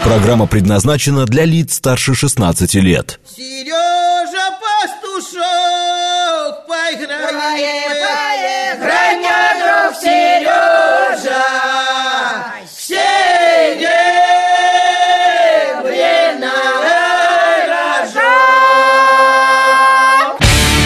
Программа предназначена для лиц старше 16 лет. Сережа Пастушок, поиграй, друг Сережа, серебряный рожок.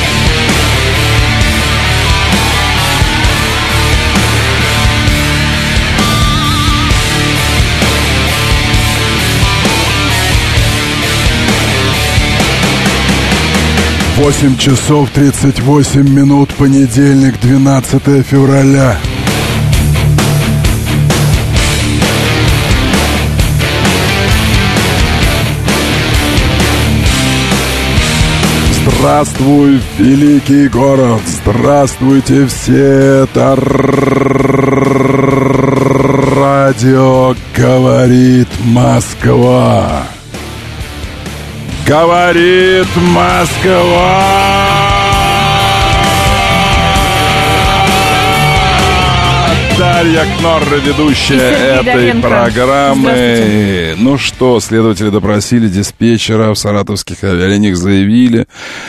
Восемь часов 38 минут, понедельник, 12 февраля. Здравствуй, великий город! Здравствуйте все! Это радио «Говорит Москва». Говорит Москва! Дарья Кнорра, ведущая этой программы. Ну что, следователи допросили диспетчера в саратовских авиалиниях, заявили.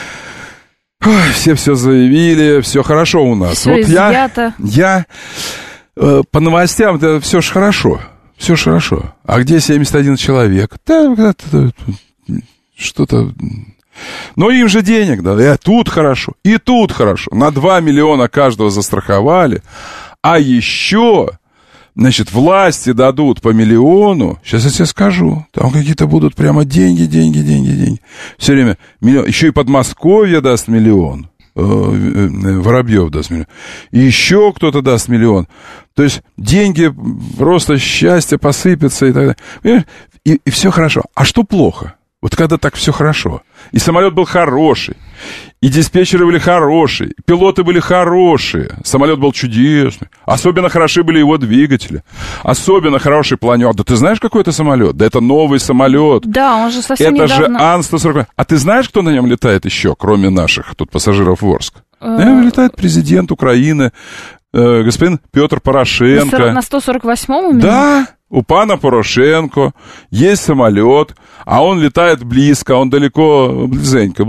Ой, все заявили, все хорошо у нас. Все вот изъято. я по новостям, да, все ж хорошо. Все ж хорошо. А где 71 человек? Да, что-то... Но им же денег дали, и тут хорошо, и тут хорошо. На 2 миллиона каждого застраховали. А еще, значит, власти дадут по миллиону. Сейчас я тебе скажу. Там какие-то будут прямо деньги. Все время миллион. Еще и Подмосковье даст миллион. Воробьев даст миллион. И еще кто-то даст миллион. То есть деньги, просто счастье посыпется и так далее. И все хорошо. А что плохо? Вот когда так все хорошо. И самолет был хороший, и диспетчеры были хорошие, и пилоты были хорошие, самолет был чудесный. Особенно хороши были его двигатели. Особенно хороший планер. Да ты знаешь, какой это самолет? Да это новый самолет. Да, он же совсем недавно. Это недавно... же Ан-140. А ты знаешь, кто на нем летает еще, кроме наших тут пассажиров в Орск? На нем летает президент Украины, господин Петр Порошенко. На 148-м именно? Да. У пана Порошенко есть самолет, а он летает близко, он далеко, близенько,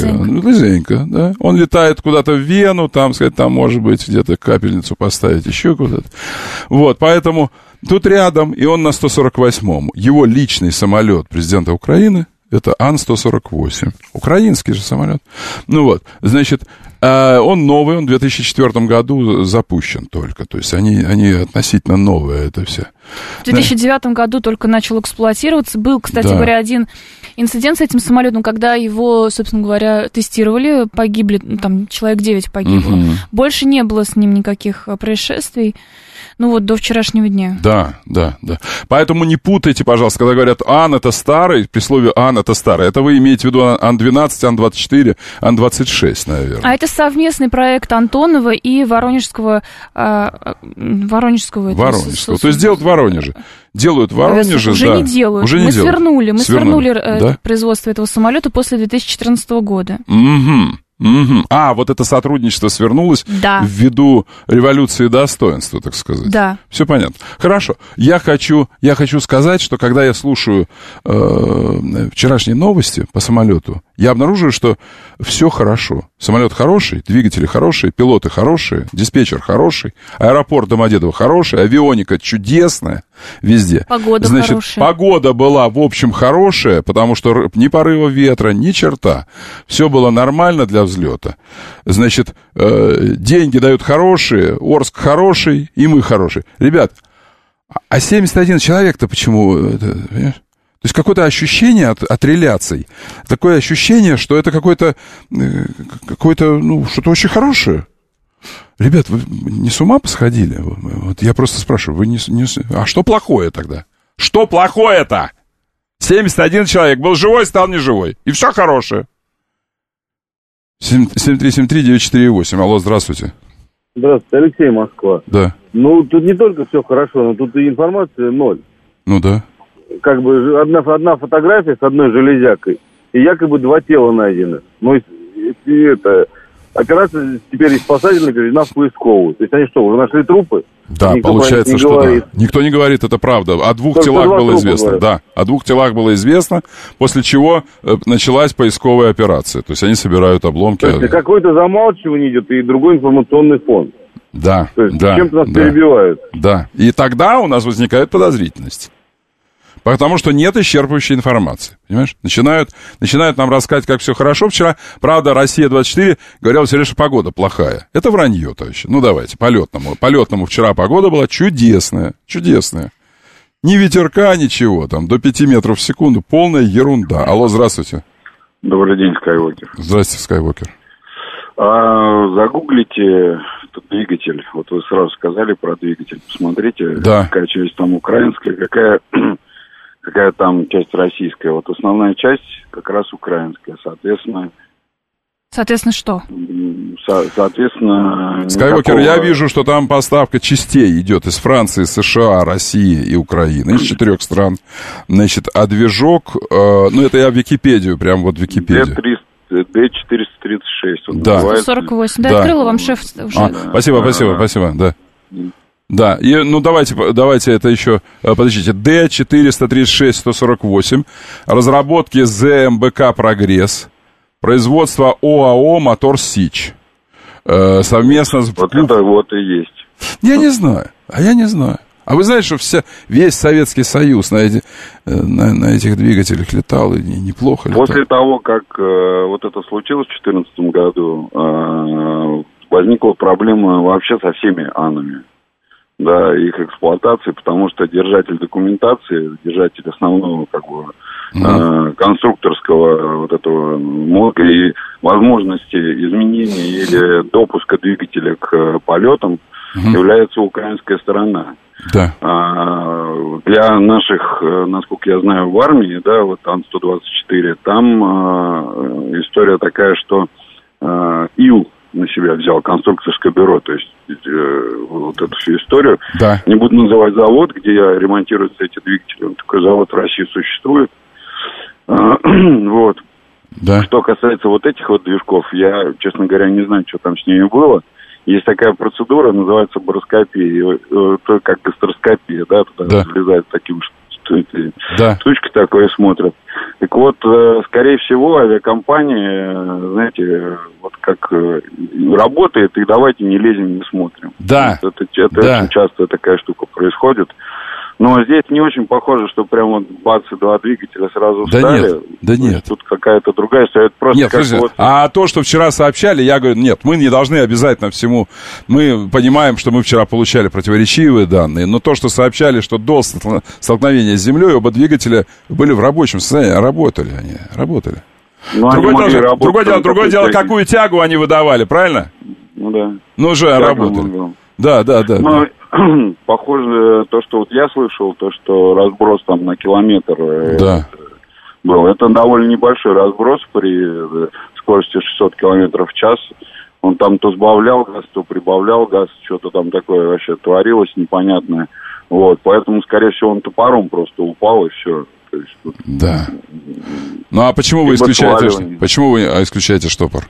да. Он летает куда-то в Вену, там, сказать, там, может быть, где-то капельницу поставить, еще куда-то. Вот, поэтому тут рядом, и он на 148-м. Его личный самолет президента Украины — это Ан-148. Украинский же самолет. Ну вот, значит, он новый, он в 2004 году запущен только. То есть они относительно новые, это все. В 2009 году только начал эксплуатироваться. Был, кстати говоря, один инцидент с этим самолетом, когда его, собственно говоря, тестировали, погибли, там человек 9 погибло. Больше не было с ним никаких происшествий. Ну вот, до вчерашнего дня. Да. Поэтому не путайте, пожалуйста, когда говорят «Ан» — это старый, при слове «Ан» — это старый. Это вы имеете в виду Ан-12, Ан-24, Ан-26, наверное. А это совместный проект Антонова и Воронежского. То есть делают в Воронеже. Уже не делают. Мы свернули производство этого самолета после 2014 года. А, вот это сотрудничество свернулось ввиду революции достоинства, так сказать. Да. Все понятно. Хорошо. Я хочу сказать, что когда я слушаю вчерашние новости по самолету, я обнаруживаю, что все хорошо. Самолет хороший, двигатели хорошие, пилоты хорошие, диспетчер хороший, аэропорт Домодедово хороший, авионика чудесная везде. Погода хорошая. Погода была, в общем, хорошая, потому что ни порыва ветра, ни черта. Все было нормально для взлета. Значит, деньги дают хорошие, Орск хороший, и мы хорошие. Ребят, а 71 человек-то почему, понимаешь? То есть какое-то ощущение от реляций, такое ощущение, что это какое-то, ну, что-то очень хорошее. Ребят, вы не с ума посходили? Вот я просто спрашиваю, вы а что плохое тогда? Что плохое-то? 71 человек был живой, стал неживой. И все хорошее. 7373948. Алло, здравствуйте. Здравствуйте, Алексей, Москва. Да. Ну, тут не только все хорошо, но тут и информация ноль. Ну да. Как бы одна фотография с одной железякой, и якобы 2 тела найдены. Ну, если это... операция теперь из спасательной переведена в поисковую. То есть они что, уже нашли трупы? Да, Никто получается, не что говорит. да. Никто не говорит, это правда. О 2 Только телах 2 было трупа известно. говорят. Да, о 2 телах было известно, после чего началась поисковая операция. То есть они собирают обломки. То есть какое-то замалчивание идет и другой информационный фон. Да, То есть да. чем-то нас да, перебивают. Да. И тогда у нас возникает подозрительность. Потому что нет исчерпывающей информации. Понимаешь? Начинают нам рассказывать, как все хорошо. Вчера, правда, «Россия-24» говорила, что погода плохая. Это вранье, товарищи. Ну, давайте, полетному. Полетному вчера погода была чудесная. Чудесная. Ни ветерка, ничего. Там до 5 метров в секунду. Полная ерунда. Алло, здравствуйте. Добрый день, Скайуокер. Здравствуйте, Скайуокер. Загуглите этот двигатель. Вот вы сразу сказали про двигатель. Посмотрите, Да. какая часть там украинская, какая там часть российская. Вот основная часть как раз украинская. Соответственно, что? Соответственно... Скайуокер, никакого... я вижу, что там поставка частей идет из Франции, США, России и Украины, из 4 стран. Значит, а движок, ну это я в Википедию, прям вот в Википедию. D436. Да. Называется. 48. Да, Да. открыла вам шеф уже. Спасибо, да. Да, и, ну давайте это еще, подождите, D436-148, разработки ЗМБК «Прогресс», производство ОАО «Мотор Сич», совместно с... Вот это вот и есть. Я не знаю. А вы знаете, что весь Советский Союз на этих двигателях летал, и неплохо летал? После того, как вот это случилось в 2014 году, возникла проблема вообще со всеми АНами. Да, их эксплуатации, потому что держатель документации, держатель основного, как бы, конструкторского вот этого мозга и возможности изменения или допуска двигателя к полетам является украинская сторона. Да. Для наших, насколько я знаю, в армии, да, вот Ан-124, там история такая, что ИЛ на себя взял, конструкторское бюро, то есть вот эту всю историю. Да. Не буду называть завод, где ремонтируются эти двигатели. Такой завод в России существует. Вот. Да. Что касается вот этих вот движков, я, честно говоря, не знаю, что там с ними было. Есть такая процедура, называется бароскопия, то как гастроскопия, да, туда залезают таким штучкой такой и смотрят. Так вот, скорее всего, авиакомпания, знаете, вот как работает, и давайте не лезем, не смотрим. Да. Это очень часто такая штука происходит. Но здесь не очень похоже, что прям вот бац, 2 двигателя сразу встали. Да нет. Тут какая-то другая стоит. Просто нет, слушайте, вот... А то, что вчера сообщали, я говорю, нет, мы не должны обязательно всему. Мы понимаем, что мы вчера получали противоречивые данные, но то, что сообщали, что до столкновения с землей оба двигателя были в рабочем состоянии, работали. Другое дело, какую тягу они выдавали, правильно? Ну да. Ну уже работали. Да. Похоже, то, что вот я слышал, то, что разброс там на километр был. Это довольно небольшой разброс при скорости 600 километров в час. Он там то сбавлял газ, то прибавлял газ. Что-то там такое вообще творилось непонятное. Вот, поэтому, скорее всего, он топором просто упал, и все. То есть, да. Ну, а почему вы исключаете штопор?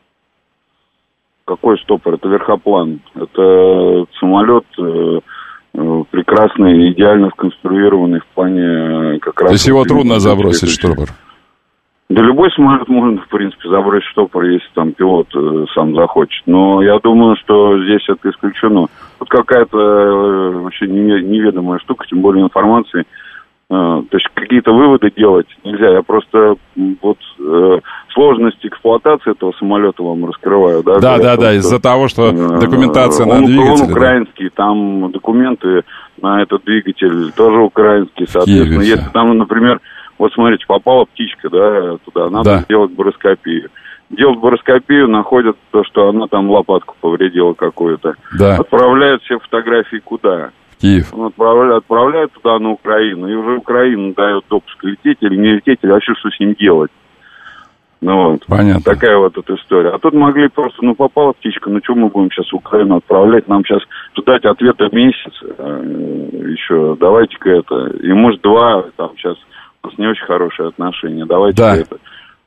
Какой штопор? Это верхоплан. Это самолет прекрасный, идеально сконструированный в плане как раз... То есть его трудно забросить, штопор? Да любой самолет можно, в принципе, забросить штопор, если там пилот сам захочет. Но я думаю, что здесь это исключено. Вот какая-то вообще неведомая штука, тем более информации. То есть какие-то выводы делать нельзя. Я просто вот сложность эксплуатации этого самолета вам раскрываю. Да, из-за того, что документация на двигателе. Он украинский, там документы на этот двигатель тоже украинские, соответственно. Если там, например, вот смотрите, попала птичка, да, туда, надо сделать бароскопию. Делают бароскопию, находят то, что она там лопатку повредила какую-то. Да. Отправляют все фотографии куда? Киев. Отправляют туда, на Украину, и уже Украина дает допуск лететь или не лететь, или вообще что с ним делать. Ну вот. Понятно. Такая вот эта история. А тут могли просто, попала птичка, что мы будем сейчас в Украину отправлять? Нам сейчас ждать ответа месяц еще. Давайте-ка это. И может 2, там сейчас у нас не очень хорошие отношения. Давайте-ка это.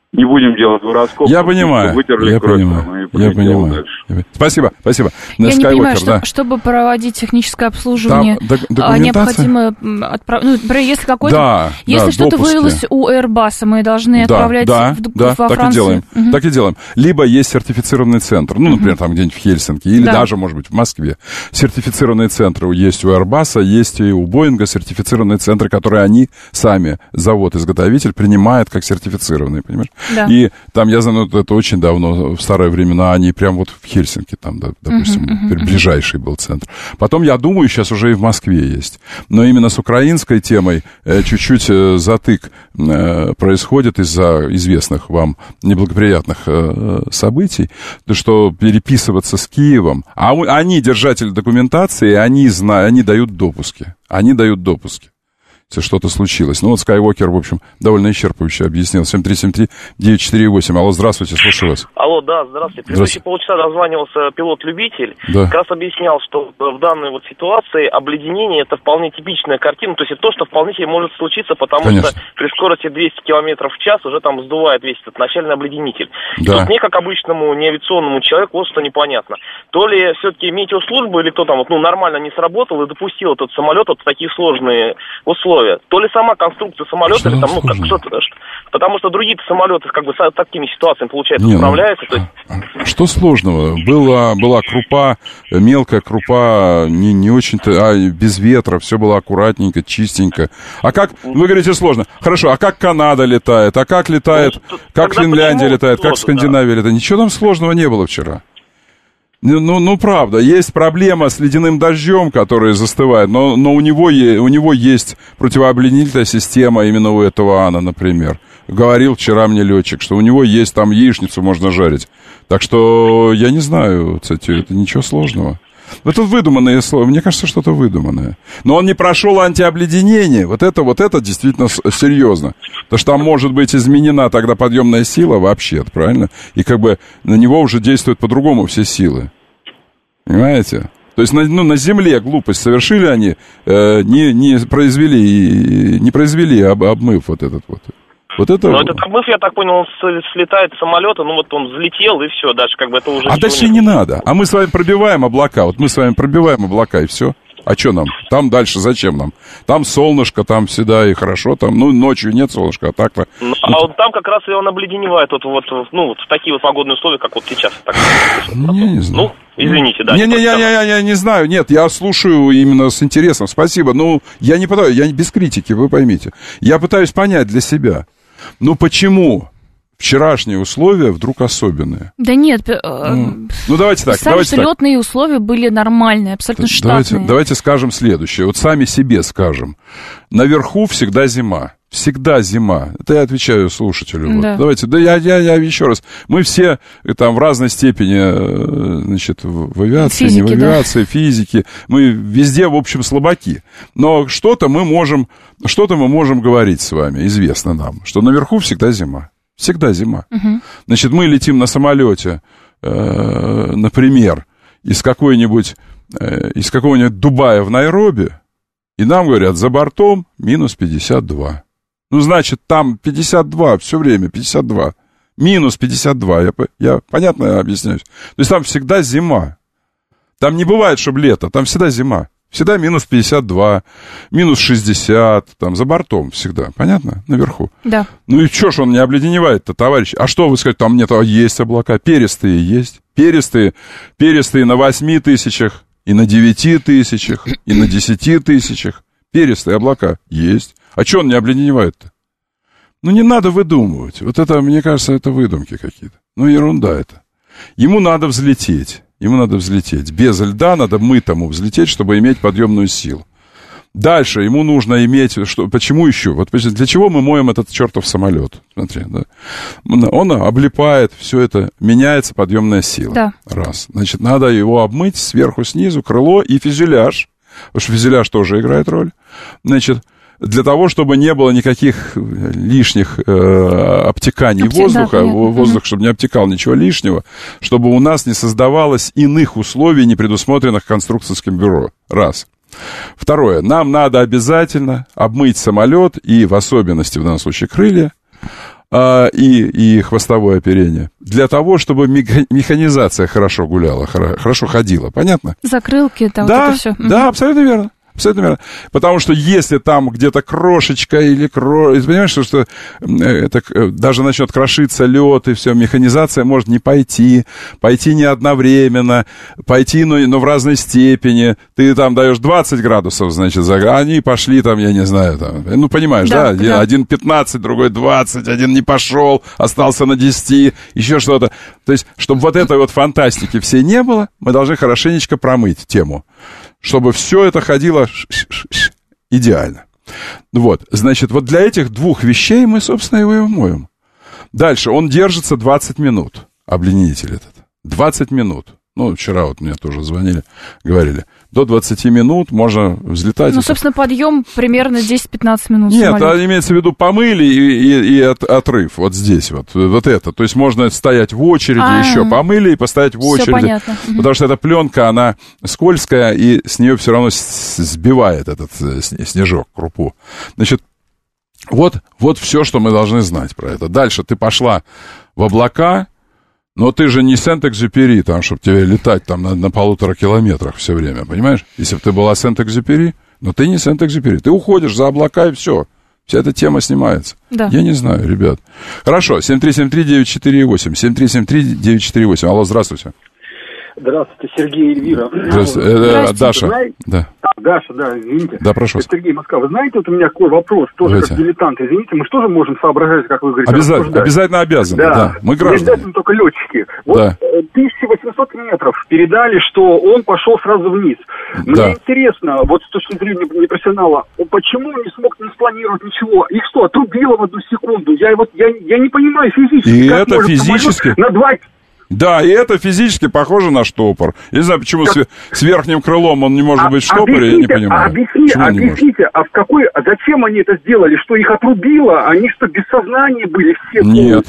не будем делать гороскоп. Я понимаю, вытерли кровь, я понимаю. Спасибо. Я не понимаю, чтобы проводить техническое обслуживание, необходимо отправить... Ну, если какой-то... если что-то выявилось у Airbus, мы должны отправлять во Францию. Так и делаем. Либо есть сертифицированный центр, ну, например, там где-нибудь в Хельсинки, или даже, может быть, в Москве. Сертифицированные центры есть у Airbus, есть и у Boeing сертифицированные центры, которые они сами, завод-изготовитель, принимают как сертифицированные, понимаешь? Да. И там, я знаю, это очень давно, в старые времена, они прям вот в Хельсинки, там, допустим, ближайший был центр. Потом, я думаю, сейчас уже и в Москве есть. Но именно с украинской темой чуть-чуть затык происходит из-за известных вам неблагоприятных событий, что переписываться с Киевом, а они держатели документации, они дают допуски. Они дают допуски, если что-то случилось. Ну, вот Скайуокер, в общем, довольно исчерпывающе объяснил. 7373948. Алло, здравствуйте, слушаю вас. Алло, да, здравствуйте. Предыдущие полчаса дозванивался пилот-любитель. Да. Как раз объяснял, что в данной вот ситуации обледенение — это вполне типичная картина. То есть это то, что вполне себе может случиться, потому что при скорости 200 км в час уже там сдувает весь этот начальный обледенитель. Да. Тут мне, как обычному неавиационному человеку, вот что непонятно. То ли все-таки метеослужба или кто там вот, нормально не сработал и допустил этот самолет вот в такие сложные условия. То ли сама конструкция самолета, или там, потому что другие самолеты как бы с такими ситуациями, получается, справляются. То есть... Что сложного? Была крупа, мелкая крупа, не очень-то, без ветра, все было аккуратненько, чистенько. А как, вы говорите, сложно. Хорошо, а как Канада летает? А как летает, как Финляндия летает, как Скандинавия летает? Ничего там сложного не было вчера. Ну, правда, есть проблема с ледяным дождем, который застывает, но у него есть противообледенительная система именно у этого Ана, например. Говорил вчера мне летчик, что у него есть там яичницу можно жарить. Так что, я не знаю, кстати, это ничего сложного. Это выдуманное слово, мне кажется, что-то выдуманное. Но он не прошел антиобледенение. Вот это действительно серьезно. Потому что там может быть изменена тогда подъемная сила вообще, правильно? И как бы на него уже действуют по-другому все силы. Понимаете? То есть на Земле глупость совершили они, не произвели обмыв вот этот вот. Вот это... Но этот обмыв, я так понял, он слетает с самолета, он взлетел, и все, дальше как бы это уже... А дальше не надо. А мы с вами пробиваем облака, и все. А что нам? Там дальше зачем нам? Там солнышко, там всегда и хорошо, там, ночью нет солнышка, а так-то... вот там как раз и он обледеневает вот в такие вот погодные условия, как вот сейчас. Не знаю. Извините, да. Я не знаю, нет, я слушаю именно с интересом, спасибо. Я не пытаюсь, я без критики, вы поймите. Я пытаюсь понять для себя. Почему вчерашние условия вдруг особенные? Да нет. Давайте так. Летные условия были нормальные, абсолютно штатные. Давайте скажем следующее. Вот сами себе скажем. Наверху всегда зима. Всегда зима. Это я отвечаю слушателю. Да. Давайте, я еще раз. Мы все там в разной степени, значит, в авиации, физики, не в авиации, физики. Мы везде, в общем, слабаки. Но что-то мы можем говорить с вами, известно нам, что наверху всегда зима. Всегда зима. Угу. Значит, мы летим на самолете, например, из какого-нибудь Дубая в Найроби, и нам говорят, за бортом минус 52. Значит, там 52, все время 52. Минус 52, я понятно объясняюсь. То есть там всегда зима. Там не бывает, чтобы лето, там всегда зима. Всегда минус 52, минус 60, там за бортом всегда. Понятно? Наверху. Да. И что ж он не обледеневает-то, товарищ? А что вы скажете, там нет, есть облака, перистые есть. Перистые на 8 тысячах, и на 9 тысячах, и на 10 тысячах. Перистые облака есть. А что он не обледеневает-то? Не надо выдумывать. Вот это, мне кажется, это выдумки какие-то. Ерунда это. Ему надо взлететь. Без льда надо мытому взлететь, чтобы иметь подъемную силу. Дальше ему нужно иметь... Почему еще? Вот для чего мы моем этот чертов самолет? Смотри, да? Он облипает, все это, меняется подъемная сила. Да. Раз. Значит, надо его обмыть сверху, снизу, крыло и фюзеляж. Потому что фюзеляж тоже играет роль. Значит, для того, чтобы не было никаких лишних обтеканий воздуха, воздух, чтобы не обтекал ничего лишнего, чтобы у нас не создавалось иных условий, не предусмотренных конструкторским бюро. Раз. Второе. Нам надо обязательно обмыть самолет, и в особенности, в данном случае, крылья, и хвостовое оперение. Для того, чтобы механизация хорошо гуляла, хорошо ходила. Понятно? Закрылки, там да, вот это все. Да, абсолютно верно. Абсолютно верно. Потому что если там где-то крошечка или понимаешь, что это, даже начнет крошиться лед, и все, механизация может не пойти не одновременно, пойти, но в разной степени. Ты там даешь 20 градусов, значит, а они пошли там, я не знаю, там, ну, понимаешь, да? Один 15, другой 20, один не пошел, остался на 10, еще что-то. То есть, чтобы вот этой вот фантастики всей не было, мы должны хорошенечко промыть тему, чтобы все это ходило идеально. Вот, значит, вот для этих двух вещей мы, собственно, его и моем. Дальше, он держится 20 минут, обледенитель этот. 20 минут. Ну, вчера вот мне тоже звонили, говорили, до 20 минут можно взлетать. Ну, собственно, подъем примерно 10-15 минут. Нет, имеется в виду помыли и отрыв. Вот здесь вот это. То есть можно стоять в очереди еще, помыли и постоять в очереди. Все понятно. Потому что эта пленка, она скользкая, и с нее все равно сбивает этот снежок, крупу. Значит, вот все, что мы должны знать про это. Дальше ты пошла в облака. Но ты же не Сент-Экзюпери, там, чтобы тебе летать там на 1,5 километрах все время, понимаешь? Если бы ты была Сент-Экзюпери, но ты не Сент-Экзюпери. Ты уходишь за облака, и все. Вся эта тема снимается. Да. Я не знаю, ребят. Хорошо, 7373948, 7373948. Алло, здравствуйте. Здравствуйте, Сергей и Эльвира. Здравствуйте. Даша. Да. Даша, извините. Да, прошу. Сергей, Москва. Вы знаете, вот у меня такой вопрос, тоже как дилетант, извините, мы же тоже можем соображать, как вы говорите. Обязательно обязаны, да. Мы граждане. Обязательно только летчики. Вот 1800 метров передали, что он пошел сразу вниз. Мне интересно, вот с точки зрения непрофессионала, почему он не смог не спланировать ничего? Их что, отрубило в одну секунду? Я не понимаю физически. И это физически? На 2... Да, и это физически похоже на штопор. Я не знаю, почему с верхним крылом он не может быть в штопоре, я не понимаю. Объясните, зачем они это сделали? Что их отрубило? Они что, без сознания были все?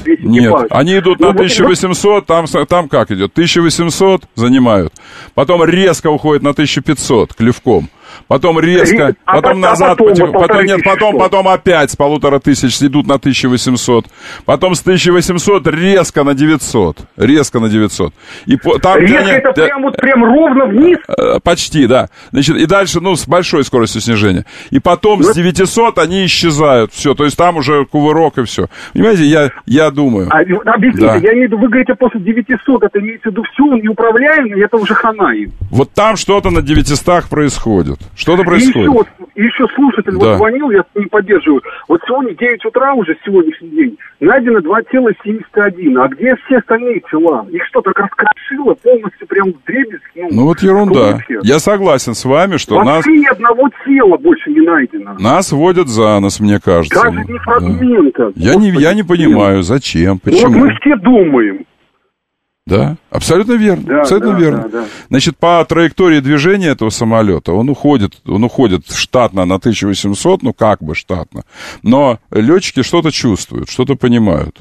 Нет, они идут на 1800, там как идет? 1800 занимают, потом резко уходят на 1500 клевком. Потом резко, потом назад, потом опять с 1500 идут на 1800, потом с 1800 резко на 900, И там, резко это прям ровно вниз? Почти, да. Значит, и дальше, с большой скоростью снижения. И потом с 900 они исчезают, все, то есть там уже кувырок и все. Понимаете, я думаю. Объясните, я имею в виду, вы говорите, после 900, это имеется в виду все, он неуправляемый, это уже хана им. Вот там что-то на 900 происходит. Что-то происходит. И еще слушатель звонил, я не поддерживаю. Вот сегодня 9 утра уже, сегодняшний день, найдено 2 тела 71. А где все остальные тела? Их что, так раскрошило полностью прям вдребезги? Вот ерунда. Я согласен с вами, что вообще ни одного тела больше не найдено. Нас водят за нос, мне кажется. Даже не фрагмента. Я не понимаю, зачем, почему. Вот мы все думаем. Да, абсолютно верно, верно. Да. Значит, по траектории движения этого самолета он уходит штатно на 1800, как бы штатно, но летчики что-то чувствуют, что-то понимают.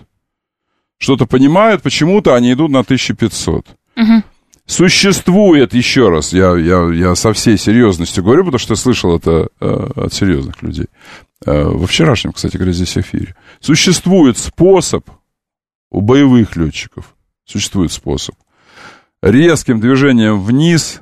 Почему-то они идут на 1500. Угу. Существует, еще раз, я со всей серьезностью говорю, потому что я слышал это от серьезных людей. Во вчерашнем, кстати говоря, здесь эфире. Существует способ у боевых летчиков, резким движением вниз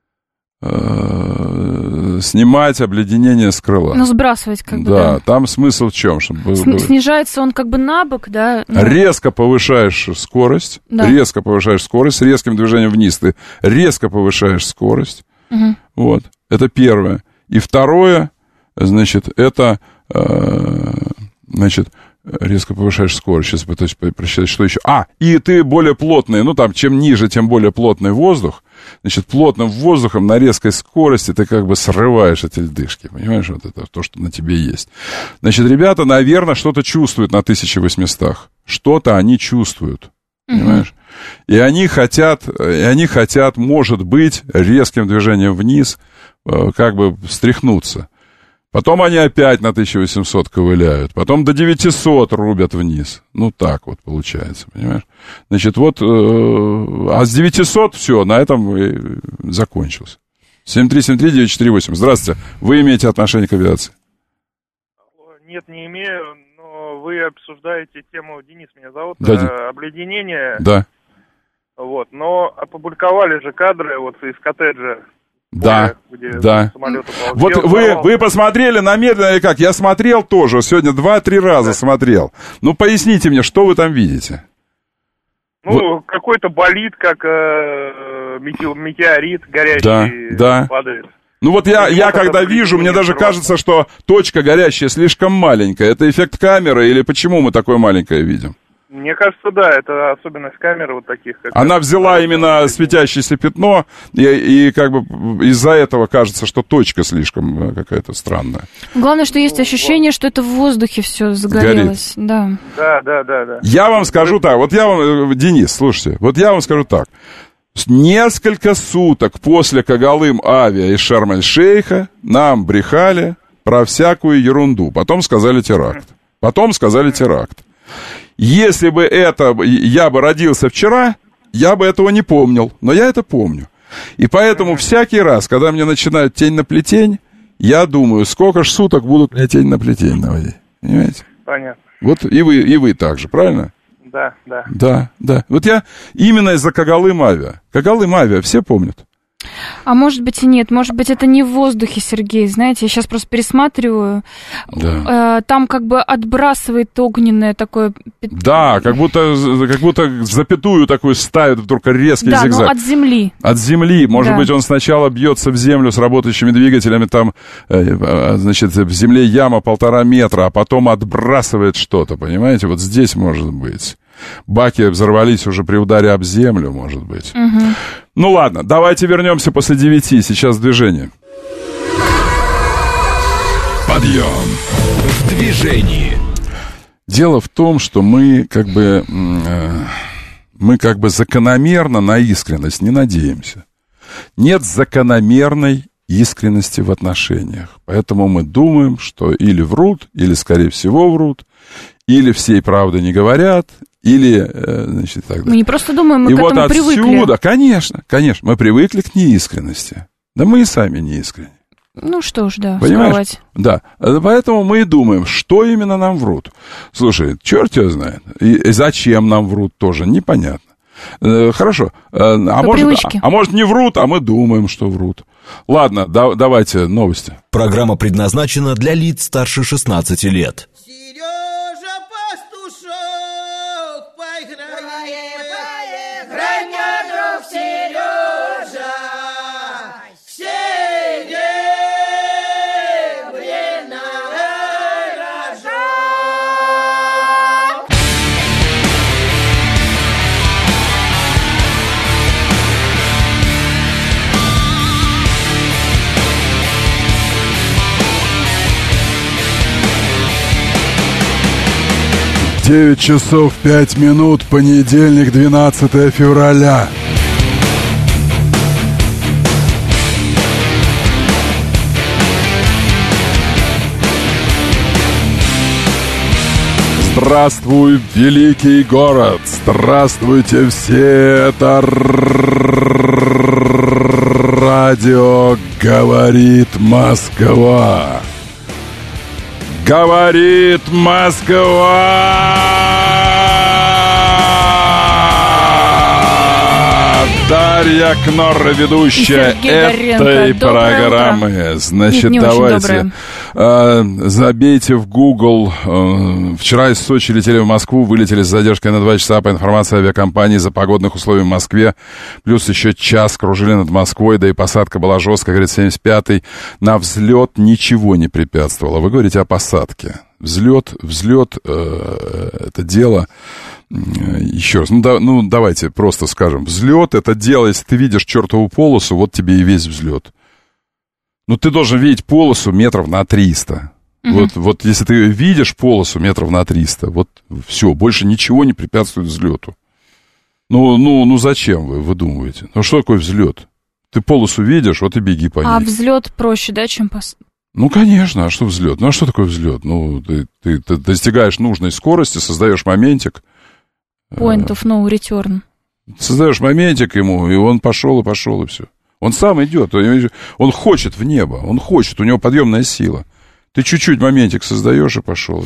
снимать обледенение с крыла. Сбрасывать как бы. Да, там смысл в чем? Снижается он как бы на бок, да? Резко повышаешь скорость, с резким движением вниз ты резко повышаешь скорость. Угу. Вот, это первое. И второе, значит, это, резко повышаешь скорость. Сейчас пытаюсь просчитать, что еще. И ты более плотный, чем ниже, тем более плотный воздух. Значит, плотным воздухом на резкой скорости ты как бы срываешь эти льдышки. Понимаешь, вот это то, что на тебе есть. Значит, ребята, наверное, что-то чувствуют на 1800. Что-то они чувствуют. Понимаешь? И они хотят, может быть, резким движением вниз как бы встряхнуться. Потом они опять на 1800 ковыляют. Потом до 900 рубят вниз. Так вот получается, понимаешь? Значит, а с 900 все, на этом и закончился. 7373948. Здравствуйте. Вы имеете отношение к авиации? Нет, не имею, но вы обсуждаете тему, Денис меня зовут, да, обледенение. Да. Вот, но опубликовали же кадры вот из коттеджа. Да, где да. Вот вы посмотрели намедленно или как? Я смотрел тоже, сегодня 2-3 раза смотрел. Ну, поясните мне, что вы там видите? Ну, вот. Какой-то болид, как метеорит горящий, падает. Ну вот я когда вижу, мне даже кажется, что точка горящая слишком маленькая. Это эффект камеры или почему мы такое маленькое видим? Мне кажется, да, это особенность камеры вот таких. Она взяла именно светящееся пятно, и как бы из-за этого кажется, что точка слишком какая-то странная. Главное, что есть ощущение, что это в воздухе все загорелось. Да. Да. Я вам скажу так, вот я вам, Денис, слушайте, вот я вам скажу так. Несколько суток после Когалым авиа из Шарм-эль-Шейха нам брехали про всякую ерунду. Потом сказали теракт. Если бы я бы родился вчера, я бы этого не помнил. Но я это помню. И поэтому всякий раз, когда мне начинают тень на плетень, я думаю, сколько ж суток будут мне тень на плетень наводить. Понимаете? Понятно. Вот и вы так же, правильно? Да. Вот я именно из-за Когалым авиа. Когалым авиа все помнят. А может быть и нет, может быть это не в воздухе, Сергей, знаете, я сейчас просто пересматриваю, там как бы отбрасывает огненное такое... Да, как будто запятую такую ставит вдруг резкий зигзаг. Да, но от земли. От земли, может быть он сначала бьется в землю с работающими двигателями, там, значит, в земле яма 1,5 метра, а потом отбрасывает что-то, понимаете, вот здесь может быть. Баки взорвались уже при ударе об землю, может быть. Угу. Ну ладно, давайте вернемся после 9, сейчас движение. Подъем в движении. Дело в том, что мы как бы закономерно на искренность не надеемся. Нет закономерной искренности в отношениях. Поэтому мы думаем, что или врут, или, скорее всего, врут, или всей правды не говорят, или, значит, так далее. Мы не просто думаем, мы к этому привыкли. И вот отсюда, конечно, мы привыкли к неискренности. Да мы и сами неискренни. Ну что ж, да, понимаешь? скрывать. Да, поэтому мы и думаем, что именно нам врут. Слушай, черт его знает. И зачем нам врут, тоже непонятно. Хорошо, а может не врут, а мы думаем, что врут. Ладно, давайте новости. Программа предназначена для лиц старше 16 лет. Сережа Пастушок, поиграй, друг Сережа, серебряная рожок. Девять часов 5 минут, понедельник, 12 февраля. Здравствуй, великий город! Здравствуйте все! Это радио «Говорит Москва». Говорит Москва! Дарья Кнорра, ведущая этой программы. Значит, давайте забейте в Google. Вчера из Сочи летели в Москву, вылетели с задержкой на 2 часа по информации авиакомпании за погодных условий в Москве. Плюс еще час кружили над Москвой, да и посадка была жесткая, говорит, 75-й. На взлет ничего не препятствовало. Вы говорите о посадке. Взлет, это дело... Еще раз, давайте просто скажем. Взлет — это дело, если ты видишь чертову полосу, вот тебе и весь взлет. Ну, ты должен видеть полосу метров на 300. Вот если ты видишь полосу метров на 300, вот все, больше ничего не препятствует взлету. Ну зачем вы думаете? Ну, что такое взлет? Ты полосу видишь, вот и беги по ней. А взлет проще, да, чем Ну, конечно, а что взлет? Ну, а что такое взлет? Ну, ты достигаешь нужной скорости, создаешь моментик. Point of no return. Создаешь моментик ему, и он пошел, и все. Он сам идет, он хочет в небо, он хочет, у него подъемная сила. Ты чуть-чуть моментик создаешь, и пошел, и все.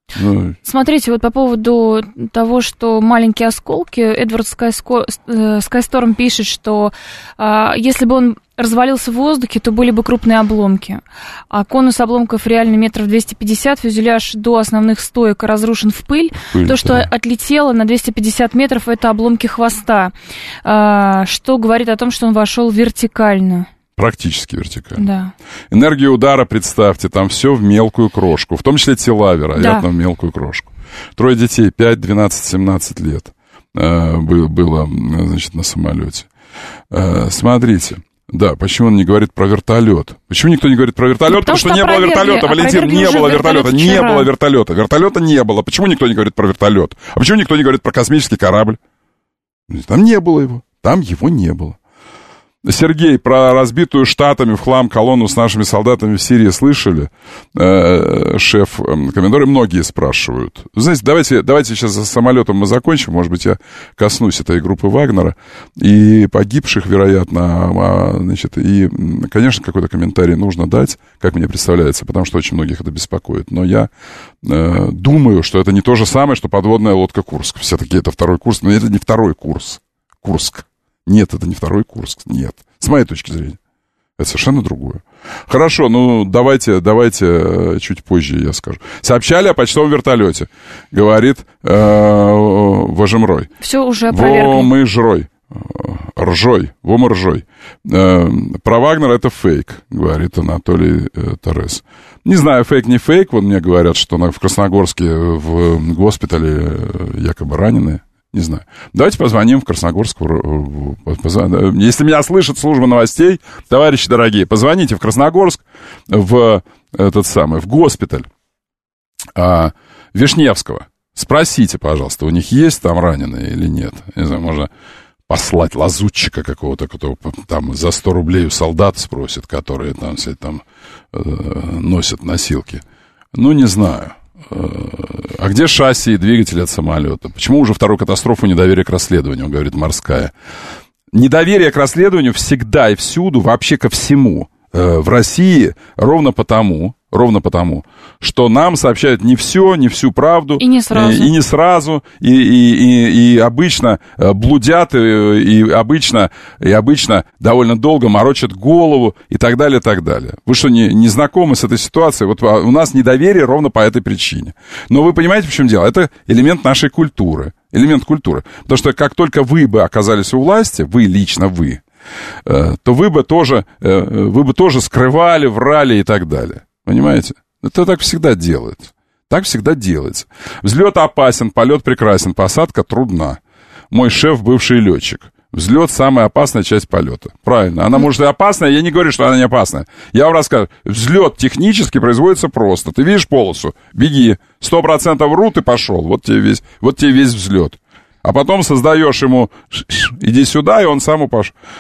Смотрите, вот по поводу того, что маленькие осколки, Эдвард Скайсторм пишет, что если бы он развалился в воздухе, то были бы крупные обломки. А конус обломков реально метров 250, фюзеляж до основных стоек разрушен в пыль. То, что отлетело на 250 метров, это обломки хвоста, что говорит о том, что он вошел вертикально. Практически вертикально. Да. Энергия удара, представьте, там все в мелкую крошку, в том числе тела, вероятно, в мелкую крошку. 3 детей, 5, 12, 17 лет было, значит, на самолете. Смотрите. Да, почему он не говорит про вертолет? Почему никто не говорит про вертолет? Потому что не было вертолета, Валентин, не было вертолета, не было вертолета. Вертолета не было. Почему никто не говорит про вертолет? А почему никто не говорит про космический корабль? Там не было его. Там его не было. Сергей, про разбитую Штатами в хлам колонну с нашими солдатами в Сирии слышали? Шеф-комендоры многие спрашивают. Знаете, давайте сейчас за самолетом мы закончим. Может быть, я коснусь этой группы Вагнера и погибших, вероятно. Значит, и, конечно, какой-то комментарий нужно дать, как мне представляется, потому что очень многих это беспокоит. Но я думаю, что это не то же самое, что подводная лодка Курск. Все-таки это второй курс, но это не второй курс. Курск. Нет, это не второй Курск, нет. С моей точки зрения. Это совершенно другое. Хорошо, ну, давайте чуть позже я скажу. Сообщали о почтовом вертолете, говорит Вожемрой. Все уже опровергли. Вомыржой. Про Вагнера это фейк, говорит Анатолий Терес. Не знаю, фейк, не фейк. Вот мне говорят, что в Красногорске в госпитале якобы раненые. Не знаю. Давайте позвоним в Красногорск. Если меня слышит служба новостей, товарищи дорогие, позвоните в Красногорск, в госпиталь Вишневского. Спросите, пожалуйста, у них есть там раненые или нет. Не знаю, можно послать лазутчика какого-то, кто там за 100 рублей у солдат спросит, которые там носят носилки. Ну, не знаю. А где шасси и двигатель от самолета? Почему уже вторую катастрофу недоверие к расследованию, говорит Морская? Недоверие к расследованию всегда и всюду, вообще ко всему в России ровно потому, что нам сообщают не всю правду. И не сразу. И обычно блудят, и обычно довольно долго морочат голову, и так далее, и так далее. Вы что, не знакомы с этой ситуацией? Вот у нас недоверие ровно по этой причине. Но вы понимаете, в чем дело? Это элемент нашей культуры. Элемент культуры. Потому что как только вы бы оказались у власти, лично вы, то вы бы тоже скрывали, врали и так далее. Понимаете? Это так всегда делается. Взлет опасен, полет прекрасен, посадка трудна. Мой шеф бывший летчик. Взлет — самая опасная часть полета. Правильно. Она может и опасная, я не говорю, что она не опасная. Я вам расскажу. Взлет технически производится просто. Ты видишь полосу? Беги. 100% врут и пошел. Вот тебе весь взлет. А потом создаешь ему иди сюда, и он сам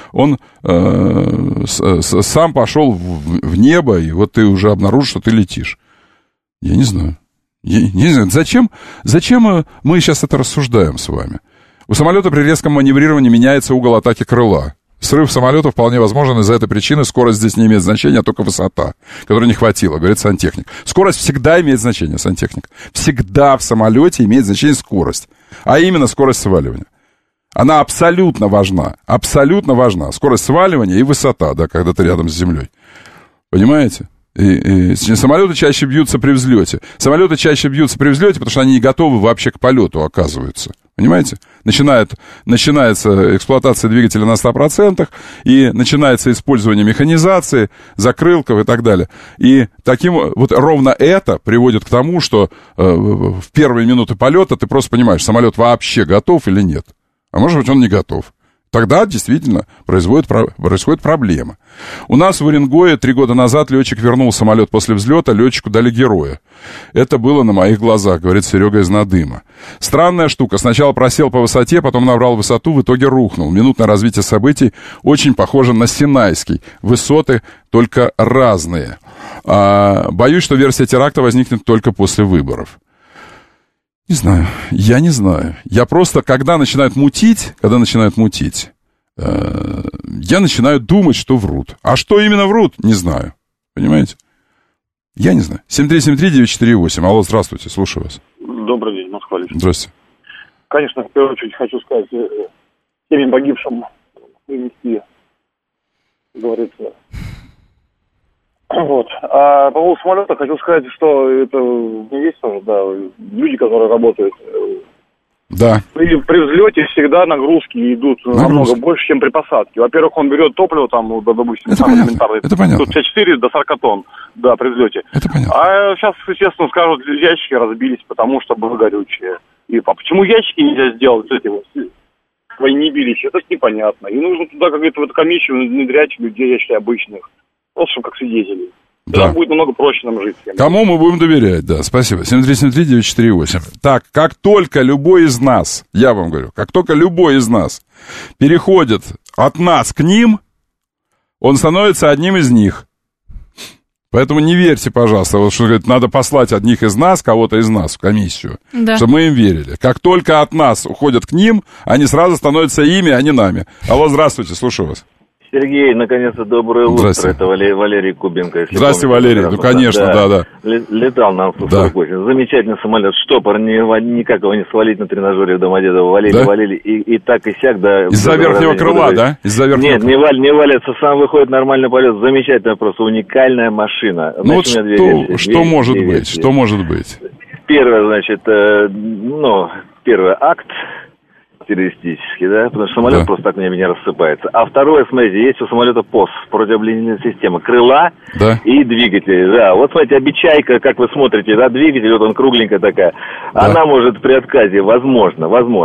пошел в небо, и вот ты уже обнаружишь, что ты летишь. Я не знаю. Зачем мы сейчас это рассуждаем с вами? У самолета при резком маневрировании меняется угол атаки крыла. Срыв самолета вполне возможен из-за этой причины. Скорость здесь не имеет значения, а только высота, которой не хватило, говорит сантехник. Скорость всегда имеет значение, сантехник. Всегда в самолете имеет значение скорость. А именно скорость сваливания. Она абсолютно важна. Скорость сваливания и высота, да, когда ты рядом с землей. Понимаете? И самолеты чаще бьются при взлете. Потому что они не готовы вообще к полету, оказывается. Понимаете? Начинается эксплуатация двигателя на 100%, и начинается использование механизации, закрылков и так далее. И вот ровно это приводит к тому, что в первые минуты полета ты просто понимаешь, самолет вообще готов или нет. А может быть, он не готов. Тогда действительно происходит проблема. У нас в Уренгое 3 года назад летчик вернул самолет после взлета, летчику дали героя. Это было на моих глазах, говорит Серега из Надыма. Странная штука. Сначала просел по высоте, потом набрал высоту, в итоге рухнул. Минутное развитие событий очень похоже на Синайский. Высоты только разные. Боюсь, что версия теракта возникнет только после выборов. Я не знаю. Я просто, когда начинают мутить, я начинаю думать, что врут. А что именно врут, не знаю. Понимаете? Я не знаю. 7373948. Алло, здравствуйте, слушаю вас. Добрый день, Москва. Здравствуйте. Конечно, в первую очередь хочу сказать всем погибшим привести, говорится. Вот. А по поводу самолета хочу сказать, что это не есть тоже, да, люди, которые работают. Да. При взлете всегда нагрузки идут намного больше, чем при посадке. Во-первых, он берет топливо, там, ну, допустим, это элементарное, это понятно. 54 до 40 тонн, да, при взлете. Это понятно. А сейчас, естественно, скажут, ящики разбились, потому что было горючее. И почему ящики нельзя сделать с этим? Свои не бились, это непонятно. И нужно туда, как говорится, в эту комиссию внедрять людей, я считаю, обычных. Просто чтобы как свидетелей. Да. Тогда будет намного проще нам жить. Кому мы будем доверять, да, спасибо. 7373948. Так, как только любой из нас, я вам говорю, как только любой из нас переходит от нас к ним, он становится одним из них. Поэтому не верьте, пожалуйста, вот что говорит, надо послать одних из нас, кого-то из нас в комиссию, да, чтобы мы им верили. Как только от нас уходят к ним, они сразу становятся ими, а не нами. Алло, здравствуйте, слушаю вас. Сергей, наконец-то доброе утро. Это Валерий Кубенко. Здравствуйте, Валерий. Ну, конечно, да. Летал на Ан-148. Да. Замечательный самолет. Штопор, никак его не свалить на тренажере в Домодедово. Валили. И так, и сяк. Да, из-за верхнего крыла, да? Нет, не валится. Сам выходит нормальный полет. Замечательная, просто уникальная машина. Ну вот что может быть? Что может быть? Первое, значит, первый акт террористический, да, потому что самолет просто так не рассыпается. А второе, смотрите, есть у самолета ПОС, противоблинейная система, крыла и двигатели, да. Вот, смотрите, обечайка, как вы смотрите, да, двигатель, вот он кругленькая такая, она может при отказе, возможно,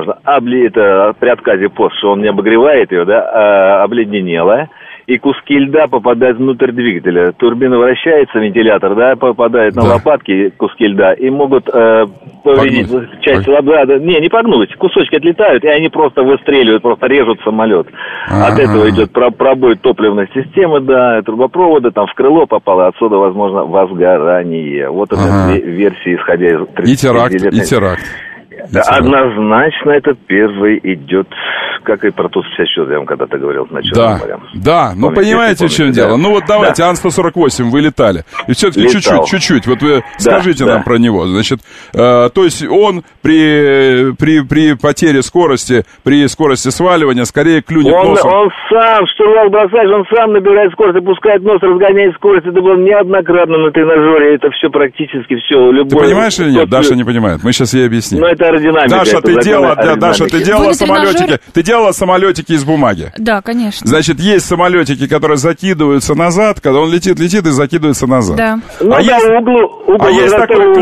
это при отказе ПОС, что он не обогревает ее, да, обледенелая, и куски льда попадают внутрь двигателя. Турбина вращается, вентилятор, да, попадает на лопатки куски льда и могут повредить часть лобка. Не погнуть, кусочки отлетают, и они просто выстреливают, просто режут самолет. От этого идет пробой топливной системы, да, трубопровода, там в крыло попало, отсюда, возможно, возгорание. Вот это версии, исходя из... И теракт. Однозначно это первый идет, как и про Ту-54, я вам когда-то говорил. Да, ну понимаете, в чем дело? Ну вот давайте, Ан-148 вы летали. И все-таки чуть-чуть, вот вы скажите нам про него. Значит, то есть он при потере скорости, при скорости сваливания, скорее клюнет носом. Он сам, штурвал бросаешь, он сам набирает скорость, опускает нос, разгоняет скорость. Это было неоднократно на тренажере, это все практически все. Ты понимаешь или нет? Даша не понимает, мы сейчас ей объясним. Ну это аэродинамика. Даша, ты делала самолетики из бумаги. Да, конечно. Значит, есть самолетики, которые закидываются назад, когда он летит и закидывается назад. Да. А есть такой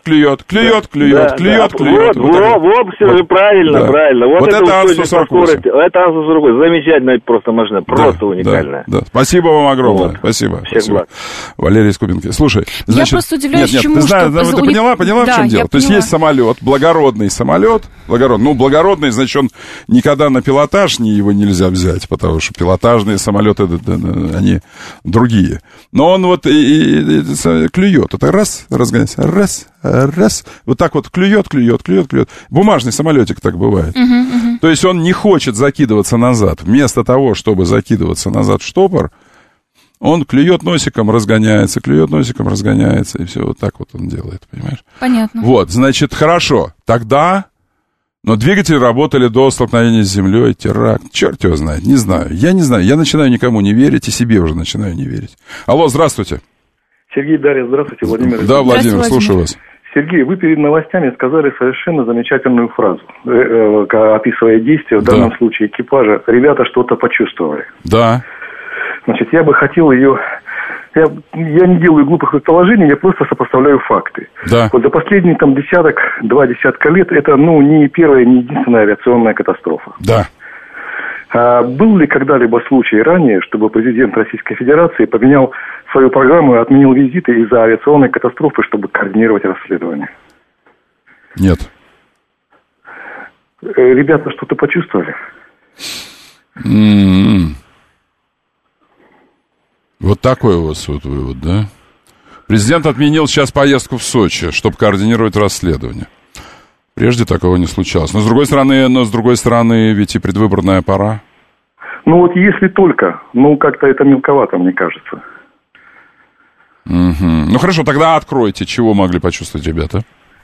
клюет. Вот, все же правильно. Вот это Ан-148. Это Ан-148. Замечательная просто машина, просто уникальная. Да. Спасибо вам огромное. Спасибо. Валерий Скубенко. Слушай, значит... Я просто удивляюсь, почему... Ты поняла, в чем дело? То есть есть самолет, благородный самолет, благородный, значит, он никогда на пилотаж его нельзя взять, потому что пилотажные самолеты, они другие. Но он вот клюет, это разгоняется, раз, вот так вот клюет. Бумажный самолетик так бывает. То есть он не хочет закидываться назад. Вместо того, чтобы закидываться назад в штопор, он клюет носиком, разгоняется, и все, вот так вот он делает, понимаешь? Понятно. Вот, значит, хорошо, тогда... Но двигатели работали до столкновения с землей, теракт. Черт его знает, не знаю. Я начинаю никому не верить, и себе уже начинаю не верить. Алло, здравствуйте. Сергей, Дарья, здравствуйте, Владимир. Да, Владимир, слушаю вас. Сергей, вы перед новостями сказали совершенно замечательную фразу, описывая действия, в данном случае экипажа. Ребята что-то почувствовали. Да. Значит, я бы хотел ее... Я не делаю глупых предположений, я просто сопоставляю факты. Да. Вот за последние два десятка лет это, не первая, не единственная авиационная катастрофа. Да. Был ли когда-либо случай ранее, чтобы президент Российской Федерации поменял свою программу и отменил визиты из-за авиационной катастрофы, чтобы координировать расследование? Нет. Ребята что-то почувствовали? Вот такой у вас вот вывод, да? Президент отменил сейчас поездку в Сочи, чтобы координировать расследование. Прежде такого не случалось. Но с другой стороны, ведь и предвыборная пора. Если только. Как-то это мелковато, мне кажется. Ну, хорошо, тогда откройте, чего могли почувствовать ребята?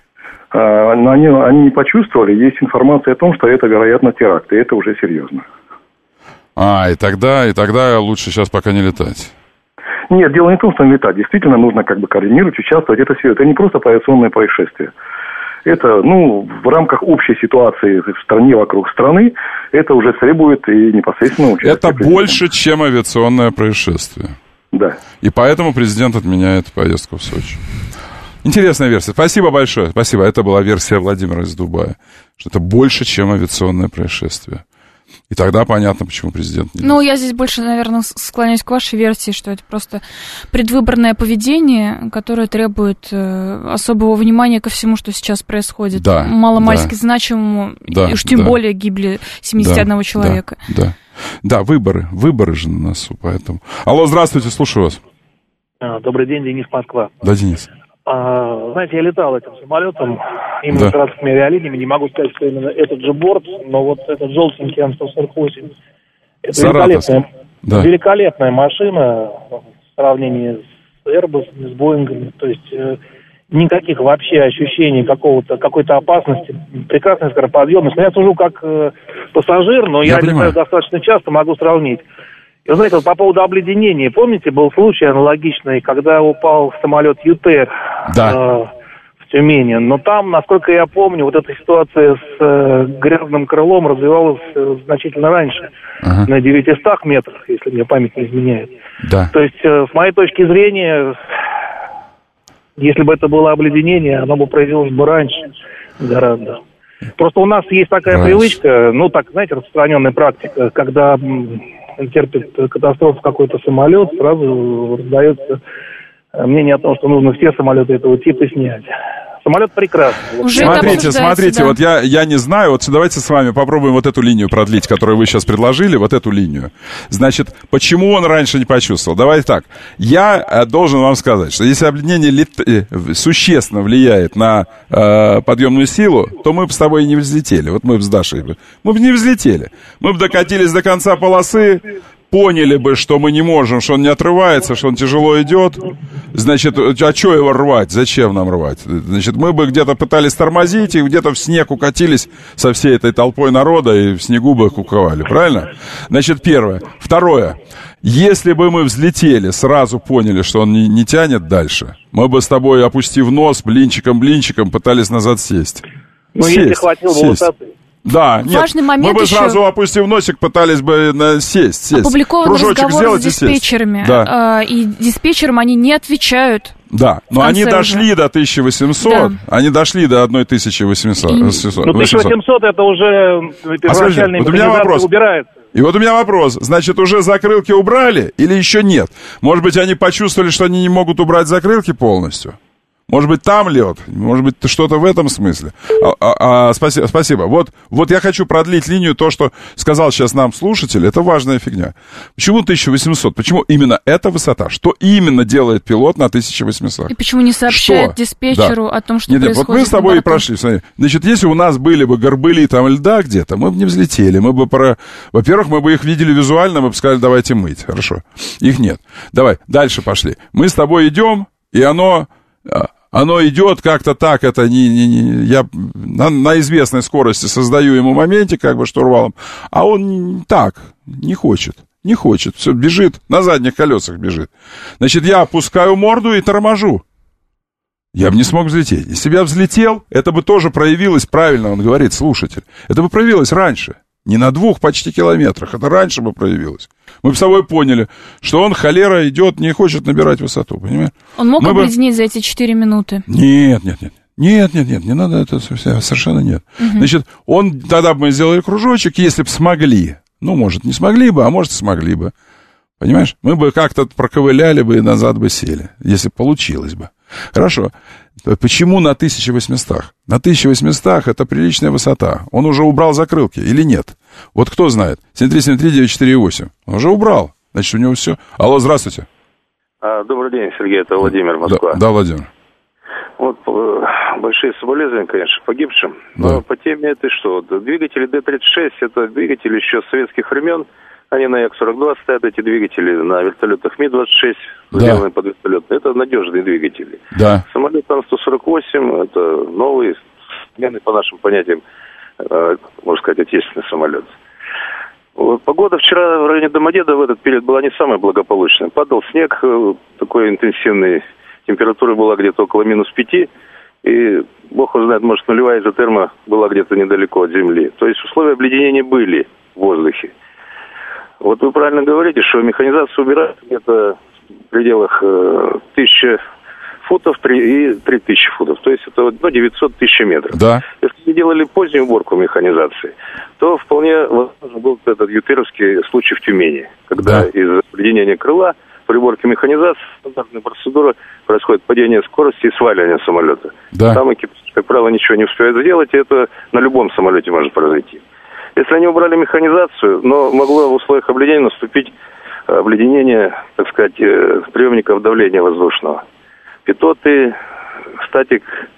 Они не почувствовали. Есть информация о том, что это, вероятно, теракт, и это уже серьезно. И тогда лучше сейчас пока не летать. Нет, дело не в том, что не летать. Действительно нужно координировать, участвовать. Это не просто авиационное происшествие. Это, в рамках общей ситуации в стране, вокруг страны, это уже требует и непосредственно участия. Это больше, чем авиационное происшествие. Да. И поэтому президент отменяет поездку в Сочи. Интересная версия. Спасибо большое. Спасибо. Это была версия Владимира из Дубая. Что это больше, чем авиационное происшествие. И тогда понятно, почему президент не... я здесь больше, наверное, склоняюсь к вашей версии, что это просто предвыборное поведение, которое требует особого внимания ко всему, что сейчас происходит. Да, маломальски значимому, и уж тем более гибли 71 человека. Да, выборы же на носу, поэтому... Алло, здравствуйте, слушаю вас. Добрый день, Денис, Москва. Да, Денис. Знаете, я летал этим самолетом, именно городскими авиалиниями, не могу сказать, что именно этот же борт, но вот этот желтенький Ан-148, это великолепная машина в сравнении с Airbus, с Боингами, то есть никаких вообще ощущений какой-то опасности, прекрасная скороподъемность. Я сужу как пассажир, но я летаю достаточно часто, могу сравнить. И вы знаете, по поводу обледенения, помните, был случай аналогичный, когда упал самолет ЮТР в Тюмени, но там, насколько я помню, вот эта ситуация с грязным крылом развивалась значительно раньше, на 900 метрах, если мне память не изменяет. Да. То есть, с моей точки зрения, если бы это было обледенение, оно бы произвелось бы раньше гораздо. Просто у нас есть такая привычка, знаете, распространенная практика, когда терпит катастрофу какой-то самолет, сразу раздается мнение о том, что нужно все самолеты этого типа снять. Самолет прекрасный. Смотрите, вот я не знаю, вот давайте с вами попробуем вот эту линию продлить, которую вы сейчас предложили, вот эту линию. Значит, почему он раньше не почувствовал? Давайте так, я должен вам сказать, что если обледенение существенно влияет на подъемную силу, то мы бы с тобой не взлетели, вот мы бы с Дашей, мы бы не взлетели, мы бы докатились до конца полосы, поняли бы, что мы не можем, что он не отрывается, что он тяжело идет, значит, а что его рвать? Зачем нам рвать? Значит, мы бы где-то пытались тормозить и где-то в снег укатились со всей этой толпой народа и в снегу бы куковали, правильно? Значит, первое. Второе. Если бы мы взлетели, сразу поняли, что он не тянет дальше, мы бы с тобой, опустив нос, блинчиком пытались назад сесть. Если хватило бы высоты. Да, нет, важный момент мы бы еще... сразу, опустив носик, пытались бы сесть. Опубликован кружочек разговор с диспетчерами, и диспетчерам они не отвечают. Да, но они дошли до 1800, они дошли до 1800. 1800 это уже первоначальная механизация убирается. И вот у меня вопрос, значит, уже закрылки убрали или еще нет? Может быть, они почувствовали, что они не могут убрать закрылки полностью? Может быть, там лед, может быть, что-то в этом смысле. Спасибо. Вот я хочу продлить линию, то, что сказал сейчас нам слушатель, это важная фигня. Почему 1800? Почему именно эта высота? Что именно делает пилот на 1800? И почему не сообщает диспетчеру о том, что происходит? Вот мы с тобой и прошли. Смотри. Значит, если у нас были бы горбыли там льда где-то, мы бы не взлетели. Во-первых, мы бы их видели визуально, мы бы сказали, давайте мыть. Хорошо. Их нет. Давай, дальше пошли. Мы с тобой идем, и оно идет как-то так, это я на известной скорости создаю ему моментик, как бы штурвалом, а он так, не хочет, все, бежит, на задних колесах бежит. Значит, я опускаю морду и торможу. Я бы не смог взлететь. Если бы я взлетел, это бы тоже проявилось, правильно он говорит, слушатель, это бы проявилось раньше. Не на 2 почти километрах, это раньше бы проявилось. Мы бы с собой поняли, что он, холера, идет, не хочет набирать высоту, понимаешь? Он мог обледенеть за эти 4 минуты? Нет, не надо, это совершенно нет. Значит, тогда бы мы сделали кружочек, если бы смогли. Может, не смогли бы, а может, смогли бы. Понимаешь? Мы бы как-то проковыляли бы и назад бы сели, если получилось бы. Хорошо. Почему на 1800? На 1800 это приличная высота. Он уже убрал закрылки или нет? Вот кто знает? 7373948. Он уже убрал. Значит, у него все. Алло, здравствуйте. Добрый день, Сергей, это Владимир, Москва. Да, Владимир. Вот большие соболезнования, конечно, погибшим. Но по теме это что? Двигатели Д-36, это двигатели еще с советских времен. Они на Як-42 стоят, эти двигатели, на вертолетах Ми-26, сделанные под вертолеты. Это надежные двигатели. Да. Самолет Ан-148, это новый, современный по нашим понятиям, можно сказать, отечественный самолет. Вот, погода вчера в районе Домодедово в этот период была не самая благополучная. Падал снег такой интенсивный, температура была где-то около -5, и, бог его знает, может, нулевая изотерма была где-то недалеко от земли. То есть условия обледенения были в воздухе. Вот вы правильно говорите, что механизацию убирают где-то в пределах 1000 футов и 3000 футов. То есть это 900 тысяч метров. Да. Если мы делали позднюю уборку механизации, то вполне возможно был этот юпитеровский случай в Тюмени, когда из-за обледенения крыла при уборке механизации стандартная процедура происходит падение скорости и сваливание самолета. Да. Там экипаж, как правило, ничего не успевает сделать, и это на любом самолете может произойти. Если они убрали механизацию, но могло в условиях обледенения наступить обледенение, так сказать, приемников давления воздушного. Питоты, статик,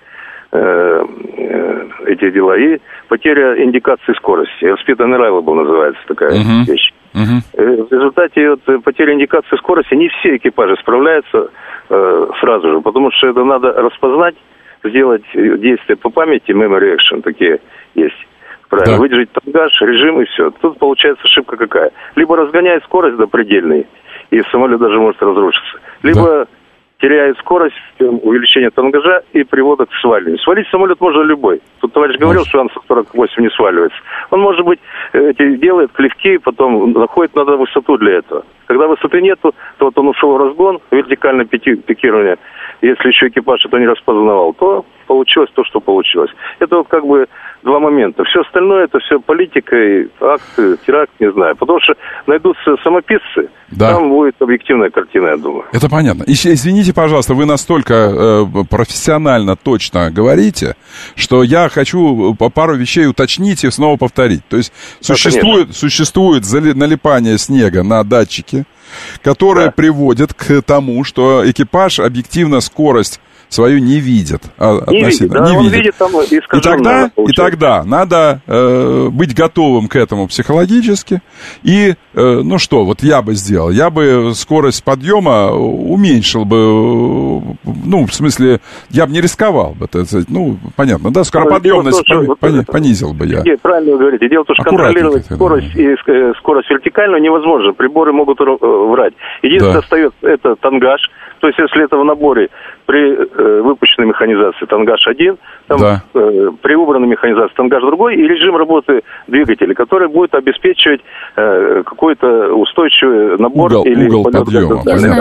эти дела, и потеря индикации скорости. Speed unreliable называется такая вещь. В результате потери индикации скорости не все экипажи справляются сразу же, потому что это надо распознать, сделать действия по памяти, memory action такие есть. Правильно, выдержать тангаж, режим и все. Тут получается ошибка какая? Либо разгоняет скорость до предельной, и самолет даже может разрушиться, либо теряет скорость, увеличение тангажа и привода к сваливанию. Свалить самолет можно любой. Тут товарищ говорил, что Ан-148 не сваливается. Он, может быть, делает клевки, потом находит надо высоту для этого. Когда высоты нету, то вот он ушел в разгон, вертикальное пикирование. Если еще экипаж это не распознавал, то получилось то, что получилось. Это вот как бы два момента. Все остальное, это все политика, и акты, теракт, не знаю. Потому что найдутся самописцы, там будет объективная картина, я думаю. Это понятно. Извините, пожалуйста, вы настолько профессионально точно говорите, что я хочу пару вещей уточнить и снова повторить. То есть существует налипание снега на датчики, которые приводят к тому, что экипаж объективно скорость свою не видит. Он видит там искаженно. И тогда надо быть готовым к этому психологически. И, ну что, вот я бы сделал. Я бы скорость подъема уменьшил бы, ну, в смысле, я бы не рисковал бы. Ну, понятно, да, скороподъемность понизил бы я. Правильно вы говорите. Дело в том, что контролировать скорость и скорость вертикальную невозможно. Приборы могут врать. Единственное, остается это тангаж. То есть, если это в наборе при выпущенной механизации тангаж один, там, при убранной механизации тангаж другой, и режим работы двигателя, который будет обеспечивать какой-то устойчивый набор угол подъема.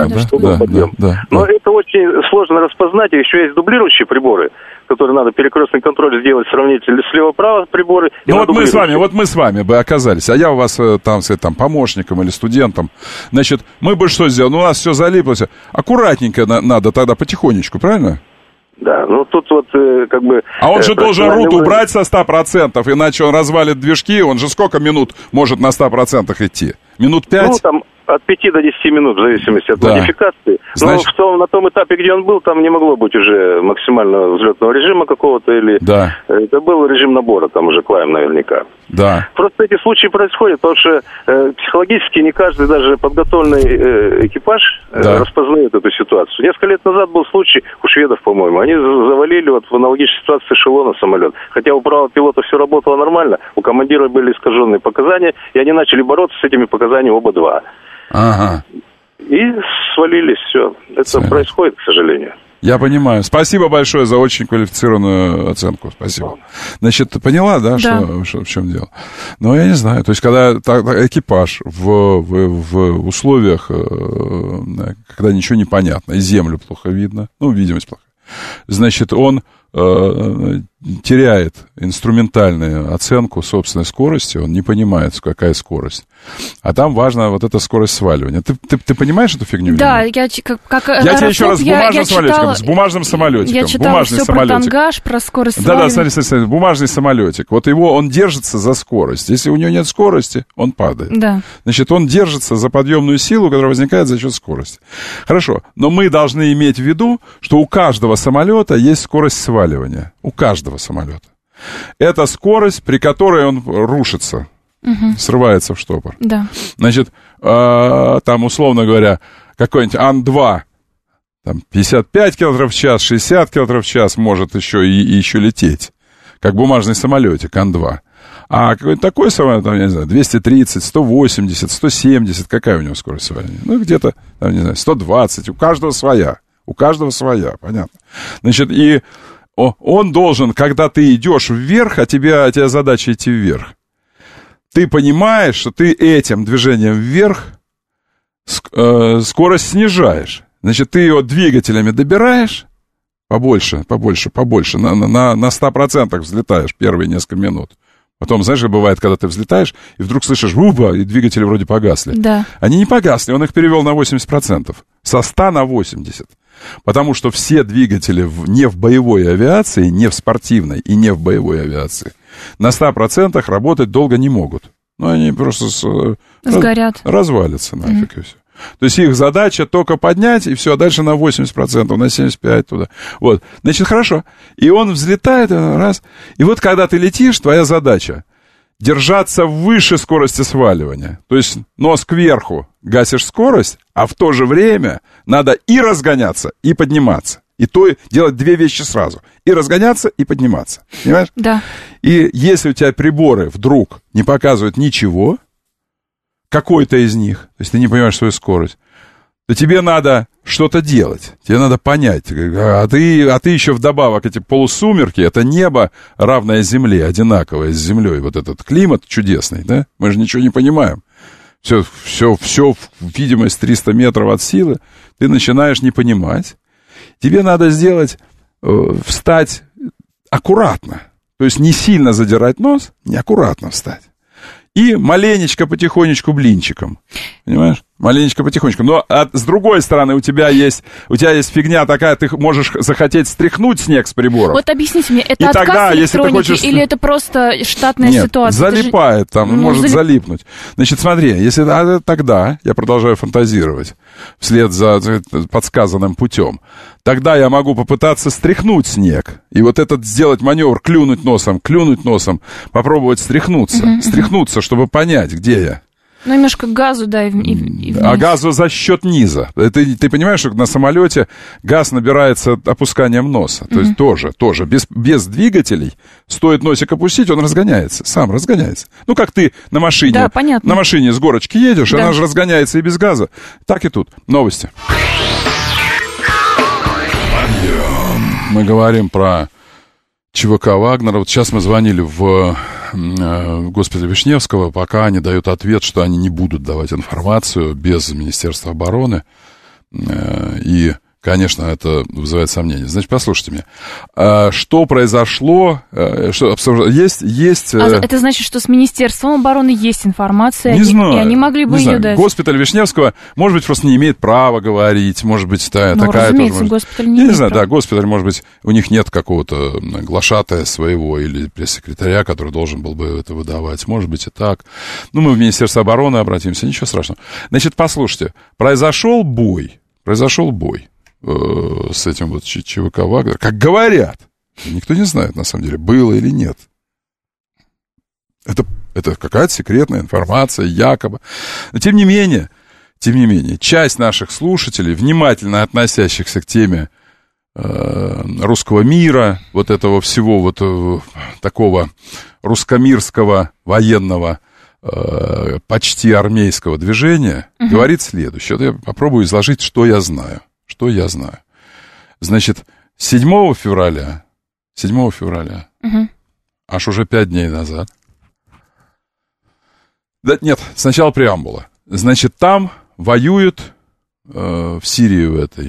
Но это очень сложно распознать, и еще есть дублирующие приборы, которые надо перекрестный контроль сделать сравнительно слева-право приборы. Ну вот мы с вами бы оказались, а я у вас там помощником или студентом. Значит, мы бы что сделали? Ну, у нас все залипло. Аккуратненько надо тогда, потихонечку, правильно? Да, ну тут вот как бы... А он же должен рут убрать со 100%, иначе он развалит движки, он же сколько минут может на 100% идти? Минут 5? Ну, там от 5 до 10 минут, в зависимости от модификации. Значит... Но на том этапе, где он был, там не могло быть уже максимального взлетного режима какого-то, или... Это был режим набора, там уже клайм наверняка. Да. Просто эти случаи происходят, потому что психологически не каждый, даже подготовленный экипаж распознает эту ситуацию. Несколько лет назад был случай у шведов, по-моему. Они завалили вот в аналогичной ситуации эшелона самолет. Хотя у правого пилота все работало нормально, у командира были искаженные показания, и они начали бороться с этими показаниями оба два. И свалились, все. Это происходит, к сожалению. Я понимаю. Спасибо большое за очень квалифицированную оценку. Спасибо. Значит, ты поняла, да, что в чем дело? Ну, я не знаю. То есть, когда экипаж в условиях, когда ничего не понятно, и землю плохо видно, ну, видимость плохая, значит, он теряет инструментальную оценку собственной скорости, он не понимает, какая скорость. А там важна вот эта скорость сваливания. Ты понимаешь эту фигню? Да, я тебе еще раз с бумажным самолетиком. Я читала все про тангаж, про скорость сваливания. Да, смотри, бумажный самолетик. Вот он держится за скорость. Если у него нет скорости, он падает. Да. Значит, он держится за подъемную силу, которая возникает за счет скорости. Хорошо, но мы должны иметь в виду, что у каждого самолета есть скорость сваливания. У каждого самолета. Это скорость, при которой он рушится. Срывается в штопор. Да. Значит, там, условно говоря, какой-нибудь Ан-2, там 55 км в час, 60 км в час может еще и еще лететь, как бумажный самолетик Ан-2. А какой-то такой самолет, там, я не знаю, 230, 180, 170, какая у него скорость сваливания? Ну, где-то, там, не знаю, 120, у каждого своя, понятно. Значит, и он должен, когда ты идешь вверх, а тебя задача идти вверх, ты понимаешь, что ты этим движением вверх скорость снижаешь. Значит, ты ее двигателями добираешь, побольше, на 100% взлетаешь первые несколько минут. Потом, знаешь, бывает, когда ты взлетаешь, и вдруг слышишь, и двигатели вроде погасли. Да. Они не погасли, он их перевел на 80%. Со 100 на 80%. Потому что все двигатели не в боевой авиации, не в спортивной и не в боевой авиации, на 100% работать долго не могут. Ну, они просто сгорят. Развалятся нафиг и все. То есть их задача только поднять, и все, а дальше на 80%, на 75% туда. Вот, значит, хорошо. И он взлетает, раз. И вот когда ты летишь, твоя задача держаться выше скорости сваливания. То есть нос кверху гасишь скорость, а в то же время надо и разгоняться, и подниматься. И то делать две вещи сразу. И разгоняться, и подниматься. Понимаешь? Да. И если у тебя приборы вдруг не показывают ничего, какой-то из них, то есть ты не понимаешь свою скорость, то тебе надо что-то делать. Тебе надо понять. А ты еще вдобавок, эти полусумерки, это небо, равное Земле, одинаковое с Землей. Вот этот климат чудесный, да? Мы же ничего не понимаем. Все в видимость 300 метров от силы. Ты начинаешь не понимать. Тебе надо встать аккуратно. То есть не сильно задирать нос, не аккуратно встать. И маленечко, потихонечку, блинчиком. Понимаешь? Маленечко, потихонечку. Но с другой стороны, у тебя есть фигня такая, ты можешь захотеть стряхнуть снег с приборов. Вот объясните мне, это и отказ тогда, электроники хочешь... или это просто штатная Нет, ситуация? залипает там, может залипнуть. Значит, смотри, если тогда, я продолжаю фантазировать вслед за подсказанным путем, тогда я могу попытаться стряхнуть снег. И вот этот сделать маневр, клюнуть носом, попробовать стряхнуться, чтобы понять, где я. Ну, немножко газу, да, и вниз. А газу за счет низа. Ты понимаешь, что на самолете газ набирается опусканием носа. То есть тоже. Без двигателей стоит носик опустить, он сам разгоняется. Ну, как ты на машине. Да, понятно. На машине с горочки едешь, да. Она же разгоняется и без газа. Так и тут. Новости. Мы говорим про ЧВК «Вагнера». Вот сейчас мы звонили в госпиталь Вишневского, пока они дают ответ, что они не будут давать информацию без Министерства обороны. И, конечно, это вызывает сомнения. Значит, послушайте меня. Что произошло? Есть... это значит, что с Министерством обороны есть информация, не знаю, и они могли бы ее дать. Госпиталь Вишневского, может быть, просто не имеет права говорить, может быть, такая... разумеется, тоже, госпиталь не имеет знаю, права. Да, госпиталь, может быть, у них нет какого-то глашатая своего или пресс-секретаря, который должен был бы это выдавать. Может быть, и так. Ну, мы в Министерство обороны обратимся, ничего страшного. Значит, послушайте, произошел бой с этим вот ЧВК «Вагнер», как говорят, никто не знает, на самом деле, было или нет. Это какая-то секретная информация, якобы. Но тем не менее, часть наших слушателей, внимательно относящихся к теме русского мира, вот этого всего вот такого русско-мирского военного почти армейского движения, говорит следующее. Я попробую изложить, что я знаю. Значит, 7 февраля, аж уже 5 дней назад, да нет, сначала преамбула. Значит, там воюют в Сирии в этой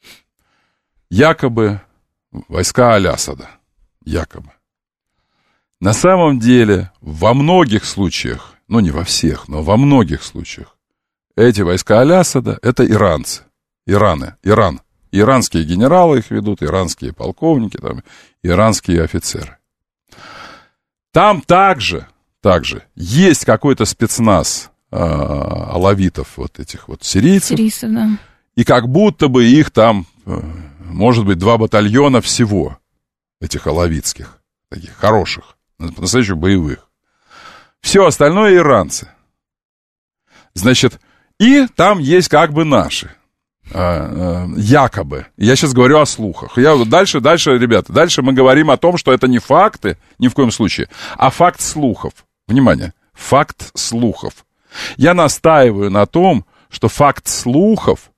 якобы войска Аль-Асада. Якобы. На самом деле, во многих случаях, ну не во всех, но во многих случаях, эти войска Аль-Асада — это иранцы. Иран. Иранские генералы их ведут, иранские полковники, там, иранские офицеры. Там также есть какой-то спецназ алавитов, вот этих вот сирийцев. Да. И как будто бы их там, может быть, 2 батальона всего, этих алавитских, таких хороших, по-настоящему боевых. Все остальное иранцы. Значит, и там есть как бы наши. Якобы. Я сейчас говорю о слухах. Дальше, ребята, дальше мы говорим о том, что это не факты, ни в коем случае, а факт слухов. Внимание, факт слухов. Я настаиваю на том, что факт слухов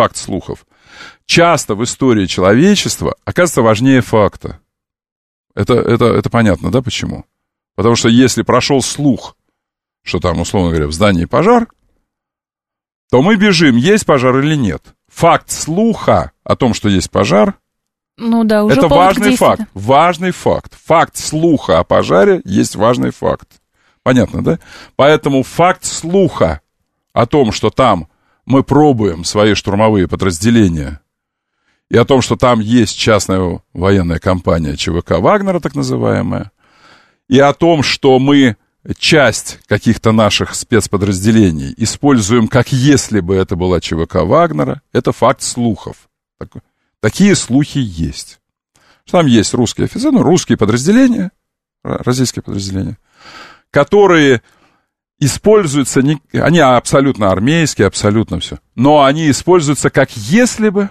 часто в истории человечества оказывается важнее факта. Это понятно, да, почему? Потому что если прошел слух, что там, условно говоря, в здании пожар, то мы бежим, есть пожар или нет. Факт слуха о том, что есть пожар, ну да, уже это важный факт. Важный факт. Факт слуха о пожаре есть важный факт. Понятно, да? Поэтому факт слуха о том, что там мы пробуем свои штурмовые подразделения, и о том, что там есть частная военная компания ЧВК «Вагнера», так называемая, и о том, что мы часть каких-то наших спецподразделений используем, как если бы это была ЧВК «Вагнера», это факт слухов. Такие слухи есть. Там есть русские офицеры, русские подразделения, российские подразделения, которые используются, они абсолютно армейские, абсолютно все, но они используются как если бы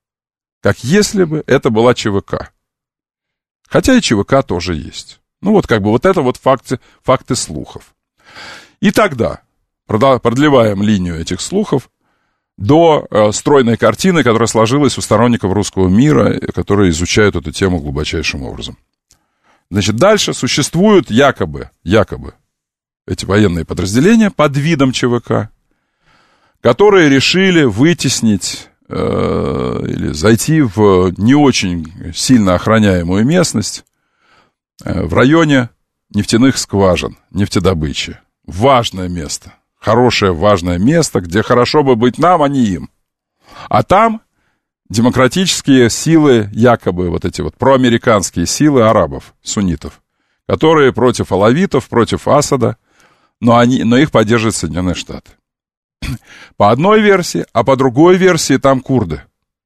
это была ЧВК. Хотя и ЧВК тоже есть. Ну, вот как бы вот это вот факты слухов. И тогда продлеваем линию этих слухов до стройной картины, которая сложилась у сторонников русского мира, которые изучают эту тему глубочайшим образом. Значит, дальше существуют якобы эти военные подразделения под видом ЧВК, которые решили вытеснить или зайти в не очень сильно охраняемую местность в районе нефтяных скважин, нефтедобычи. Важное место, хорошее важное место, где хорошо бы быть нам, а не им. А там демократические силы, якобы вот эти вот проамериканские силы арабов, суннитов, которые против алавитов, против Асада, но их поддерживают Соединенные Штаты. По одной версии, а по другой версии там курды.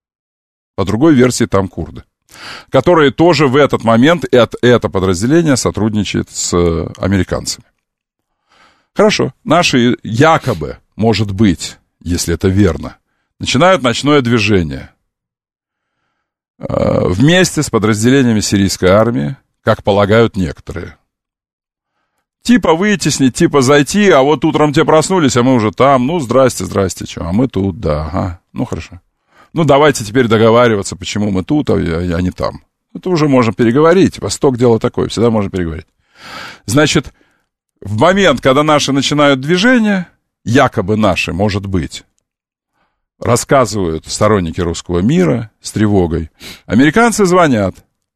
Которые тоже в этот момент, это подразделение сотрудничает с американцами. Хорошо, наши якобы, может быть, если это верно, начинают ночное движение вместе с подразделениями сирийской армии, как полагают некоторые. Типа вытеснить, типа зайти, а вот утром те проснулись, а мы уже там, ну, здрасте, что, а мы тут, да, ага, ну, хорошо. Ну, давайте теперь договариваться, почему мы тут, а не там. Это уже можно переговорить, Восток дело такое, всегда можно переговорить. Значит, в момент, когда наши начинают движение, якобы наши, может быть, рассказывают сторонники русского мира с тревогой, американцы звонят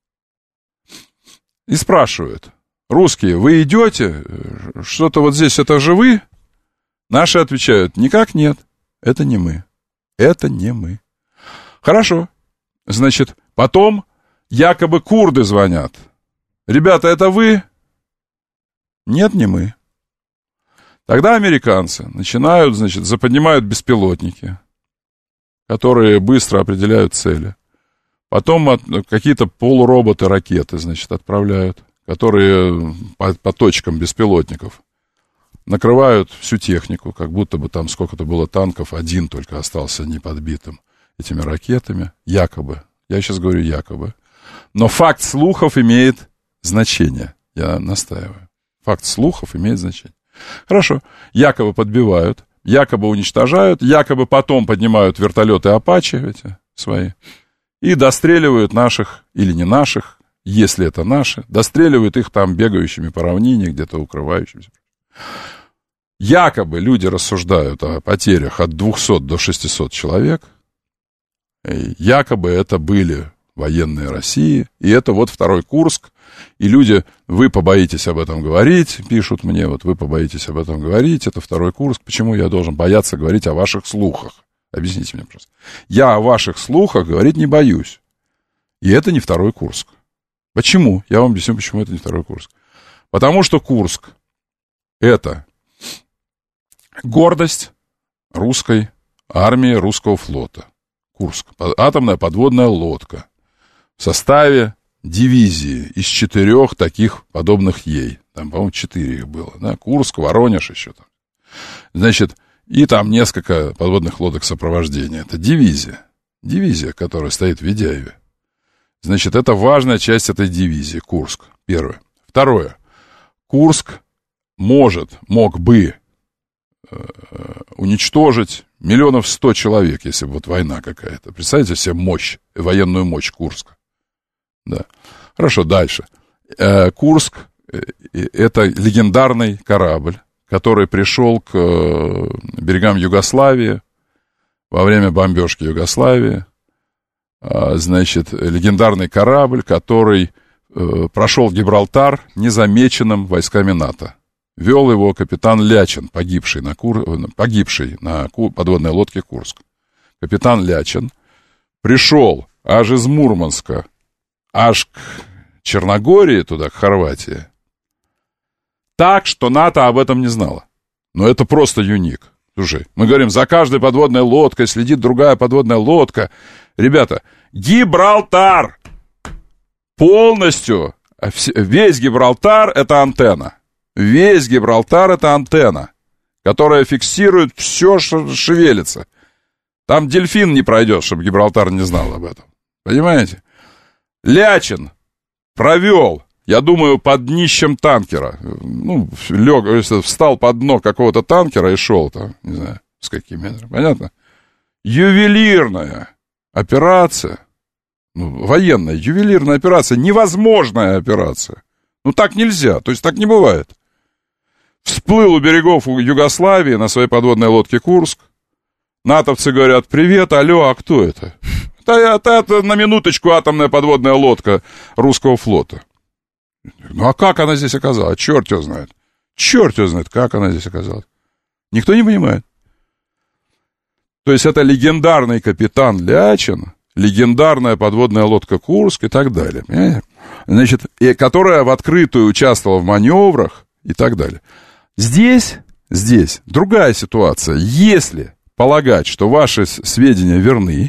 и спрашивают: русские, вы идете? Что-то вот здесь, это же вы? Наши отвечают: никак нет, это не мы. Это не мы. Хорошо. Значит, потом якобы курды звонят. Ребята, это вы? Нет, не мы. Тогда американцы начинают, значит, заподнимают беспилотники, которые быстро определяют цели. Потом какие-то полуроботы, ракеты, значит, отправляют, которые по точкам беспилотников накрывают всю технику, как будто бы там сколько-то было танков, один только остался неподбитым этими ракетами, якобы. Я сейчас говорю якобы. Но факт слухов имеет значение, я настаиваю. Факт слухов имеет значение. Хорошо, якобы подбивают, якобы уничтожают, якобы потом поднимают вертолеты Апачи эти свои и достреливают наших или не наших, если это наши, достреливают их там бегающими по равнине, где-то укрывающимися. Якобы люди рассуждают о потерях от 200 до 600 человек. И якобы это были военные России, и это вот второй Курск. И люди, вы побоитесь об этом говорить, пишут мне, вот вы побоитесь об этом говорить, это второй Курск. Почему я должен бояться говорить о ваших слухах? Объясните мне, пожалуйста. Я о ваших слухах говорить не боюсь. И это не второй Курск. Почему? Я вам объясню, почему это не второй Курск. Потому что Курск — это гордость русской армии, русского флота. Курск. Атомная подводная лодка в составе дивизии из 4 таких подобных ей. Там, по-моему, 4 их было, да? Курск, Воронеж еще там. Значит, и там несколько подводных лодок сопровождения. Это дивизия. Дивизия, которая стоит в Ведяеве. Значит, это важная часть этой дивизии, Курск. Первое. Второе. Курск мог бы уничтожить 100 000 человек, если бы вот война какая-то. Представьте себе мощь, военную мощь Курска. Да. Хорошо, дальше. Курск — это легендарный корабль, который пришел к берегам Югославии во время бомбежки Югославии. Значит, легендарный корабль, который прошел Гибралтар незамеченным войсками НАТО. Вел его капитан Лячин, погибший на подводной лодке Курск. Капитан Лячин пришел аж из Мурманска, аж к Черногории, туда, к Хорватии, так, что НАТО об этом не знало. Но это просто юник. Слушай, мы говорим, за каждой подводной лодкой следит другая подводная лодка. Ребята, Гибралтар! Полностью, весь Гибралтар — это антенна. Весь Гибралтар — это антенна, которая фиксирует все, что шевелится. Там дельфин не пройдет, чтобы Гибралтар не знал об этом. Понимаете? Лячин провел, я думаю, под днищем танкера. Ну, встал под дно какого-то танкера и шел там, не знаю, с каким метром. Понятно? Ювелирная операция. Ну, военная, ювелирная операция, невозможная операция. Ну, так нельзя, то есть так не бывает. Всплыл у берегов Югославии на своей подводной лодке Курск. Натовцы говорят: привет, алло, а кто это? Это на минуточку атомная подводная лодка русского флота. Ну, а как она здесь оказалась? Черт его знает. Черт его знает, как она здесь оказалась. Никто не понимает. То есть это легендарный капитан Лячин, легендарная подводная лодка Курск и так далее. Понимаете? Значит, которая в открытую участвовала в маневрах и так далее. Здесь другая ситуация. Если полагать, что ваши сведения верны,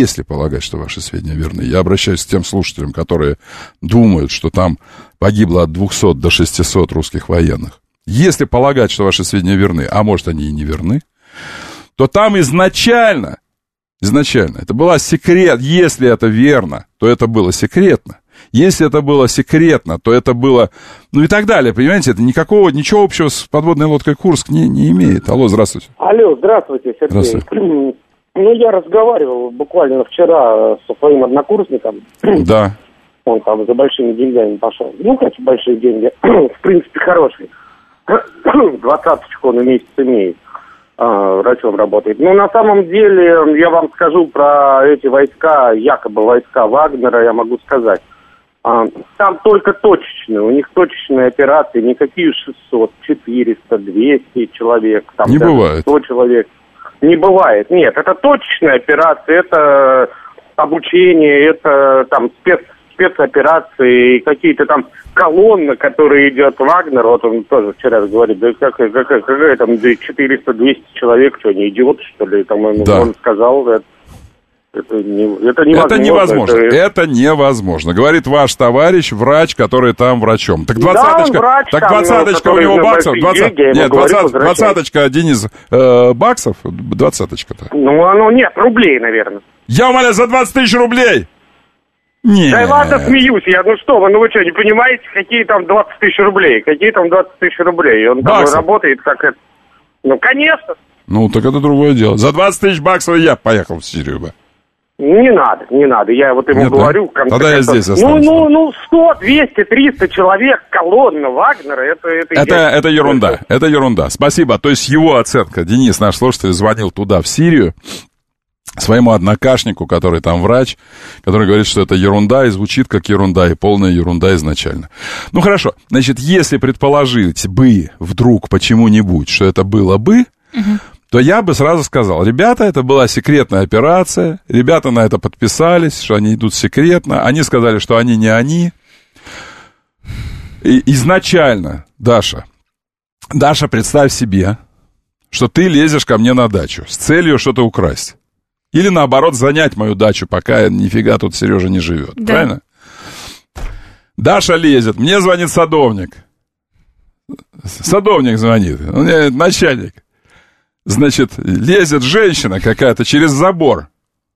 я обращаюсь к тем слушателям, которые думают, что там погибло от 200 до 600 русских военных. Если полагать, что ваши сведения верны, а может они и не верны, то там изначально, это была секрет. Если это верно, то это было секретно. Если это было секретно, то это было... Ну и так далее, понимаете? Это ничего общего с подводной лодкой Курск не имеет. Алло, здравствуйте. Алло, здравствуйте, Сергей. Здравствуйте. Ну, я разговаривал буквально вчера со своим однокурсником. Да. Он там за большими деньгами пошел. Ну, как большие деньги. В принципе, хорошие. 20-очку он в месяц имеет. Врачом работает. Но на самом деле, я вам скажу про эти войска, якобы войска Вагнера, я могу сказать. Там только точечные, у них точечные операции, никакие 600, 400, 200 человек. Там не бывает. 100 человек. Не бывает. Нет, это точечные операции, это обучение, это там спецоперации, какие-то там колонны, которые идет Вагнер, вот он тоже вчера говорит, да какая там 400-200 человек, что, не идиот, что ли, там он сказал, это невозможно. Это невозможно. Говорит ваш товарищ, врач, который там врачом. Так двадцаточка у него баксов? Нет, двадцаточка один из баксов? Двадцаточка-то. Нет, рублей, наверное. Я умоляю, за 20 тысяч рублей! Нет. Да ладно, смеюсь я. Ну что вы что, не понимаете, какие там 20 тысяч рублей? Какие там 20 тысяч рублей? Он там работает как это. Ну, конечно. Ну, так это другое дело. За 20 тысяч баксов я поехал в Сирию бы. Не надо. Я вот ему говорю. Тогда я здесь останусь. 100, 200, 300 человек, колонна Вагнера, это ерунда. Это ерунда. Спасибо. То есть его оценка. Денис, наш слушатель, звонил туда, в Сирию, своему однокашнику, который там врач, который говорит, что это ерунда, и звучит как ерунда, и полная ерунда изначально. Ну, хорошо. Значит, если предположить бы вдруг почему-нибудь, что это было бы, то я бы сразу сказал: ребята, это была секретная операция, ребята на это подписались, что они идут секретно, они сказали, что они не они. И изначально, Даша, представь себе, что ты лезешь ко мне на дачу с целью что-то украсть. Или, наоборот, занять мою дачу, пока нифига тут Сережа не живет. Да. Правильно? Даша лезет, мне звонит садовник. Садовник звонит, у меня начальник. Значит, лезет женщина какая-то через забор.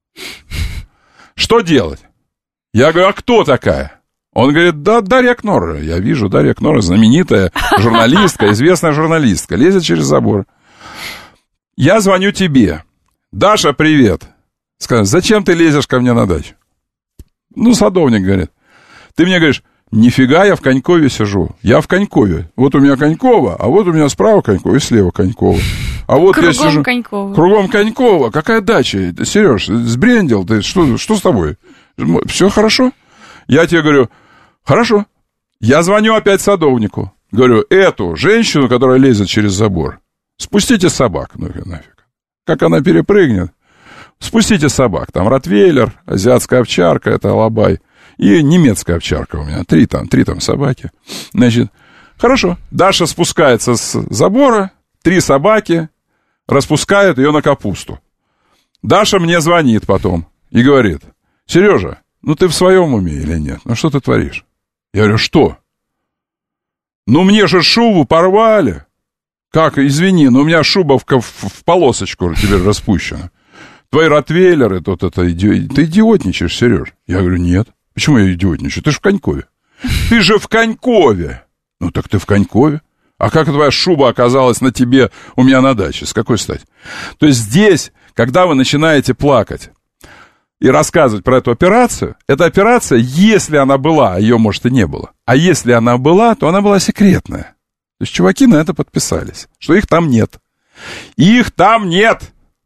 Что делать? Я говорю, а кто такая? Он говорит, да, Дарья Кнор. Я вижу, Дарья Кнор, знаменитая журналистка, известная журналистка. Лезет через забор. Я звоню тебе. Даша, привет. Скажет, зачем ты лезешь ко мне на дачу? Ну, садовник говорит. Ты мне говоришь, нифига, я в Конькове сижу. Я в Конькове. Вот у меня Конькова, а вот у меня справа Конькова и слева Конькова. А вот кругом я сижу... Конькова. Кругом Конькова. Какая дача? Сереж, сбрендил ты. Что с тобой? Все хорошо? Я тебе говорю, хорошо. Я звоню опять садовнику. Говорю, эту женщину, которая лезет через забор, спустите собак. Ну, нафиг. Как она перепрыгнет? Спустите собак. Там ротвейлер, азиатская овчарка, это алабай. И немецкая овчарка у меня. Три там собаки. Значит, хорошо. Даша спускается с забора. 3 собаки. Распускают ее на капусту. Даша мне звонит потом и говорит, Сережа, ну ты в своем уме или нет? Ну что ты творишь? Я говорю, что? Ну мне же шубу порвали. Как, извини, но у меня шуба в полосочку теперь распущена. Твои ротвейлеры, тут это, ты идиотничаешь, Сереж? Я говорю, нет. Почему я идиотничаю? Ты же в Конькове. Ты же в Конькове. Ну так ты в Конькове. А как твоя шуба оказалась на тебе у меня на даче? С какой стати? То есть здесь, когда вы начинаете плакать и рассказывать про эту операцию, эта операция, если она была, ее, может, и не было, а если она была, то она была секретная. То есть чуваки на это подписались, что их там нет. Их там нет!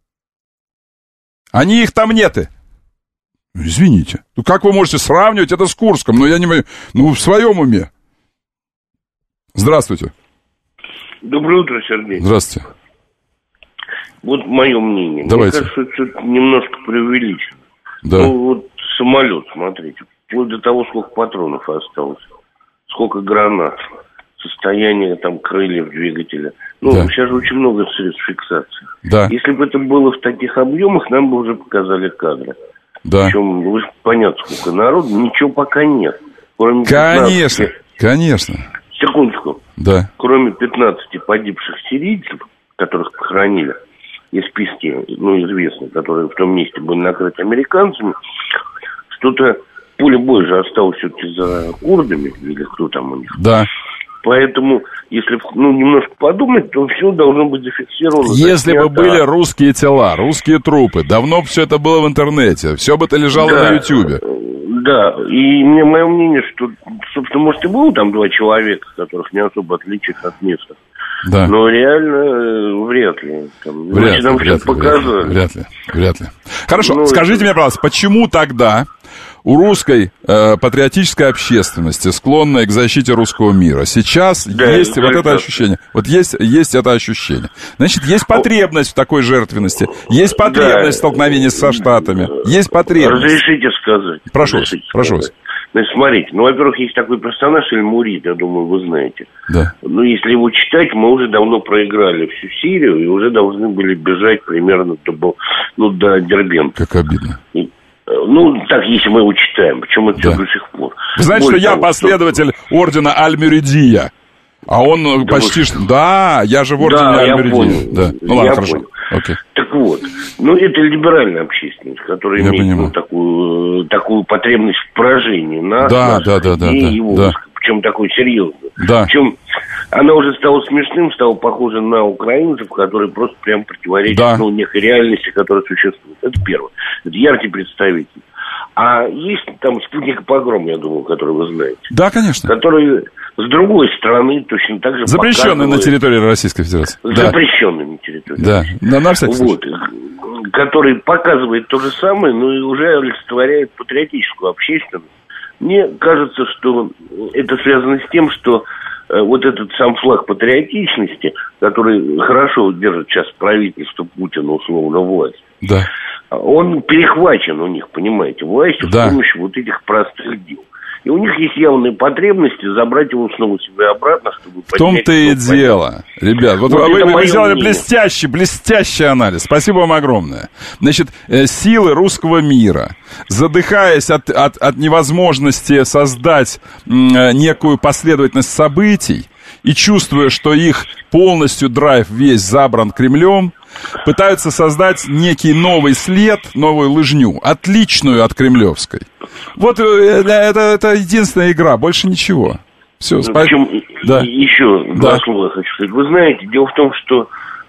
Они их там неты. Извините. Ну как вы можете сравнивать это с Курском? Ну я не могу. Ну в своем уме. Здравствуйте. Доброе утро, Сергей. Здравствуйте. Вот мое мнение. Давайте. Мне кажется, это немножко преувеличено. Да. Ну, вот самолет, смотрите. Вплоть до того, сколько патронов осталось. Сколько гранат. Состояние там крыльев, двигателя. Ну, да. Сейчас же очень много средств фиксации. Да. Если бы это было в таких объемах, нам бы уже показали кадры. Да. Причем, вы же понятно, сколько народу, ничего пока нет. Кроме конечно, 15... конечно. Секундочку. Да. Кроме 15 погибших сирийцев, которых похоронили, из списки, ну, известно, которые в том месте были накрыты американцами, что-то поле боя же осталось все-таки за курдами, или кто там у них. Да. Поэтому, если, немножко подумать, то все должно быть зафиксировано. Если бы были русские тела, русские трупы, давно бы все это было в интернете, все бы это лежало на Ютьюбе. Да, и мое мнение, что, собственно, может, и было там 2 человека, которых не особо отличить от места. Да. Но реально вряд ли. Вряд ли. Хорошо, скажите мне, пожалуйста, почему тогда у русской патриотической общественности, склонной к защите русского мира, сейчас есть вот это ощущение? Вот есть это ощущение. Значит, есть потребность в такой жертвенности, есть потребность в столкновении со Штатами, есть потребность. Разрешите сказать. Прошу вас. Значит, смотрите, во-первых, есть такой персонаж Эль-Мурид, я думаю, вы знаете. Да. Но если его читать, мы уже давно проиграли всю Сирию и уже должны были бежать примерно до Дербента. Как обидно. Так, если мы его читаем, причем это все до сих пор. Вы знаете, что я последователь ордена Аль-Мюридия? А он почти что... Да, я же в ордене Аль-Мюридия. Да, ну ладно, хорошо. Окей. Так вот, это либеральная общественность, которая имеет такую потребность в поражении нас, и его, причем такой серьезный. Да. Причем она уже стала смешным, стала похожа на украинцев, которые просто прям противоречат некой реальности, которая существует. Это первое. Это яркий представитель. А есть там спутник погром, я думаю, который вы знаете. Да, конечно. Который с другой стороны точно так же запрещенный на территории Российской Федерации. Запрещенный на территории. Да, на всякий случай. Который показывает то же самое, но и уже олицетворяет патриотическую общественность. Мне кажется, что это связано с тем, что вот этот сам флаг патриотичности, который хорошо держит сейчас правительство Путина, условно, власть, он перехвачен у них, понимаете, властью с помощью вот этих простых дел. И у них есть явные потребности забрать его снова себе обратно, чтобы... В том-то и дело. Ребят, вот вы сделали блестящий анализ. Спасибо вам огромное. Значит, силы русского мира, задыхаясь от невозможности создать некую последовательность событий и чувствуя, что их полностью драйв весь забран Кремлем, пытаются создать некий новый след, новую лыжню, отличную от кремлевской. Вот это единственная игра, больше ничего. Все, причем еще два слова хочу сказать. Вы знаете, дело в том, что,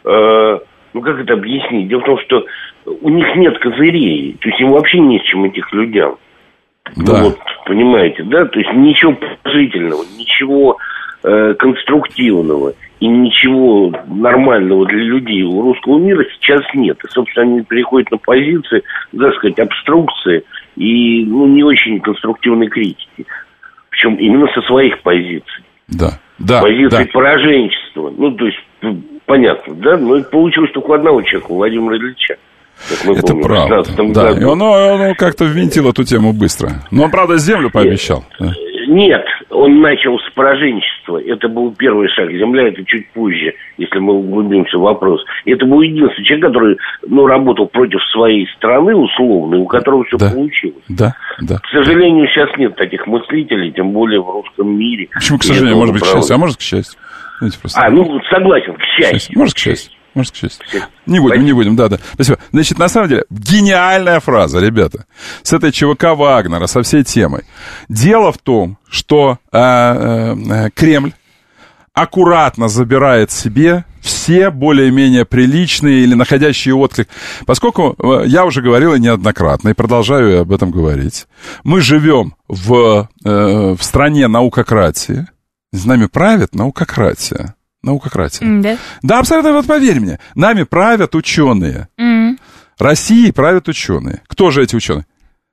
как это объяснить? Дело в том, что у них нет козырей, то есть им вообще не с чем этих людям. Да. Вот, понимаете, да? То есть ничего положительного, ничего конструктивного и ничего нормального для людей у русского мира сейчас нет. И, собственно, они переходят на позиции, так сказать, обструкции и не очень конструктивной критики. Причем именно со своих позиций. Да. Позиции пораженчества. То есть, понятно, да? Но это получилось только у одного человека, у Владимира Ильича. Это помним, правда. Да. И он как-то ввинтил эту тему быстро. Но он, правда, землю пообещал. Нет, он начал с пораженчества. Это был первый шаг. Земля — это чуть позже, если мы углубимся в вопрос. Это был единственный человек, который работал против своей страны, условно, у которого все получилось. Да. К сожалению, сейчас нет таких мыслителей, тем более в русском мире. Почему, к сожалению, может быть, к счастью? А может, к счастью? Согласен, к счастью. Может, к счастью. Не будем, да. Спасибо. Значит, на самом деле, гениальная фраза, ребята, с этой ЧВК Вагнера, со всей темой. Дело в том, что Кремль аккуратно забирает себе все более-менее приличные или находящие отклик. Поскольку я уже говорил и неоднократно, и продолжаю об этом говорить, мы живем в стране наукократии, с нами правит наукократия. Да? Да, абсолютно, вот поверь мне. Нами правят ученые. Россией правят ученые. Кто же эти ученые?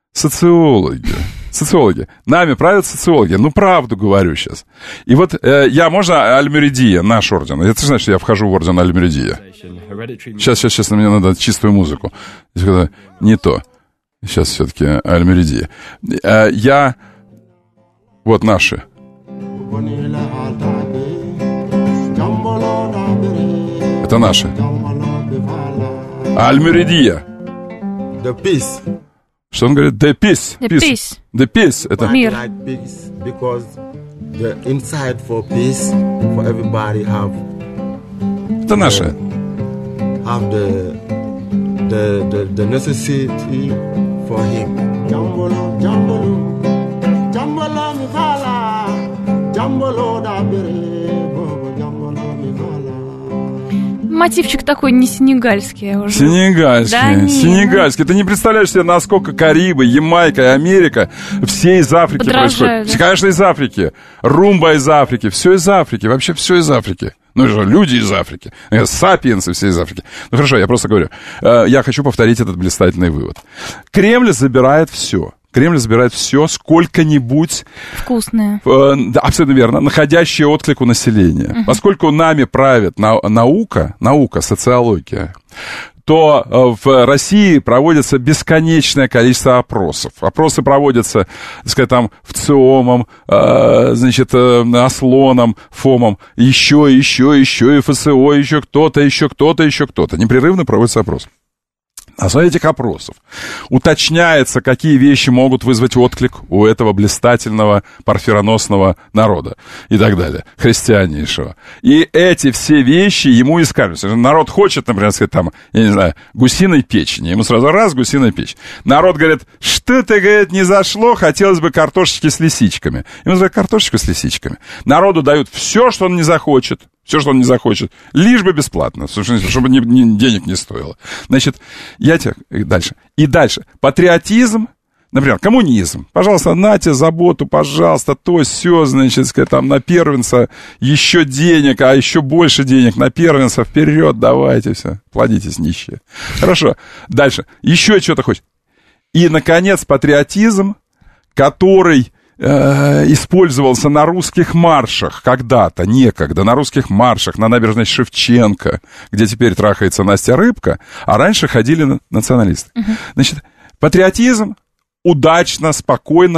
Социологи. Нами правят социологи. Правду говорю сейчас. И вот можно Аль-Мюридия, наш орден. Ты знаешь, что я вхожу в орден Аль-Мюридия. Сейчас мне надо чистую музыку. Не то. Сейчас все-таки Аль-Мюридия. Вот наши. Это наши. Аль-Мюридия. The peace. Что он говорит? The peace. The peace. Это мир. Because the inside for peace, for everybody have. Это наши. Have the necessity for him. Jambolo, jambolo, jambolo mi fala, jambolo da bere. Мотивчик такой не сенегальский уже. Сенегальский. Ты не представляешь себе, насколько Карибы, Ямайка и Америка все из Африки происходят. Да? Конечно, из Африки. Румба из Африки. Все из Африки. Вообще все из Африки. Люди из Африки. Сапиенсы все из Африки. Хорошо, я просто говорю. Я хочу повторить этот блистательный вывод. Кремль забирает все. Кремль забирает все, сколько-нибудь... Вкусное. Да, абсолютно верно. Находящее отклик у населения. Поскольку нами правит наука, социология, то в России проводится бесконечное количество опросов. Опросы проводятся, так сказать, там, ВЦИОМом, Ослоном, ФОМом, еще, и ФСО, еще кто-то. Непрерывно проводится опрос. На основе этих опросов уточняется, какие вещи могут вызвать отклик у этого блистательного парфироносного народа и так далее, христианейшего. И эти все вещи ему и скажут. Народ хочет, например, сказать, там, я не знаю, гусиной печени. Ему сразу гусиная печень. Народ говорит, что-то, говорит, не зашло, хотелось бы картошечки с лисичками. Ему называют картошечку с лисичками. Народу дают все, что он не захочет. Все, что он не захочет, лишь бы бесплатно, чтобы денег не стоило. Значит, дальше. И дальше. Патриотизм, например, коммунизм. Пожалуйста, нате заботу, пожалуйста, то, сё, там на первенца еще денег, а еще больше денег на первенца, вперед, давайте все, плодитесь, нищие. Хорошо, дальше. Еще что-то хочет. И, наконец, патриотизм, который... использовался на русских маршах некогда, на русских маршах, на набережной Шевченко, где теперь трахается Настя Рыбка, а раньше ходили националисты. Значит, патриотизм удачно, спокойно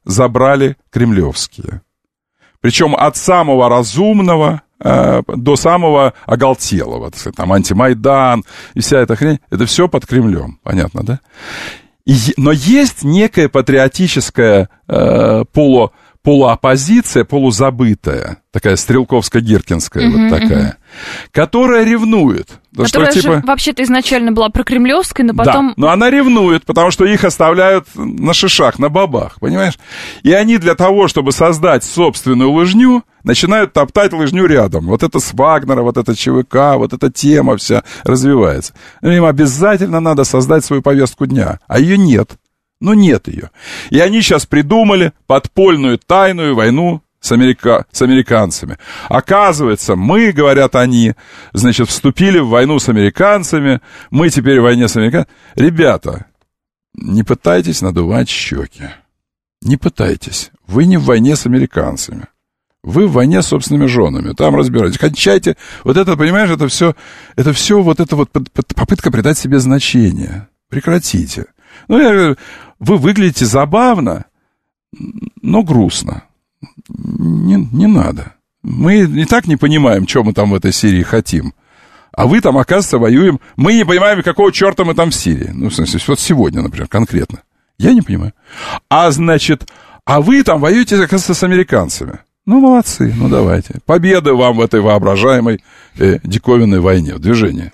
забрали кремлевские. Причем от самого разумного до самого оголтелого. Там антимайдан и вся эта хрень. Это все под Кремлем. Понятно, да? Но есть некая патриотическая полуоппозиция, полузабытая, такая стрелковско-гиркинская вот такая, которая ревнует. Которая что, же вообще-то изначально была прокремлевской, но потом... Да, но она ревнует, потому что их оставляют на шишах, на бабах, понимаешь? И они для того, чтобы создать собственную лыжню, начинают топтать лыжню рядом. Вот это с Вагнера, вот это ЧВК, вот эта тема вся развивается. Им обязательно надо создать свою повестку дня, а ее нет. Но нет ее. И они сейчас придумали подпольную тайную войну с американцами. Оказывается, мы, говорят они, значит, вступили в войну с американцами, мы теперь в войне с американцами. Ребята, не пытайтесь надувать щеки. Не пытайтесь. Вы не в войне с американцами. Вы в войне с собственными женами. Там разбирайтесь. Кончайте. Вот это, понимаешь, это все вот это вот попытка придать себе значение. Прекратите. Ну, я говорю, вы выглядите забавно, но грустно. Не надо. Мы и так не понимаем, что мы там в этой Сирии хотим. А вы там, оказывается, воюем. Мы не понимаем, какого черта мы там в Сирии. Ну, в смысле, вот сегодня, например, конкретно. Я не понимаю. А вы там воюете, оказывается, с американцами. Ну, молодцы, ну давайте. Победы вам в этой воображаемой диковинной войне, в движении.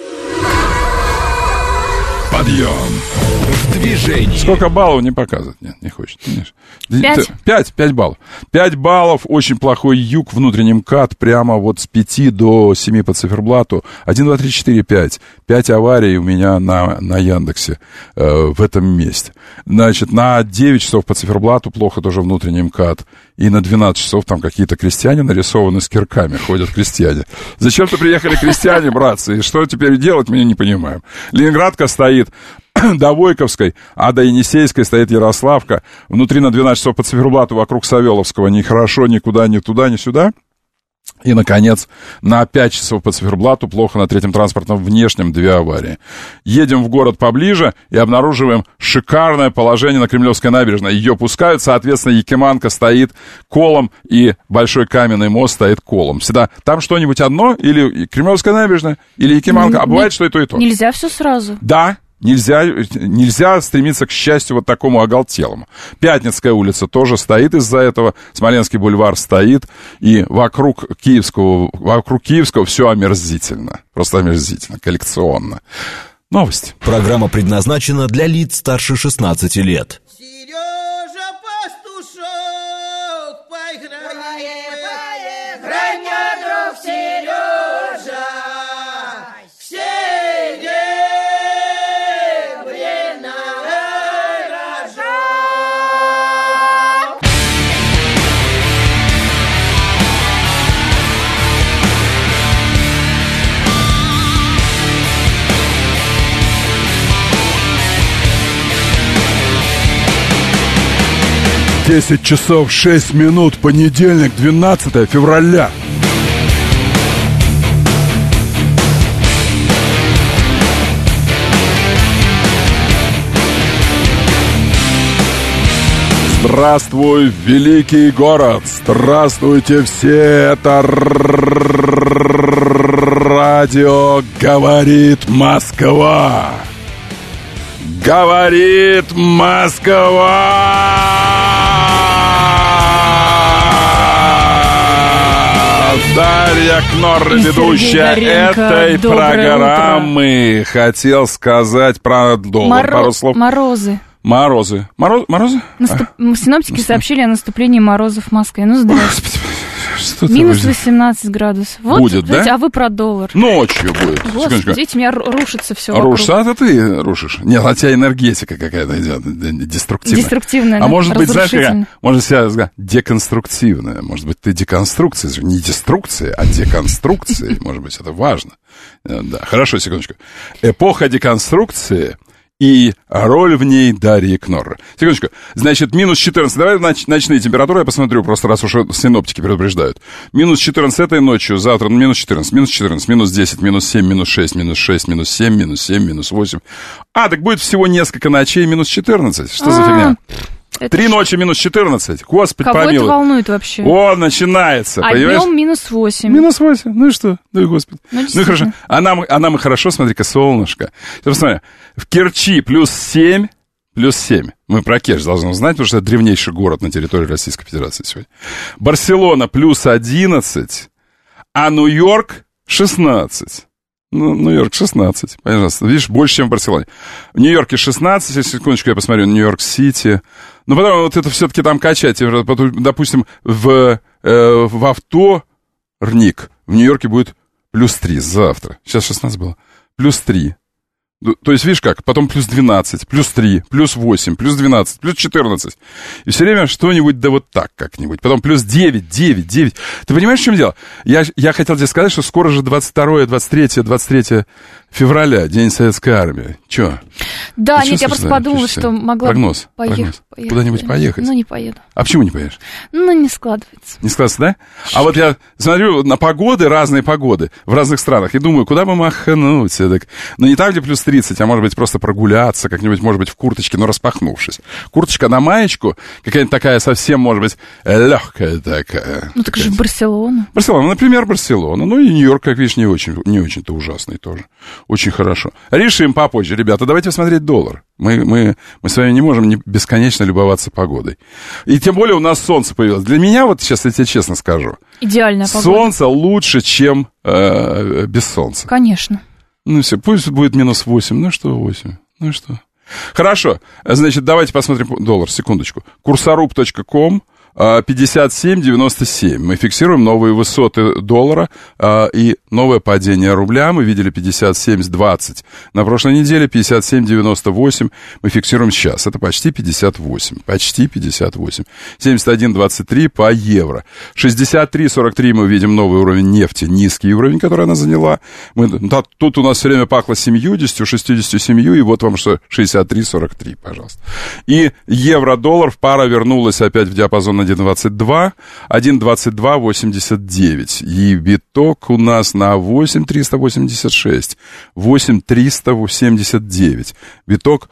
Подъем в движении. Сколько баллов не показывает? Нет, не хочет. 5 баллов. 5 баллов, очень плохой юг, внутренний МКАД, прямо вот с 5 до 7 по циферблату. 1, 2, 3, 4, 5. 5 аварий у меня на Яндексе в этом месте. Значит, на 9 часов по циферблату плохо тоже внутренний МКАД. И на 12 часов там какие-то крестьяне нарисованы с кирками, ходят крестьяне. Зачем-то приехали крестьяне, братцы, и что теперь делать, мы не понимаем. Ленинградка стоит до Войковской, а до Енисейской стоит Ярославка. Внутри на 12 часов по циферблату вокруг Савеловского ни хорошо, никуда, ни туда, ни сюда. И, наконец, на 5 часов по циферблату плохо на третьем транспортном внешнем 2 аварии. Едем в город поближе и обнаруживаем шикарное положение на Кремлевской набережной. Ее пускают, соответственно, Якиманка стоит колом, и Большой каменный мост стоит колом. Всегда там что-нибудь одно, или Кремлевская набережная, или Якиманка, а бывает, что и то, и то. Нельзя все сразу. Да. Нельзя стремиться к счастью вот такому оголтелому. Пятницкая улица тоже стоит из-за этого, Смоленский бульвар стоит, и вокруг Киевского все омерзительно, просто омерзительно, коллекционно. Новости. Программа предназначена для лиц старше 16 лет. Сережа Пастушок, поиграем, грай мне, друг Сережа, Десять часов 6 минут, понедельник, 12 февраля. Здравствуй, великий город! Здравствуйте все! Это радио «Говорит Москва». Говорит Москва! Дарья Кнор, ведущая этой программы. Хотел сказать про доллар пару слов. Морозы. Морозы? Синоптики сообщили о наступлении морозов в Москве. Ну, здравствуйте. Минус 18 градусов. Вот, будет, да? А вы про доллар. Ночью будет. Господи, видите, у меня рушится все рушится, а ты рушишь. Нет, а у тебя энергетика какая-то идет деструктивная. Деструктивная, да? А может быть, знаешь, какая? Может, себя сказать, деконструктивная. Может быть, ты деконструкция. Не деструкция, а деконструкция. Может быть, это важно. Да, хорошо, секундочку. Эпоха деконструкции и роль в ней Дарьи Кнорр. Секундочку. Значит, минус 14. Давай ночные температуры я посмотрю, просто раз уж синоптики предупреждают. Минус 14 этой ночью, завтра минус 14, минус 10, минус 7, минус 6, минус 6, минус 7, минус 7, минус 8. Так будет всего несколько ночей минус 14. Что за фигня? 3 ночи минус 14. Господи, кого помилуй. это волнует вообще? О, начинается, а понимаешь? днем минус 8. Минус 8, ну и что? Ну и господи. Ну и хорошо. А нам и хорошо, смотри-ка, солнышко. Посмотри, в Керчи плюс 7. Плюс 7. Мы про Керчь должны знать, потому что это древнейший город на территории Российской Федерации сегодня. Барселона плюс 11, а Нью-Йорк 16. Ну, Нью-Йорк 16, пожалуйста. Видишь, больше, чем в Барселоне. В Нью-Йорке 16, если секундочку я посмотрю, Нью-Йорк-Сити. Но потом вот это все-таки там качать. Допустим, в вторник в Нью-Йорке будет плюс 3 завтра. Сейчас 16 было. Плюс 3. То есть, видишь как, потом плюс 12, плюс 3, плюс 8, плюс 12, плюс 14. И все время что-нибудь, да вот так как-нибудь. Потом плюс 9, 9, 9. Ты понимаешь, в чем дело? Я хотел тебе сказать, что скоро же 23 февраля, День Советской Армии. Че? Да, нет, я просто подумала, что могла прогноз. Поехать. Куда-нибудь поехать? Ну, не поеду. А почему не поедешь? Ну, не складывается. Не складывается, да? А вот я смотрю на погоды, разные погоды в разных странах, и думаю, куда бы махнуть? Так, ну, не там, где плюс 30, а может быть просто прогуляться как-нибудь, может быть, в курточке, но распахнувшись. Курточка на маечку, какая-нибудь такая совсем, может быть, легкая такая. Ну, так же Барселона. Барселона, например, Барселона. Ну, и Нью-Йорк, как видишь, не очень-то ужасный тоже. Очень хорошо. Решим попозже, ребята. Давайте смотреть доллар. Мы с вами не можем бесконечно любоваться погодой. И тем более у нас солнце появилось. Для меня, вот сейчас я тебе честно скажу. Идеальная погода. Солнце лучше, чем без солнца. Конечно. Ну все, пусть будет минус 8. Ну что 8? Ну что? Хорошо. Значит, давайте посмотрим доллар. Секундочку. Курсоруб.ком. 57.97. Мы фиксируем новые высоты доллара и новое падение рубля. Мы видели 57.20 на прошлой неделе, 57.98 мы фиксируем сейчас. Это почти 58. Почти 58. 71.23 по евро. 63.43 мы видим новый уровень нефти, низкий уровень, который она заняла. Тут у нас все время пахло 70, 67, и вот вам что 63.43, пожалуйста. И евро-доллар, пара вернулась опять в диапазон 1.22, 1.22.89. И биток у нас на 8.386, 8.379. Биток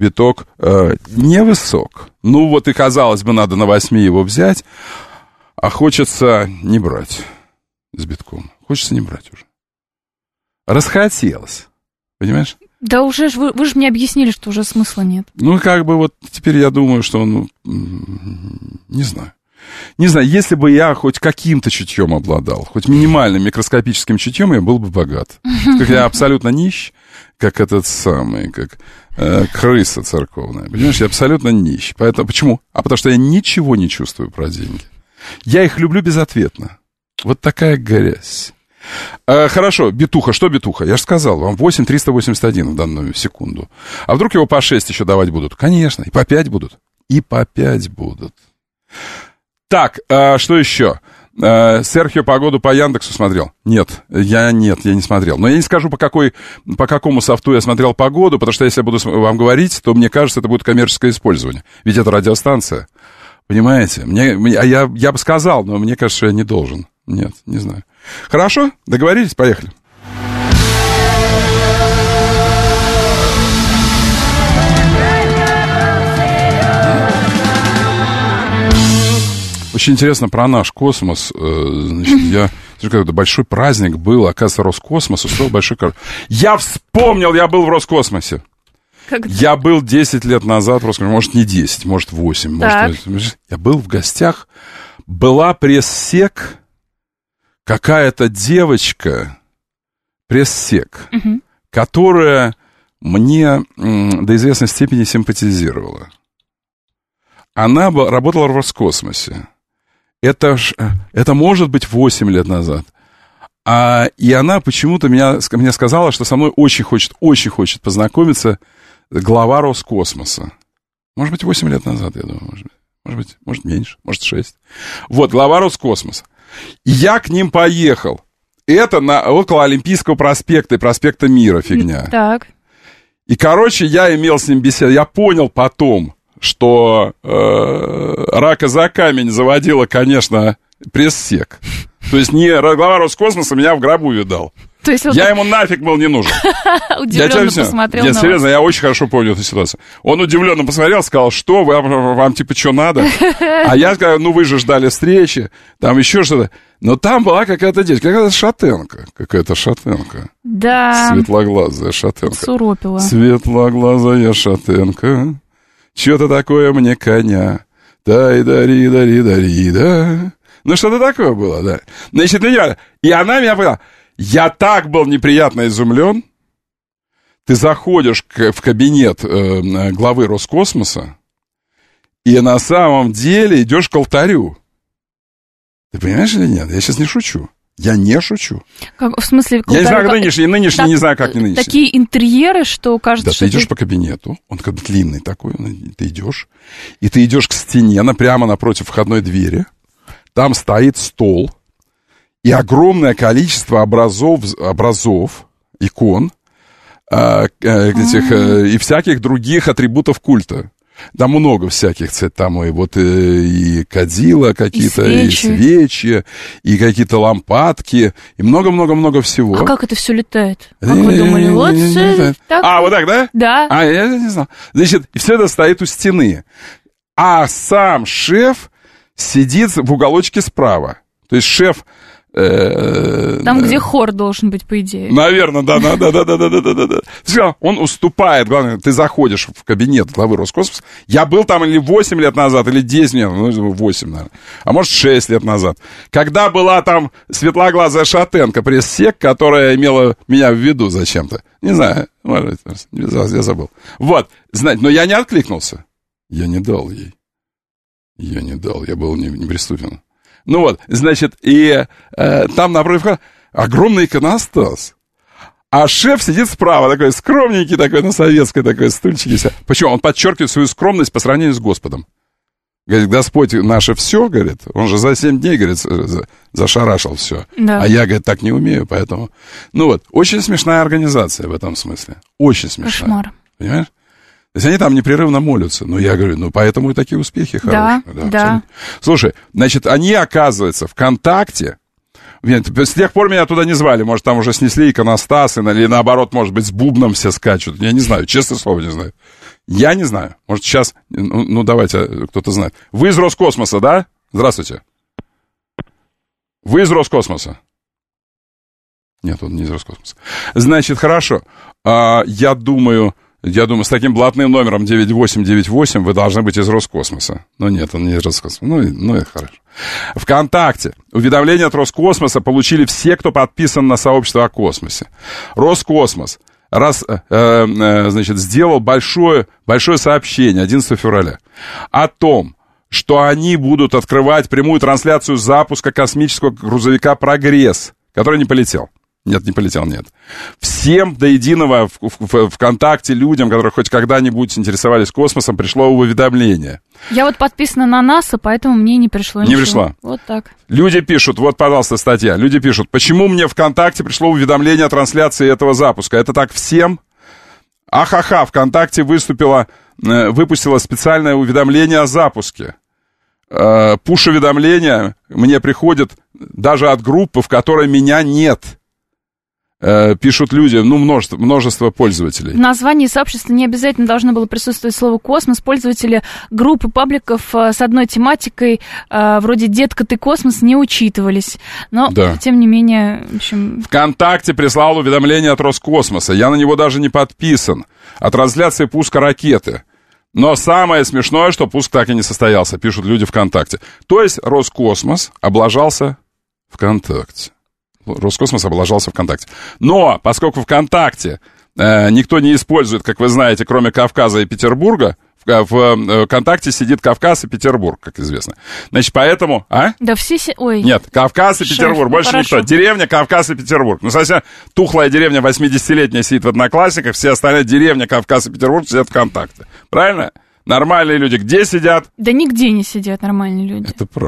невысок. Ну вот и казалось бы, надо на 8 его взять, а хочется не брать с битком. Хочется не брать уже. Расхотелось. Понимаешь? Да уже ж вы же мне объяснили, что уже смысла нет. Ну, как бы вот теперь я думаю, что он, не знаю. Не знаю, если бы я хоть каким-то чутьем обладал, хоть минимальным микроскопическим чутьем, я был бы богат. Как я абсолютно нищ, как этот самый, как крыса церковная. Понимаешь, я абсолютно нищ. Поэтому, почему? А потому что я ничего не чувствую про деньги. Я их люблю безответно. Вот такая грязь. Хорошо, битуха. Что битуха? Я же сказал вам, 8.381 в данную секунду. А вдруг его по 6 еще давать будут? Конечно, и по 5 будут. И по 5 будут. Так, что еще? Серхио погоду по Яндексу смотрел? Нет, я не смотрел. Но я не скажу, по какому софту я смотрел погоду, потому что если я буду вам говорить, то мне кажется, это будет коммерческое использование. Ведь это радиостанция. Понимаете? Я бы сказал, но мне кажется, что я не должен. Нет, не знаю. Хорошо? Договорились? Поехали. Очень интересно про наш космос. Значит, когда большой праздник был, оказывается, Роскосмос устроил большой... Я вспомнил, я был в Роскосмосе. Когда? Я был 10 лет назад в Роскосмосе. Может, не 10, может, 8. Может, я был в гостях. Была пресс-сек... Какая-то девочка, пресс-сек, которая мне до известной степени симпатизировала. Она работала в Роскосмосе. Это может быть 8 лет назад. И она почему-то мне сказала, что со мной очень хочет познакомиться глава Роскосмоса. Может быть, 8 лет назад, я думаю. Может меньше, может 6. Вот, глава Роскосмоса. И я к ним поехал. Это около Олимпийского проспекта и проспекта Мира фигня. Так. И, короче, я имел с ним беседу. Я понял потом, что рака за камень заводила, конечно, пресс-сек. То есть не глава Роскосмоса меня в гробу видал. То есть я ему нафиг был не нужен. Удивленно посмотрел на вас. Серьезно, я очень хорошо помню эту ситуацию. Он удивленно посмотрел, сказал, что вам типа что надо? А я сказал, ну вы же ждали встречи, там еще что-то. Но там была какая-то девочка, какая-то шатенка. Да. Светлоглазая шатенка. Суропила. Светлоглазая шатенка. Что-то такое мне коня. Да. Ну, что-то такое было, да. Значит, и она меня поняла. Я так был неприятно изумлен. Ты заходишь в кабинет главы Роскосмоса и на самом деле идешь к алтарю. Ты понимаешь или нет? Я сейчас не шучу. Я не шучу. В смысле, я не знаю, как нынешний, не знаю, как не нынешний. Такие интерьеры, что кажется, да, что... ты идешь по кабинету, он как длинный такой, ты идешь, и ты идешь к стене, прямо напротив входной двери, там стоит стол, и огромное количество образов, икон, и всяких других атрибутов культа. Там много всяких, там и кадила какие-то, и свечи, и какие-то лампадки, и много-много-много всего. А как это все летает? Как вы думали? Вот так? Вот так, да? Да. Я не знал. Значит, все это стоит у стены. А сам шеф сидит в уголочке справа. То есть шеф... Там, где хор должен быть, по идее. Наверное, да. Он уступает. Главное, ты заходишь в кабинет главы Роскосмоса. Я был там или 8 лет назад, или 10 лет, 8, наверное. А может, 6 лет назад. Когда была там светлоглазая шатенка, пресс-сек, которая имела меня в виду зачем-то. Не знаю, может, я забыл. Вот, но я не откликнулся. Я не дал ей. Я был неприступен. Ну вот, значит, и там напротив огромный иконостас. А шеф сидит справа, такой скромненький, такой на советской такой стульчике. Почему? Он подчеркивает свою скромность по сравнению с Господом. Говорит, Господь наше все, говорит, он же за 7 дней, говорит, зашарашил все. Да. А я, говорит, так не умею, поэтому... Ну вот, очень смешная организация в этом смысле. Очень смешная. Кошмар. Понимаешь? То есть они там непрерывно молятся. Ну, я говорю, поэтому и такие успехи хорошие. Да. Слушай, значит, они, оказывается, ВКонтакте, с тех пор меня туда не звали, может, там уже снесли иконостасы, или наоборот, может быть, с бубном все скачут. Я не знаю, честное слово, не знаю. Я не знаю. Может, сейчас, давайте, кто-то знает. Вы из Роскосмоса, да? Здравствуйте. Вы из Роскосмоса? Нет, он не из Роскосмоса. Значит, хорошо. Я думаю, с таким блатным номером 9898 вы должны быть из Роскосмоса. Но нет, он не из Роскосмоса. Ну, это хорошо. ВКонтакте уведомления от Роскосмоса получили все, кто подписан на сообщество о космосе. Роскосмос сделал большое сообщение 11 февраля о том, что они будут открывать прямую трансляцию запуска космического грузовика «Прогресс», который не полетел. Нет, не полетел, нет. Всем до единого ВКонтакте людям, которые хоть когда-нибудь интересовались космосом, пришло уведомление. Я вот подписана на НАСА, поэтому мне не пришло ничего. Не пришло? Вот так. Люди пишут, вот, пожалуйста, статья. Люди пишут, почему мне ВКонтакте пришло уведомление о трансляции этого запуска? Это так всем? Ахаха, ВКонтакте выпустила специальное уведомление о запуске. Пуш-уведомления мне приходят даже от группы, в которой меня нет. Пишут люди, множество пользователей. В названии сообщества не обязательно должно было присутствовать слово «космос». Пользователи группы пабликов с одной тематикой, вроде «Детка, ты космос», не учитывались. Но, тем не менее, в общем... ВКонтакте прислал уведомление от Роскосмоса. Я на него даже не подписан. О трансляции пуска ракеты. Но самое смешное, что пуск так и не состоялся, пишут люди ВКонтакте. То есть Роскосмос облажался ВКонтакте. Роскосмос облажался ВКонтакте. Но, поскольку ВКонтакте никто не использует, как вы знаете, кроме Кавказа и Петербурга, в ВКонтакте сидит Кавказ и Петербург, как известно. Значит, поэтому... Да все... Ой. Нет, Кавказ и Петербург, больше никто. Деревня, Кавказ и Петербург. Совсем тухлая деревня 80-летняя сидит в Одноклассниках, все остальные деревня, Кавказ и Петербург сидят ВКонтакте. Правильно? Нормальные люди где сидят? Да нигде не сидят нормальные люди. Это правда.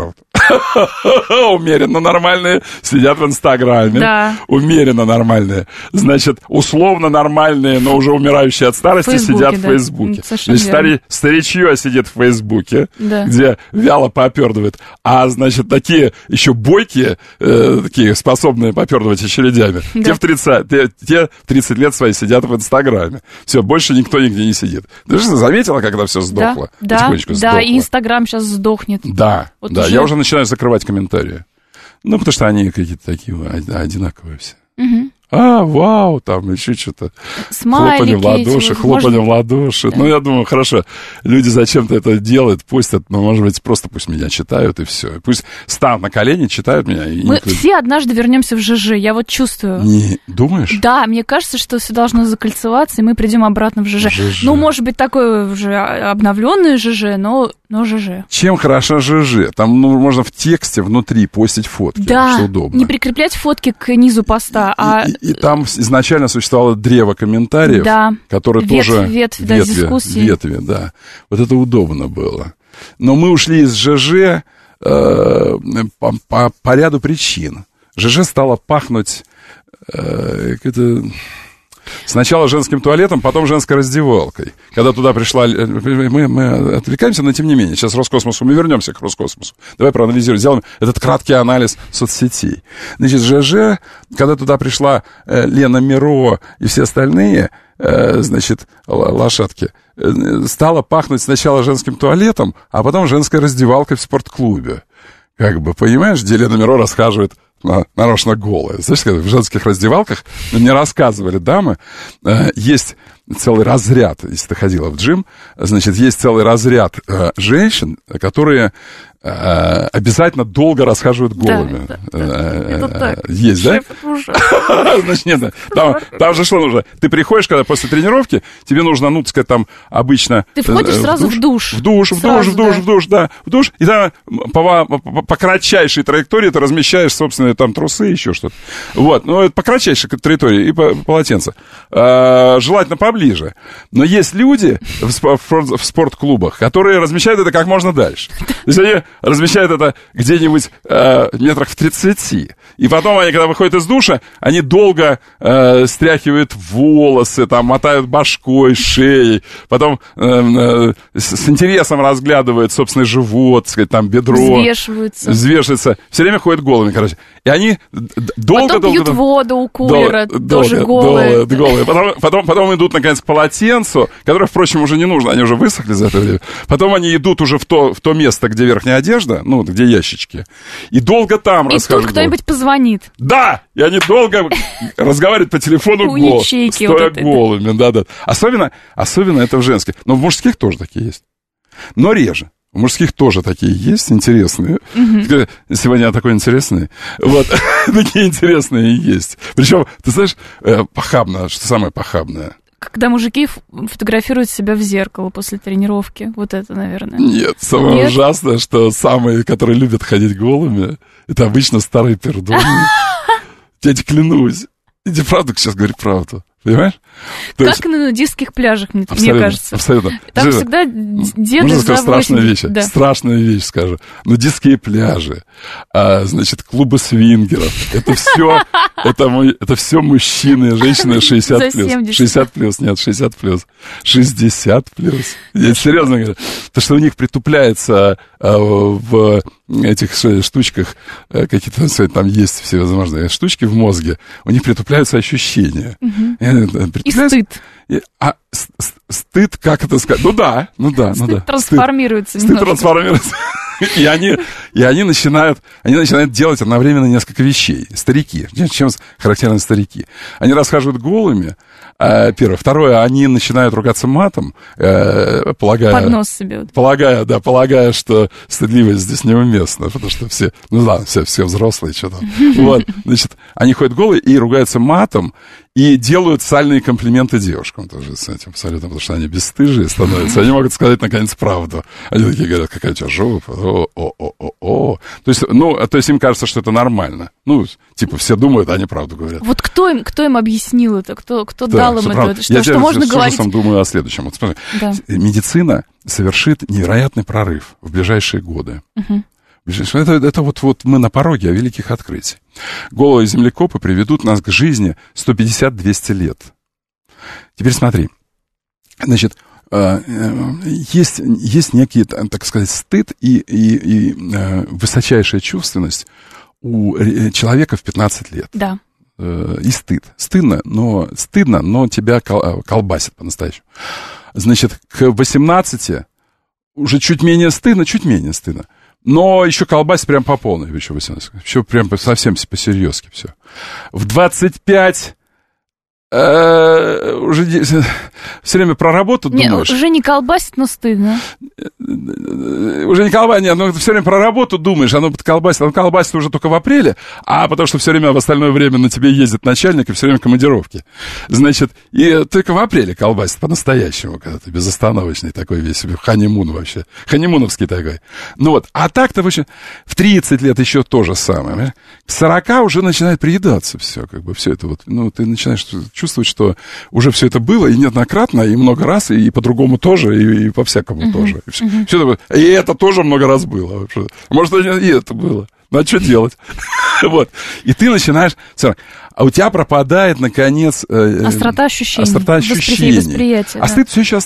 Умеренно нормальные сидят в Инстаграме. Да. Умеренно нормальные. Значит, условно нормальные, но уже умирающие от старости сидят в Фейсбуке. Значит, старичье сидит в Фейсбуке, где вяло попердывает. А, значит, такие еще бойкие, такие способные попердывать очередями, те в 30 лет свои сидят в Инстаграме. Все, больше никто нигде не сидит. Ты же заметила, когда все сдохло? Да, и Инстаграм сейчас сдохнет. Да, вот да, я уже начинаю закрывать комментарии. Ну, потому что они какие-то такие одинаковые все. Угу. Вау, там еще что-то. Смайлики хлопанье в ладоши. Да. Ну, я думаю, хорошо, люди зачем-то это делают, постят, но, может быть, просто пусть меня читают, и все. Пусть станут на колени, читают меня. Мы все однажды вернемся в ЖЖ, я вот чувствую. Не думаешь? Да, мне кажется, что все должно закольцеваться, и мы придем обратно в ЖЖ. Ну, может быть, такой уже обновленный ЖЖ, но ЖЖ. Чем хороша ЖЖ? Там можно в тексте внутри постить фотки, что удобно. Не прикреплять фотки к низу поста, И там изначально существовало древо комментариев, которое тоже... Ветви, да. Вот это удобно было. Но мы ушли из ЖЖ по ряду причин. ЖЖ стало пахнуть... Сначала женским туалетом, потом женской раздевалкой. Когда туда пришла... Мы отвлекаемся, но тем не менее. Сейчас Роскосмосу, мы вернемся к Роскосмосу. Давай проанализируем, сделаем этот краткий анализ соцсетей. Значит, ЖЖ, когда туда пришла Лена Миро и все остальные, значит, лошадки, стало пахнуть сначала женским туалетом, а потом женской раздевалкой в спортклубе. Как бы, понимаешь, где Лена Миро расхаживает нарочно голая. Знаешь, в женских раздевалках мне рассказывали дамы, есть целый разряд, если ты ходила в джим, значит, есть целый разряд женщин, которые обязательно долго расхаживают голыми. Это так. Есть, да? Значит, нет, там же что нужно? Ты приходишь, когда после тренировки, тебе нужно, ну, так сказать, там обычно... Ты входишь сразу в душ. В душ, и там по кратчайшей траектории ты размещаешь собственные там трусы, еще что-то. Вот, ну, это по кратчайшей траектории и полотенце. Желательно поближе. Но есть люди в спортклубах, которые размещают это как можно дальше. То есть они размещают это где-нибудь метрах в 30. И потом они, когда выходят из душа, они долго стряхивают волосы, там, мотают башкой, шеей, потом с интересом разглядывают собственный живот, так сказать, там, бедро. Взвешиваются. Все время ходят голыми, короче. И они долго... Потом пьют воду у кулера, тоже голые. Потом идут, наконец, к полотенцу, которое, впрочем, уже не нужно, они уже высохли за это время. Потом они идут уже в то место, где верхняя одежда, ну, где ящички, и долго там расхаживают. И тут кто-нибудь позвонит. Да! И они долго разговаривают по телефону стоя голыми. Да. Особенно это в женских. Но в мужских тоже такие есть. Но реже. У мужских тоже такие есть интересные. Сегодня такой интересный. Вот, такие интересные есть. Причем, ты знаешь, похабно, что самое похабное? Когда мужики фотографируют себя в зеркало после тренировки. Вот это, наверное. Нет, самое ужасное, что самые, которые любят ходить голыми, это обычно старые пердуны. Я тебе клянусь. Иди правду, сейчас говори правду. Понимаешь? Как на нудистских пляжах, мне кажется. Абсолютно. Там всегда деды можно за 80. Страшная вещь скажу. Нудистские пляжи, значит, клубы свингеров. Это все мужчины и женщины 60 плюс. 60 плюс, нет, 60 плюс. 60 плюс. Я серьезно говорю. То, что у них притупляется в этих штучках, какие-то там есть всевозможные штучки в мозге, у них притупляются ощущения. И стыд. Стыд, как это сказать? Ну да. Стыд трансформируется. Стыд трансформируется. И они начинают делать одновременно несколько вещей. Старики. Чем характерны старики? Они расхаживают голыми, первое. Второе, они начинают ругаться матом, полагая... Под нос себе. Полагая, что стыдливость здесь неуместна, потому что все взрослые, что там. Вот, значит, они ходят голые и ругаются матом, и делают сальные комплименты девушкам тоже с этим абсолютно, потому что они бесстыжие становятся. Они могут сказать, наконец, правду. Они такие говорят, какая у тебя жопа, о. То есть им кажется, что это нормально. Ну, типа, все думают, а они правду говорят. Вот кто им объяснил это? Кто дал им это? Что можно говорить? Я с ужасом думаю о следующем. Вот, смотри, медицина совершит невероятный прорыв в ближайшие годы. Это вот мы на пороге великих открытий. Голые землекопы приведут нас к жизни 150-200 лет. Теперь смотри. Значит, есть некий, так сказать, стыд и высочайшая чувственность у человека в 15 лет. Да. И стыд. Стыдно, но тебя колбасит по-настоящему. Значит, к 18 уже чуть менее стыдно. Но еще колбасит прям по полной. Еще 18. Еще прям совсем по-серьезки все. В 25 уже все время про работу думаешь. Уже не колбасит, но стыдно. Уже не колбасит, но все время про работу думаешь, оно колбасит уже только в апреле, а потому что все время в остальное время на тебе ездит начальник и все время командировки. Значит, и только в апреле колбасит по-настоящему, когда ты безостановочный такой весь, ханимун вообще, ханимуновский такой. Ну вот, а так-то в 30 лет еще то же самое. К 40 уже начинает приедаться все, как бы все это вот, ну, ты начинаешь чувствовать, что уже все это было, и неоднократно, и много раз, и по-другому тоже, и по-всякому тоже. И это тоже много раз было. Вообще. Может, и это было. Ну, а что делать? Вот. И ты начинаешь... А у тебя пропадает, наконец... Острота ощущений. Восприятие. А стыд все еще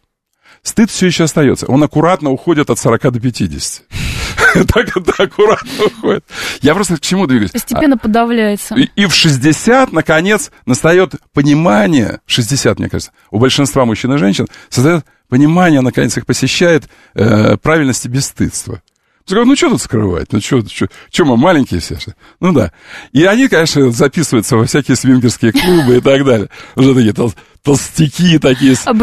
остается. Он аккуратно уходит от 40 до 50. Так аккуратно уходит. Я просто к чему двигаюсь? Постепенно подавляется. И в 60, наконец, настает понимание, 60, мне кажется, у большинства мужчин и женщин, создает понимание, наконец, их посещает правильности бесстыдства. Ну, что тут скрывать? Ну, что мы маленькие все? Ну, да. И они, конечно, записываются во всякие свингерские клубы и так далее. Уже такие толстяки такие с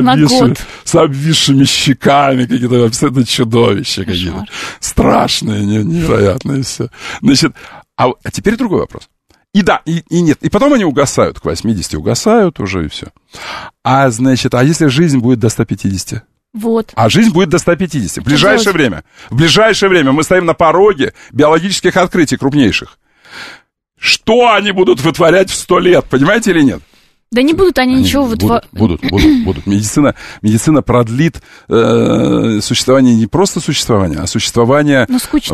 обвисшими щеками, какие-то абсолютно чудовища какие-то. Страшные, невероятные все. Значит, а теперь другой вопрос. И да, и нет. И потом они угасают, к 80 угасают уже, и все. А, значит, а если жизнь будет до 150? Вот. А жизнь будет до 150. В ближайшее время мы стоим на пороге биологических открытий крупнейших. Что они будут вытворять в 100 лет, понимаете или нет? Да не будут они ничего вытворять. Будут. Медицина продлит существование, не просто существование, а существование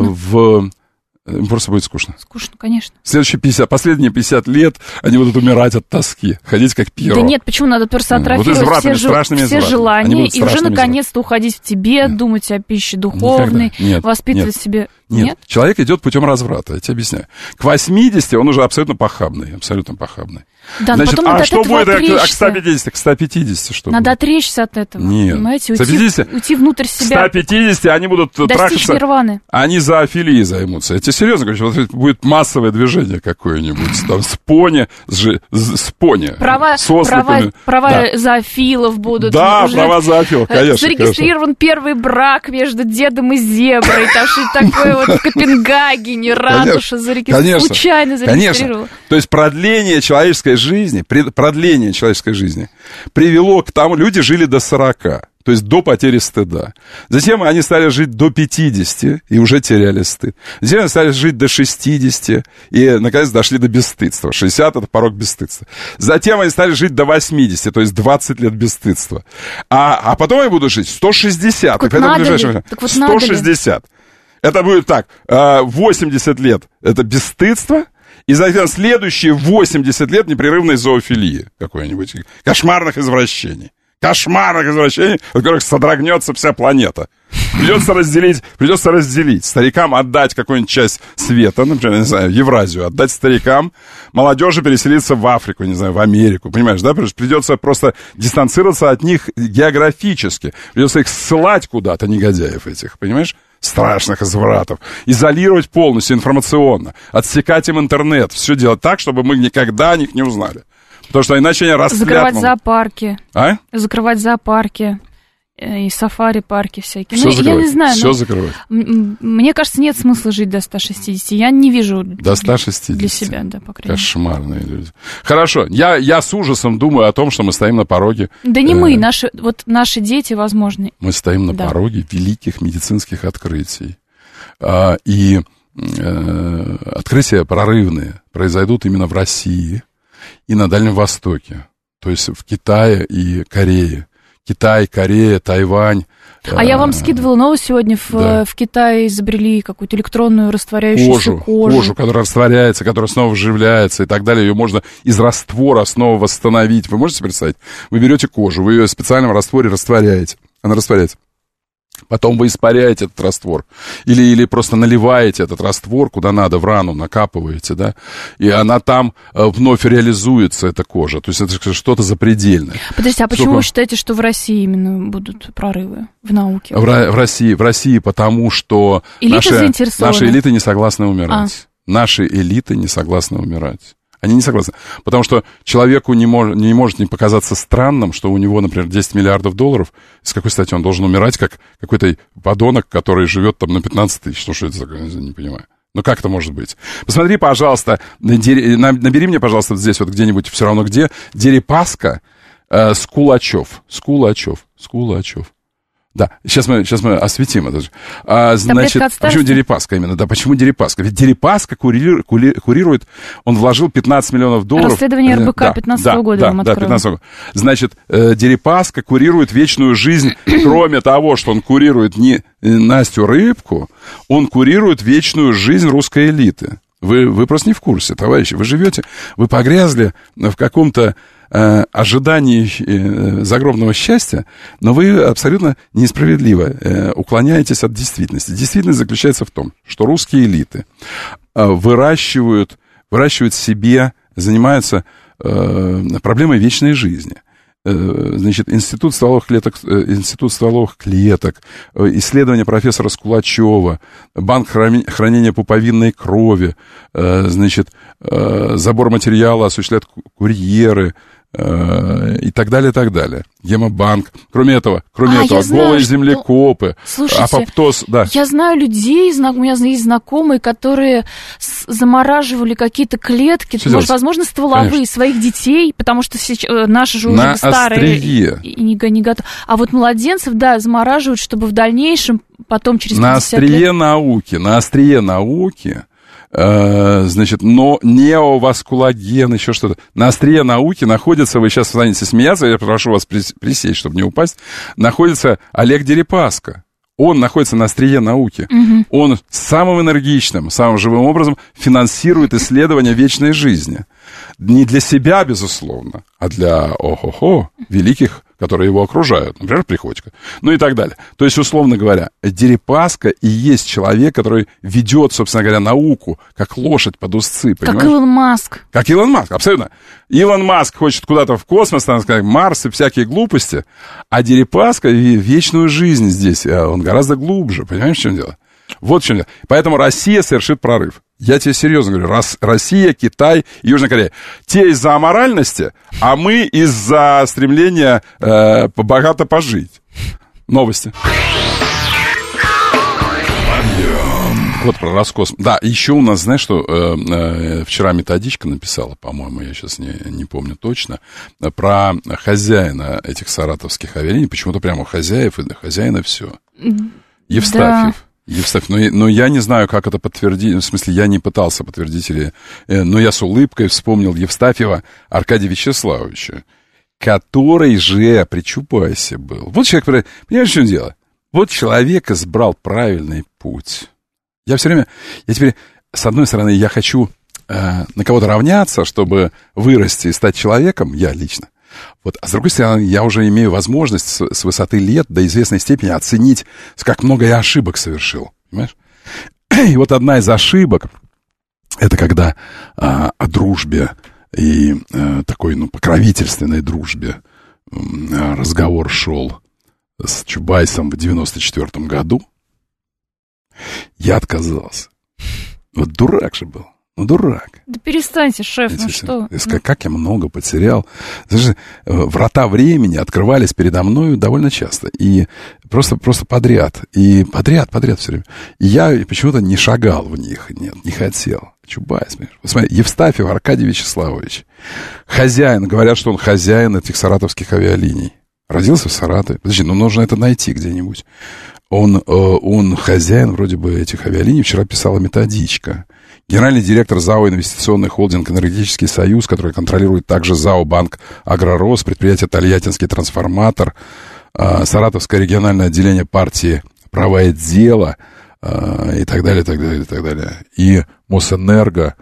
просто будет скучно. Скучно, конечно. Последние 50 лет они будут умирать от тоски, ходить как Пьеро. Да нет, почему надо просто атрофировать все желания и уже наконец-то уходить в Тибет, думать о пище духовной, воспитывать себе... Нет, человек идет путем разврата, я тебе объясняю. К 80 он уже абсолютно похабный. Да, значит, что будет к 150? К 150 что надо отречься от этого. Нет. Понимаете, уйти внутрь себя. К 150 они будут трахаться. Нирваны. Они зоофилией займутся. Я тебе серьезно говорю, вот будет массовое движение какое-нибудь. Там с пони. Права зоофилов будут. Да, права зоофилов, конечно. Зарегистрирован первый брак между дедом и зеброй. Там что-то такое вот в Копенгагене. Ратуша зарегистрировала. Случайно зарегистрировала. То есть продление человеческой жизни привело к тому, люди жили до 40, то есть до потери стыда. Затем они стали жить до 50 и уже теряли стыд. Затем они стали жить до 60 и, наконец, дошли до бесстыдства. 60 — это порог бесстыдства. Затем они стали жить до 80, то есть 20 лет бесстыдства. А потом они будут жить 160. Так вот надо ли? 160. Это будет так, 80 лет — это бесстыдство, и затем следующие 80 лет непрерывной зоофилии какой-нибудь, кошмарных извращений, от которых содрогнется вся планета. Придется разделить. Старикам отдать какую-нибудь часть света, например, не знаю, Евразию, отдать старикам, молодежи переселиться в Африку, не знаю, в Америку, понимаешь, да? Придется просто дистанцироваться от них географически. Придется их ссылать куда-то, негодяев этих, понимаешь? Страшных извратов, изолировать полностью информационно, отсекать им интернет, все делать так, чтобы мы никогда о них не узнали. Потому что иначе они растлят. Закрывать зоопарки. А? Закрывать зоопарки. И сафари-парки всякие. Все закрывать. Я не знаю. Все закрывать. Мне кажется, нет смысла жить до 160. Я не вижу до 160. Для себя, да, по крайней мере. Кошмарные люди. Хорошо. Я с ужасом думаю о том, что мы стоим на пороге... Да не мы, наши дети, возможно. Мы стоим на пороге великих медицинских открытий. И открытия прорывные произойдут именно в России и на Дальнем Востоке. То есть в Китае и Корее. Китай, Корея, Тайвань. А я вам скидывала новость сегодня. В Китае изобрели какую-то электронную растворяющуюся кожу, которая растворяется, которая снова вживляется и так далее. Ее можно из раствора снова восстановить. Вы можете представить? Вы берете кожу, вы ее в специальном растворе растворяете. Она растворяется. Потом вы испаряете этот раствор. Или просто наливаете этот раствор куда надо, в рану накапываете, да, и она там вновь реализуется, эта кожа. То есть это что-то запредельное. Подождите, а почему вы считаете, что в России именно будут прорывы в науке? В России потому что наши элиты не согласны умирать. Наши элиты не согласны умирать. Они не согласны. Потому что человеку не может не показаться странным, что у него, например, 10 миллиардов долларов, с какой стати он должен умирать, как какой-то подонок, который живет там на 15 тысяч. Ну, что это такое? Я не понимаю. Ну, как это может быть? Посмотри, пожалуйста, набери мне, пожалуйста, здесь вот где-нибудь, все равно где, Дерипаска с Кулачев. Да, сейчас мы осветим это. Значит, почему Дерипаска именно? Да, почему Дерипаска? Ведь Дерипаска курирует, он вложил $15 миллионов. Расследование РБК 15 года вам открою. 15 года. Значит, Дерипаска курирует вечную жизнь, кроме того, что он курирует не Настю Рыбку, он курирует вечную жизнь русской элиты. Вы просто не в курсе, товарищи. Вы живете, вы погрязли в каком-то ожидании загробного счастья, но вы абсолютно несправедливо уклоняетесь от действительности. Действительность заключается в том, что русские элиты выращивают себе, занимаются проблемой вечной жизни. Значит, институт стволовых клеток, исследования профессора Скулачева, банк хранения пуповинной крови, значит, забор материала осуществляют курьеры, и так далее. Гемобанк. Кроме этого, голые землекопы. Слушайте, апоптоз, да. Я знаю людей, у меня есть знакомые, которые замораживали какие-то клетки, возможно, стволовые, конечно, своих детей, потому что наши же уже старые и не готовы. А вот младенцев, да, замораживают, чтобы в дальнейшем, потом через 50 лет... На острие науки, значит, но неоваскулаген, еще что-то. На острие науки находится, вы сейчас станете смеяться, я прошу вас присесть, чтобы не упасть, находится Олег Дерипаска. Он находится на острие науки. Угу. Он самым энергичным, самым живым образом финансирует исследования вечной жизни. Не для себя, безусловно, а для великих, которые его окружают. Например, Приходько. Ну и так далее. То есть, условно говоря, Дерипаска и есть человек, который ведет, собственно говоря, науку, как лошадь под узцы. Как Илон Маск. Как Илон Маск, абсолютно. Илон Маск хочет куда-то в космос, там, сказать, Марс и всякие глупости, а Дерипаска вечную жизнь здесь, он гораздо глубже. Понимаешь, в чем дело? Вот в чем дело. Поэтому Россия совершит прорыв. Я тебе серьезно говорю. Россия, Китай и Южная Корея. Те из-за аморальности, а мы из-за стремления богато пожить. Новости. Вот про Роскосмос. Да, еще у нас, знаешь, что вчера методичка написала, по-моему, я сейчас не помню точно, про хозяина этих саратовских авиалиний. Почему-то прямо хозяина все. Евстафьев. Да. Но я не знаю, как это подтвердить, в смысле, я не пытался подтвердить, но я с улыбкой вспомнил Евстафьева Аркадия Вячеславовича, который же при Чубайсе был. Вот человек, понимаешь, в чем дело? Вот человек избрал правильный путь. Я теперь, с одной стороны, я хочу на кого-то равняться, чтобы вырасти и стать человеком, я лично. Вот. А с другой стороны, я уже имею возможность с высоты лет до известной степени оценить, как много я ошибок совершил. Понимаешь? И вот одна из ошибок, это когда о дружбе и такой, покровительственной дружбе разговор шел с Чубайсом в 94-м году. Я отказался. Вот дурак же был. Дурак. Да перестаньте, шеф, что? Как я много потерял. Врата времени открывались передо мною довольно часто. И просто подряд. И подряд все время. И я почему-то не шагал в них. Нет, не хотел. Чубайс. Смотри, Евстафьев Аркадий Вячеславович. Хозяин. Говорят, что он хозяин этих саратовских авиалиний. Родился в Саратове. Подожди, нужно это найти где-нибудь. Он хозяин вроде бы этих авиалиний. Вчера писала методичка. Генеральный директор ЗАО «Инвестиционный холдинг Энергетический союз», который контролирует также ЗАО «Банк Агророс», предприятие «Тольяттинский трансформатор», Саратовское региональное отделение партии «Правое дело», и так далее, так далее, так далее. И Мосэнерго,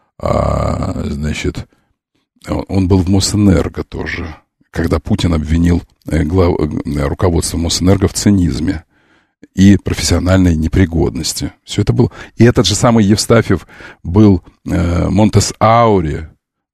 значит, он был в Мосэнерго тоже, когда Путин обвинил руководство Мосэнерго в цинизме и профессиональной непригодности. Все это было. И этот же самый Евстафьев был Монтес-Аури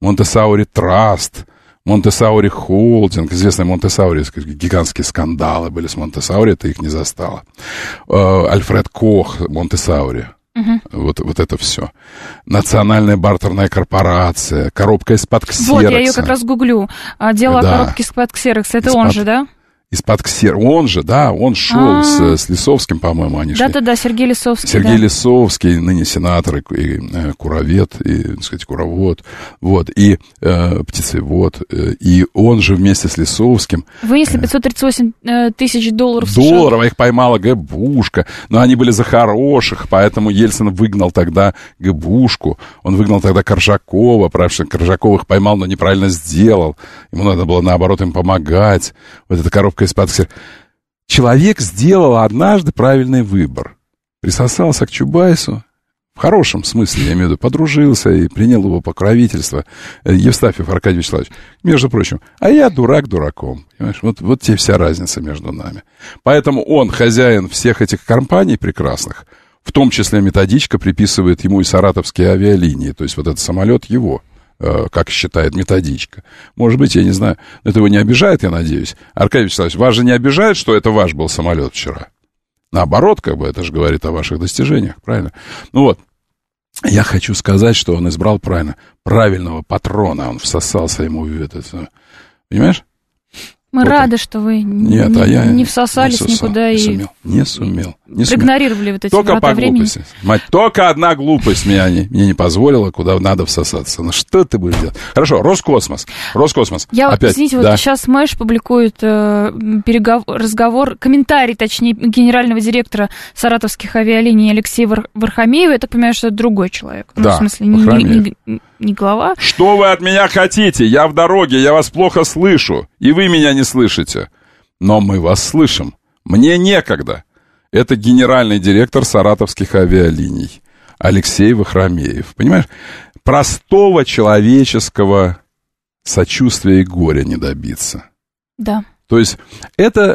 Траст, Монтесаури Холдинг, известный Монтесаури, гигантские скандалы были с Монтесаури, ты их не застала. Альфред Кох, Монтесаури. Вот это все. Национальная бартерная корпорация, коробка из-под ксерокса. Вот, я ее как раз гуглю. Дело о коробке из-под ксерокса, это он же, да? Из-под ксерокса. Он же, да, он шел с Лисовским, по-моему, они шли. Да-да-да, Сергей Лисовский. Сергей Лисовский, ныне сенатор, и куровед, и, так сказать, куровод, вот, и птицевод, и он же вместе с Лисовским... Вынесли 538 тысяч долларов США. Долларов, их поймала ГБушка, но они были за хороших, поэтому Ельцин выгнал тогда ГБушку, он выгнал тогда Коржакова, потому что Коржаков их поймал, но неправильно сделал, ему надо было, наоборот, им помогать, вот эта коробка из-под ксерокса. Человек сделал однажды правильный выбор. Присосался к Чубайсу, в хорошем смысле, я имею в виду, подружился и принял его покровительство. Евстафьев Аркадий Вячеславович, между прочим, а я дурак дураком. Понимаешь? Вот тебе вся разница между нами. Поэтому он хозяин всех этих компаний прекрасных, в том числе методичка приписывает ему и саратовские авиалинии, то есть вот этот самолет его, как считает методичка. Может быть, я не знаю, это его не обижает, я надеюсь. Аркадий Вячеславович, вас же не обижает, что это ваш был самолет вчера? Наоборот, как бы, это же говорит о ваших достижениях, правильно? Ну вот, я хочу сказать, что он избрал правильного патрона, он всосался ему в это, понимаешь? Мы рады, что вы не всосались никуда и... Не сумел. Проигнорировали вот эти только врата времени. Мать, только одна глупость мне не позволила, куда надо всосаться. Ну что ты будешь делать? Хорошо, Роскосмос. Я, опять, извините, вот сейчас Мэш публикует разговор, комментарий, точнее, генерального директора саратовских авиалиний Алексея Вархамеева. Я так понимаю, что это другой человек. Да, ну, в смысле, не глава. Что вы от меня хотите? Я в дороге, я вас плохо слышу, и вы меня не слышите. Но мы вас слышим. Мне некогда. Это генеральный директор саратовских авиалиний Алексей Вахромеев. Понимаешь? Простого человеческого сочувствия и горя не добиться. Да. То есть это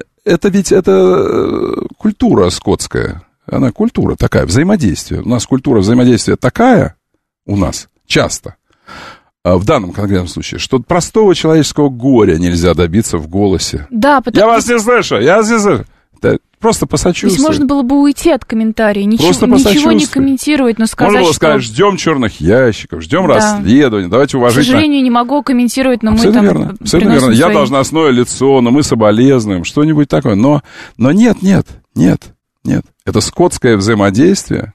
культура скотская. Она культура такая, взаимодействие. У нас культура взаимодействия такая, у нас часто, в данном конкретном случае, что простого человеческого горя нельзя добиться в голосе. Да, я вас не слышу. Да, просто посочувствовать. Здесь можно было бы уйти от комментариев, ничего не комментировать, но сказать, можно было сказать, ждем черных ящиков, ждем расследования, давайте уважительно... К сожалению, не могу комментировать, но абсолютно мы верно, абсолютно верно. Я должностное лицо, но мы соболезнуем, что-нибудь такое. Но нет. Это скотское взаимодействие,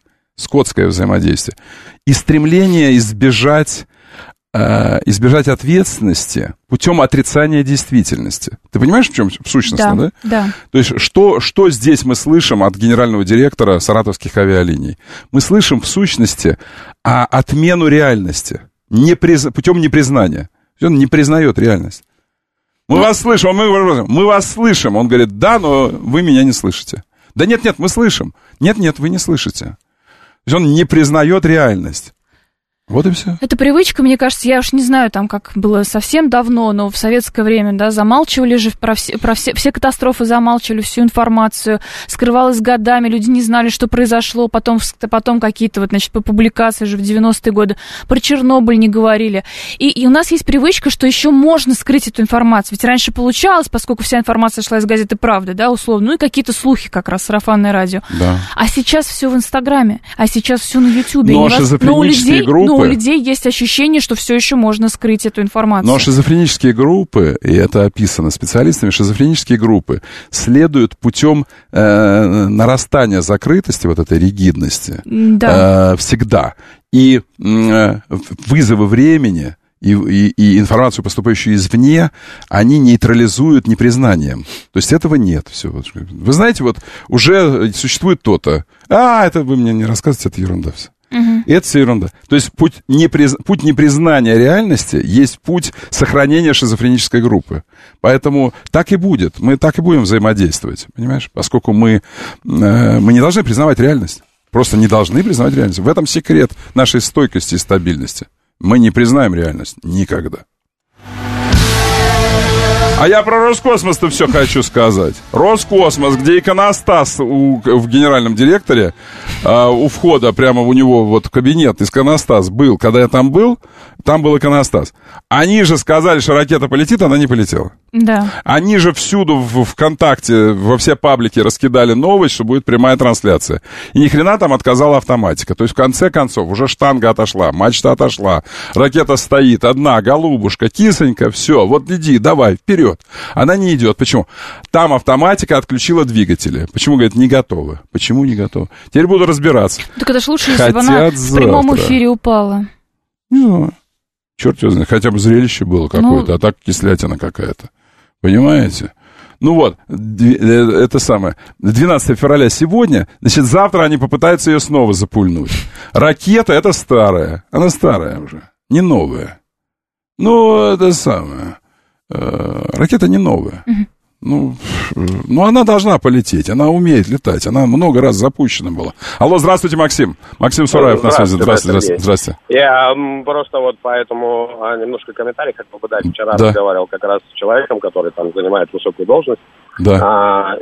и стремление избежать ответственности путем отрицания действительности. Ты понимаешь, в чем сущность, да? Да. То есть, что здесь мы слышим от генерального директора саратовских авиалиний? Мы слышим, в сущности, отмену реальности путем непризнания. Он не признает реальность. Мы вас слышим, мы вас слышим. Он говорит, да, но вы меня не слышите. Да нет, мы слышим. Нет, вы не слышите. То есть он не признает реальность. Вот и все. Это привычка, мне кажется, я уж не знаю, там, как было совсем давно, но в советское время, да, замалчивали же про все катастрофы, замалчивали всю информацию, скрывалось годами, люди не знали, что произошло, потом какие-то, вот, значит, по публикации же в 90-е годы про Чернобыль не говорили. И у нас есть привычка, что еще можно скрыть эту информацию, ведь раньше получалось, поскольку вся информация шла из газеты «Правда», да, условно, ну и какие-то слухи как раз, сарафанное радио. Да. А сейчас все в Инстаграме, а сейчас все на Ютубе. Но шизофренические группы... у людей есть ощущение, что все еще можно скрыть эту информацию. Но шизофренические группы, и это описано специалистами, шизофренические группы следуют путем нарастания закрытости, вот этой ригидности, всегда. И вызовы времени, и информацию, поступающую извне, они нейтрализуют непризнанием. То есть этого нет. Все. Вы знаете, вот уже существует то-то. Это вы мне не рассказываете, это ерунда все. Это все ерунда. То есть путь непризнания реальности есть путь сохранения шизофренической группы. Поэтому так и будет. Мы так и будем взаимодействовать, понимаешь? Поскольку мы не должны признавать реальность. Просто не должны признавать реальность. В этом секрет нашей стойкости и стабильности. Мы не признаем реальность никогда. А я про Роскосмос-то все хочу сказать. Роскосмос, где иконостас в генеральном директоре, у входа прямо у него вот кабинет, иконостас был. Когда я там был иконостас. Они же сказали, что ракета полетит, она не полетела. Да. Они же всюду в ВКонтакте, во все паблики раскидали новость, что будет прямая трансляция. И ни хрена там отказала автоматика. То есть в конце концов уже штанга отошла, мачта отошла, ракета стоит одна, голубушка, кисонька, все, вот иди, давай, вперед. Она не идет. Почему? Там автоматика отключила двигатели. Почему, говорит, не готовы? Почему не готовы? Теперь буду разбираться. Так это ж лучше, если бы она в прямом эфире упала. Ну, черт его знает, хотя бы зрелище было какое-то, а так кислятина какая-то. Понимаете? Ну вот, это самое. 12 февраля сегодня, значит, завтра они попытаются ее снова запульнуть. Ракета, это старая. Она старая уже, не новая. Ну, это самое. Ракета не новая. Ну, она должна полететь, она умеет летать, она много раз запущена была. Алло, здравствуйте, Максим. Максим Сураев на связи. Здравствуйте. Я просто вот поэтому немножко комментарий хотел бы дать. Вчера разговаривал как раз с человеком, который там занимает высокую должность. Да.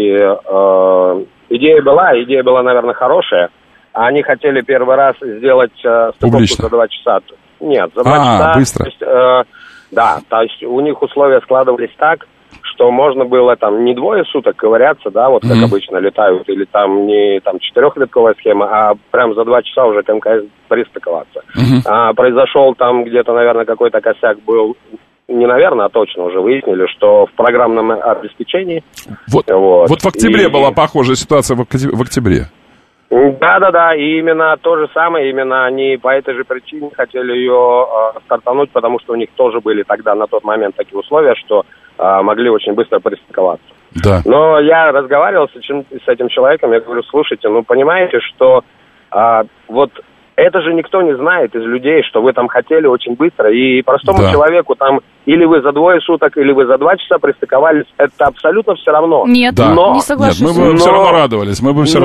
Идея была, наверное, хорошая. Они хотели первый раз сделать стыковку за 2 часа. Нет, за 2 часа. Быстро. То есть, да, то есть у них условия складывались так, что можно было там не 2 суток ковыряться, да, вот как обычно летают, или там не там 4-летковая схема, а прям за 2 часа уже к МКС пристыковаться. Произошел там где-то, наверное, какой-то косяк был, не наверное, а точно уже выяснили, что в программном обеспечении... Вот в октябре была похожая ситуация, в октябре. Да, и именно то же самое, именно они по этой же причине хотели ее стартануть, потому что у них тоже были тогда на тот момент такие условия, что могли очень быстро пристыковаться. Да. Но я разговаривал с этим человеком, я говорю, слушайте, ну понимаете, что вот это же никто не знает из людей, что вы там хотели очень быстро, и простому человеку там или вы за 2 суток, или вы за 2 часа пристыковались, это абсолютно все равно. Нет, не соглашусь. Нет, мы бы все равно радовались,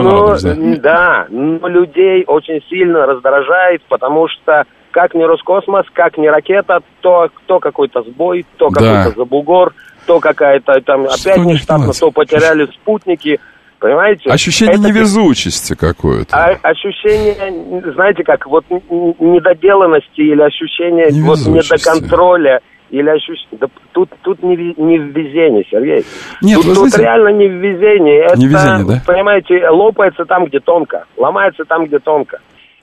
Да, но людей очень сильно раздражает, потому что как не Роскосмос, как не ракета, то какой-то сбой, то какой-то забугор, то какая-то там опять нештатно, то потеряли спутники. Понимаете? Ощущение невезучести какое-то. Ощущение, знаете, как вот недоделанности или ощущение вот недоконтроля. Или ощущение... Да, тут не в везении, Сергей. Нет, тут реально не в везении. Это, не везение, да? Понимаете, лопается там, где тонко. Ломается там, где тонко.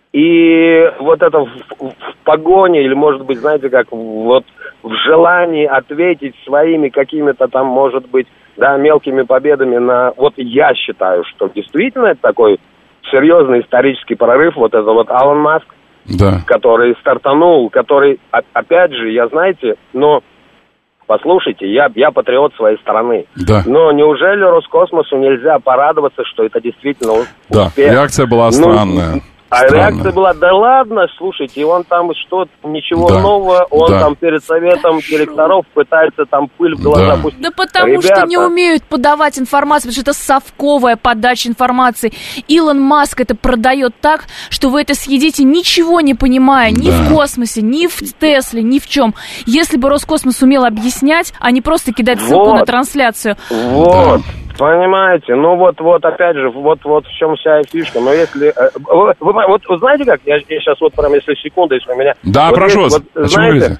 И вот это в погоне, или, может быть, знаете, как вот в желании ответить своими какими-то там, может быть, да, мелкими победами на... Вот я считаю, что действительно это такой серьезный исторический прорыв. Вот это вот Илон Маск, который стартанул, который, опять же, знаете, но... Послушайте, я патриот своей страны. Да. Но неужели Роскосмосу нельзя порадоваться, что это действительно успех? Да, реакция была странная. Реакция была, да ладно, слушайте, он там что-то, ничего нового, он там перед советом директоров пытается там пыль в глаза пустить. Да потому что не умеют подавать информацию, потому что это совковая подача информации. Илон Маск это продает так, что вы это съедите, ничего не понимая, ни в космосе, ни в Тесле, ни в чем. Если бы Роскосмос умел объясать, а не просто кидать ссылку на трансляцию. Вот. Понимаете, ну вот опять же, вот в чем вся фишка. Но если... Вы знаете как, я сейчас вот прям, если секунду, если у меня... Да, вот прошу вас, знаете,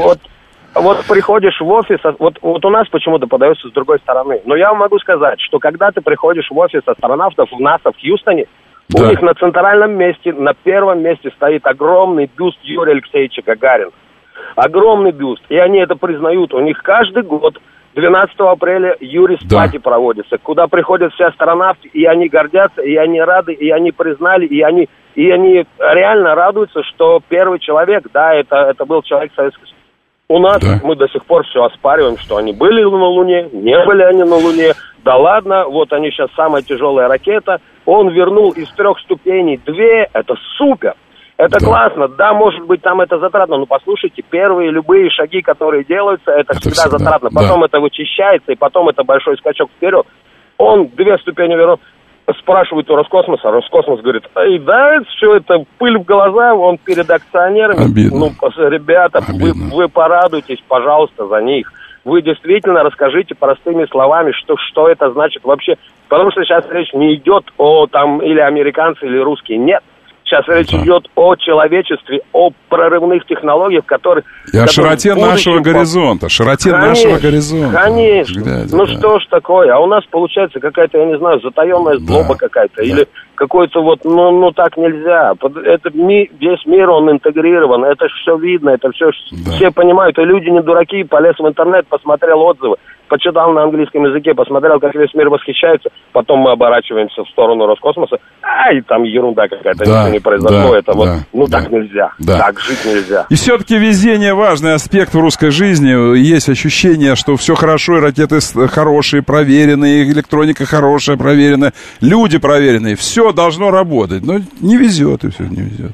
вот приходишь в офис, вот у нас почему-то подается с другой стороны. Но я вам могу сказать, что когда ты приходишь в офис астронавтов в НАСА в Хьюстоне, у них на центральном месте, на первом месте стоит огромный бюст Юрия Алексеевича Гагарина. Огромный бюст. И они это признают. У них каждый год 12 апреля Юрис-пати проводится, куда приходят все астронавты, и они гордятся, и они рады, и они признали, и они реально радуются, что первый человек, это был человек Советского Союза. У нас мы до сих пор все оспариваем, что они были на Луне, не были они на Луне. Да ладно, вот они сейчас самая тяжелая ракета, он вернул из 3 ступеней 2, это супер. Это классно, да, может быть, там это затратно, но послушайте, первые любые шаги, которые делаются, это всегда затратно. Потом это вычищается, и потом это большой скачок вперед. Он 2 ступени вернул, спрашивает у Роскосмоса, Роскосмос говорит, да, все это пыль в глаза, он перед акционерами. Обидно. Ребята, Обидно. Вы порадуйтесь, пожалуйста, за них. Вы действительно расскажите простыми словами, что это значит вообще. Потому что сейчас речь не идет о там или американцы, или русские. Нет. Сейчас речь идет о человечестве, о прорывных технологиях, которые... И о широте нашего горизонта. Нашего горизонта. Конечно. Что ж такое? А у нас получается какая-то, я не знаю, затаенная злоба какая-то. Или какой-то вот, так нельзя. Это весь мир, он интегрирован. Это все видно, это все понимают. И люди не дураки. Полез в интернет, посмотрел отзывы, почитал на английском языке, посмотрел, как весь мир восхищается. Потом мы оборачиваемся в сторону Роскосмоса. И там ерунда какая-то, ничего не произошло. Так нельзя. Так жить нельзя. И все-таки везение важный аспект в русской жизни. Есть ощущение, что все хорошо, и ракеты хорошие, проверенные, и электроника хорошая, проверенная, люди проверенные. Все должно работать. Но не везет, и все не везет.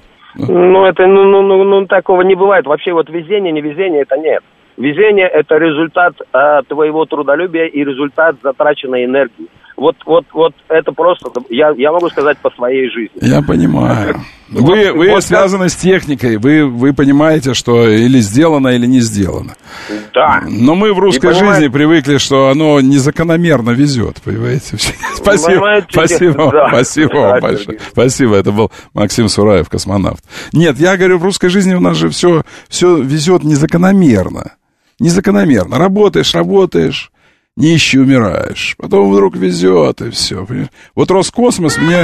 Такого не бывает. Вообще вот везение, невезение, это нет. Везение – это результат твоего трудолюбия и результат затраченной энергии. Вот это просто, я могу сказать по своей жизни. Я понимаю. Вы связаны с техникой, вы понимаете, что или сделано, или не сделано. Да. Но мы в русской жизни привыкли, что оно незакономерно везет, понимаете? Спасибо вам большое. Спасибо, это был Максим Сураев, космонавт. Нет, я говорю, в русской жизни у нас же все везет незакономерно. Незакономерно. Работаешь, нищий умираешь. Потом вдруг везет, и все. Вот Роскосмос мне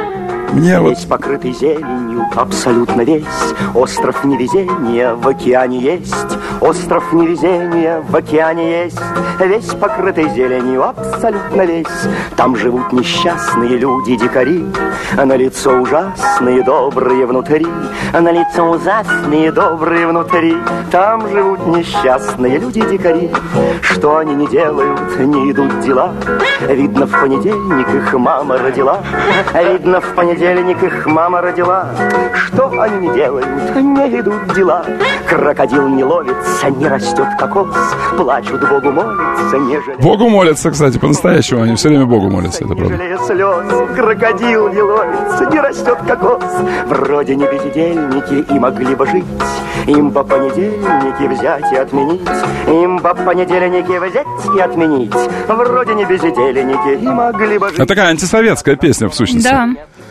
Весь покрытый зеленью, абсолютно весь. Остров невезения в океане есть. Остров невезения в океане есть. Весь покрытый зеленью, абсолютно весь. Там живут несчастные люди-дикари. На лицо ужасные, добрые внутри. На лицо ужасные, добрые внутри. Там живут несчастные люди-дикари. Что они не делают, не идут дела. Видно, в понедельник их мама родила. Видно, в понедельник их мама родила. Что они не делают, не идут дела. Крокодил не ловится, не растет кокос. Плачут, Богу молятся, не жалеют. Богу молятся, кстати, по-настоящему. Они все время Богу молятся, это правда. Не слез, крокодил не ловится, не растет кокос. Вроде не бездельники и могли бы жить. Им бы понедельники взять и отменить. Им бы понедельники взять и отменить. Вроде не бездельники и могли бы жить. Это такая антисоветская песня, в сущности. Да.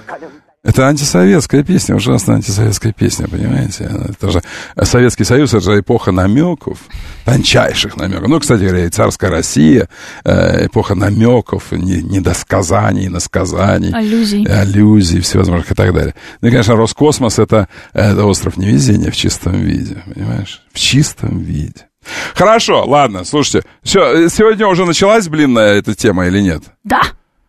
Это антисоветская песня, ужасно антисоветская песня, понимаете? Это же Советский Союз, это же эпоха намеков, тончайших намеков. Ну, кстати говоря, и царская Россия, эпоха намеков, недосказаний, иносказаний, аллюзий всевозможных и так далее. Ну и, конечно, Роскосмос это остров невезения в чистом виде, понимаешь? В чистом виде. Хорошо, ладно, слушайте, все, сегодня уже началась блинная эта тема или нет? Да.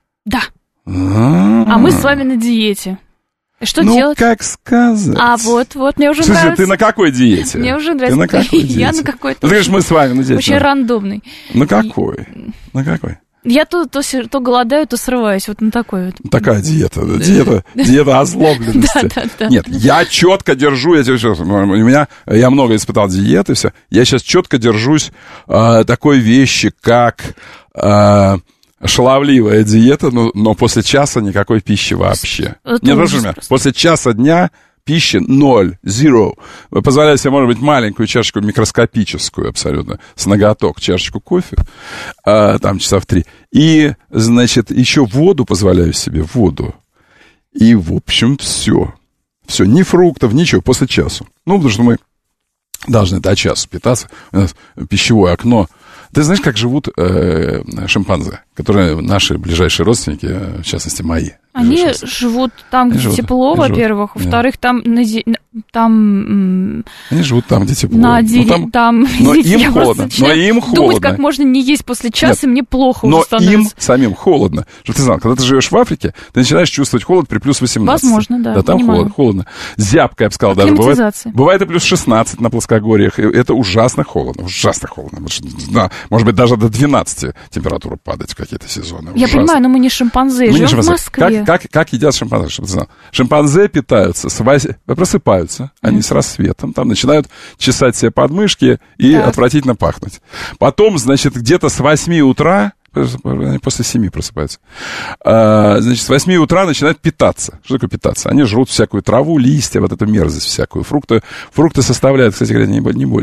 А мы с вами на диете. И что делать? Ну, как сказать. Вот, мне уже Слушай, нравится. ты на какой диете? Мне уже нравится. Ты на какой диете? Я на какой-то. Ты говоришь, мы с вами на диете. Очень рандомный. На какой? На какой? Я то голодаю, то срываюсь. Вот на такой вот. Такая диета. Диета озлобленности. Да. Нет, я четко держу, я много испытал диеты, все. Я сейчас четко держусь такой вещи, как шаловливая диета, но после часа никакой пищи вообще. После часа дня пищи 0, 0. Позволяю себе, может быть, маленькую чашечку, микроскопическую абсолютно, с ноготок, чашечку кофе, там часа в 3. И, значит, еще воду позволяю себе, воду. И, в общем, все. Все, ни фруктов, ничего, после часу. Ну, потому что мы должны до часу питаться. У нас пищевое окно. Ты знаешь, как живут шимпанзе, которые наши ближайшие родственники, в частности, мои? Они живут там, где тепло, во-первых. Во-вторых, там... Они живут там, где тепло. Но им холодно. Думать, как можно не есть после часа, мне плохо уже становится. Но им самим холодно. Чтобы ты знал, когда ты живешь в Африке, ты начинаешь чувствовать холод при плюс 18. Возможно, да. Да, там холодно. Зябко, я бы сказал, даже бывает. Бывает и плюс 16 на плоскогорьях. Это ужасно холодно. Ужасно холодно. Может быть, даже до 12 температура падать в какие-то сезоны. Я понимаю, но мы не шимпанзе, мы живем в Москве. Как едят шимпанзе, чтобы ты знал? Шимпанзе питаются, просыпаются, они с рассветом, там начинают чесать себе подмышки и отвратительно пахнуть. Потом, значит, где-то с 8 утра, после 7 просыпаются. Значит, с 8 утра начинают питаться. Что такое питаться? Они жрут всякую траву, листья, вот эту мерзость всякую. Фрукты составляют, кстати говоря,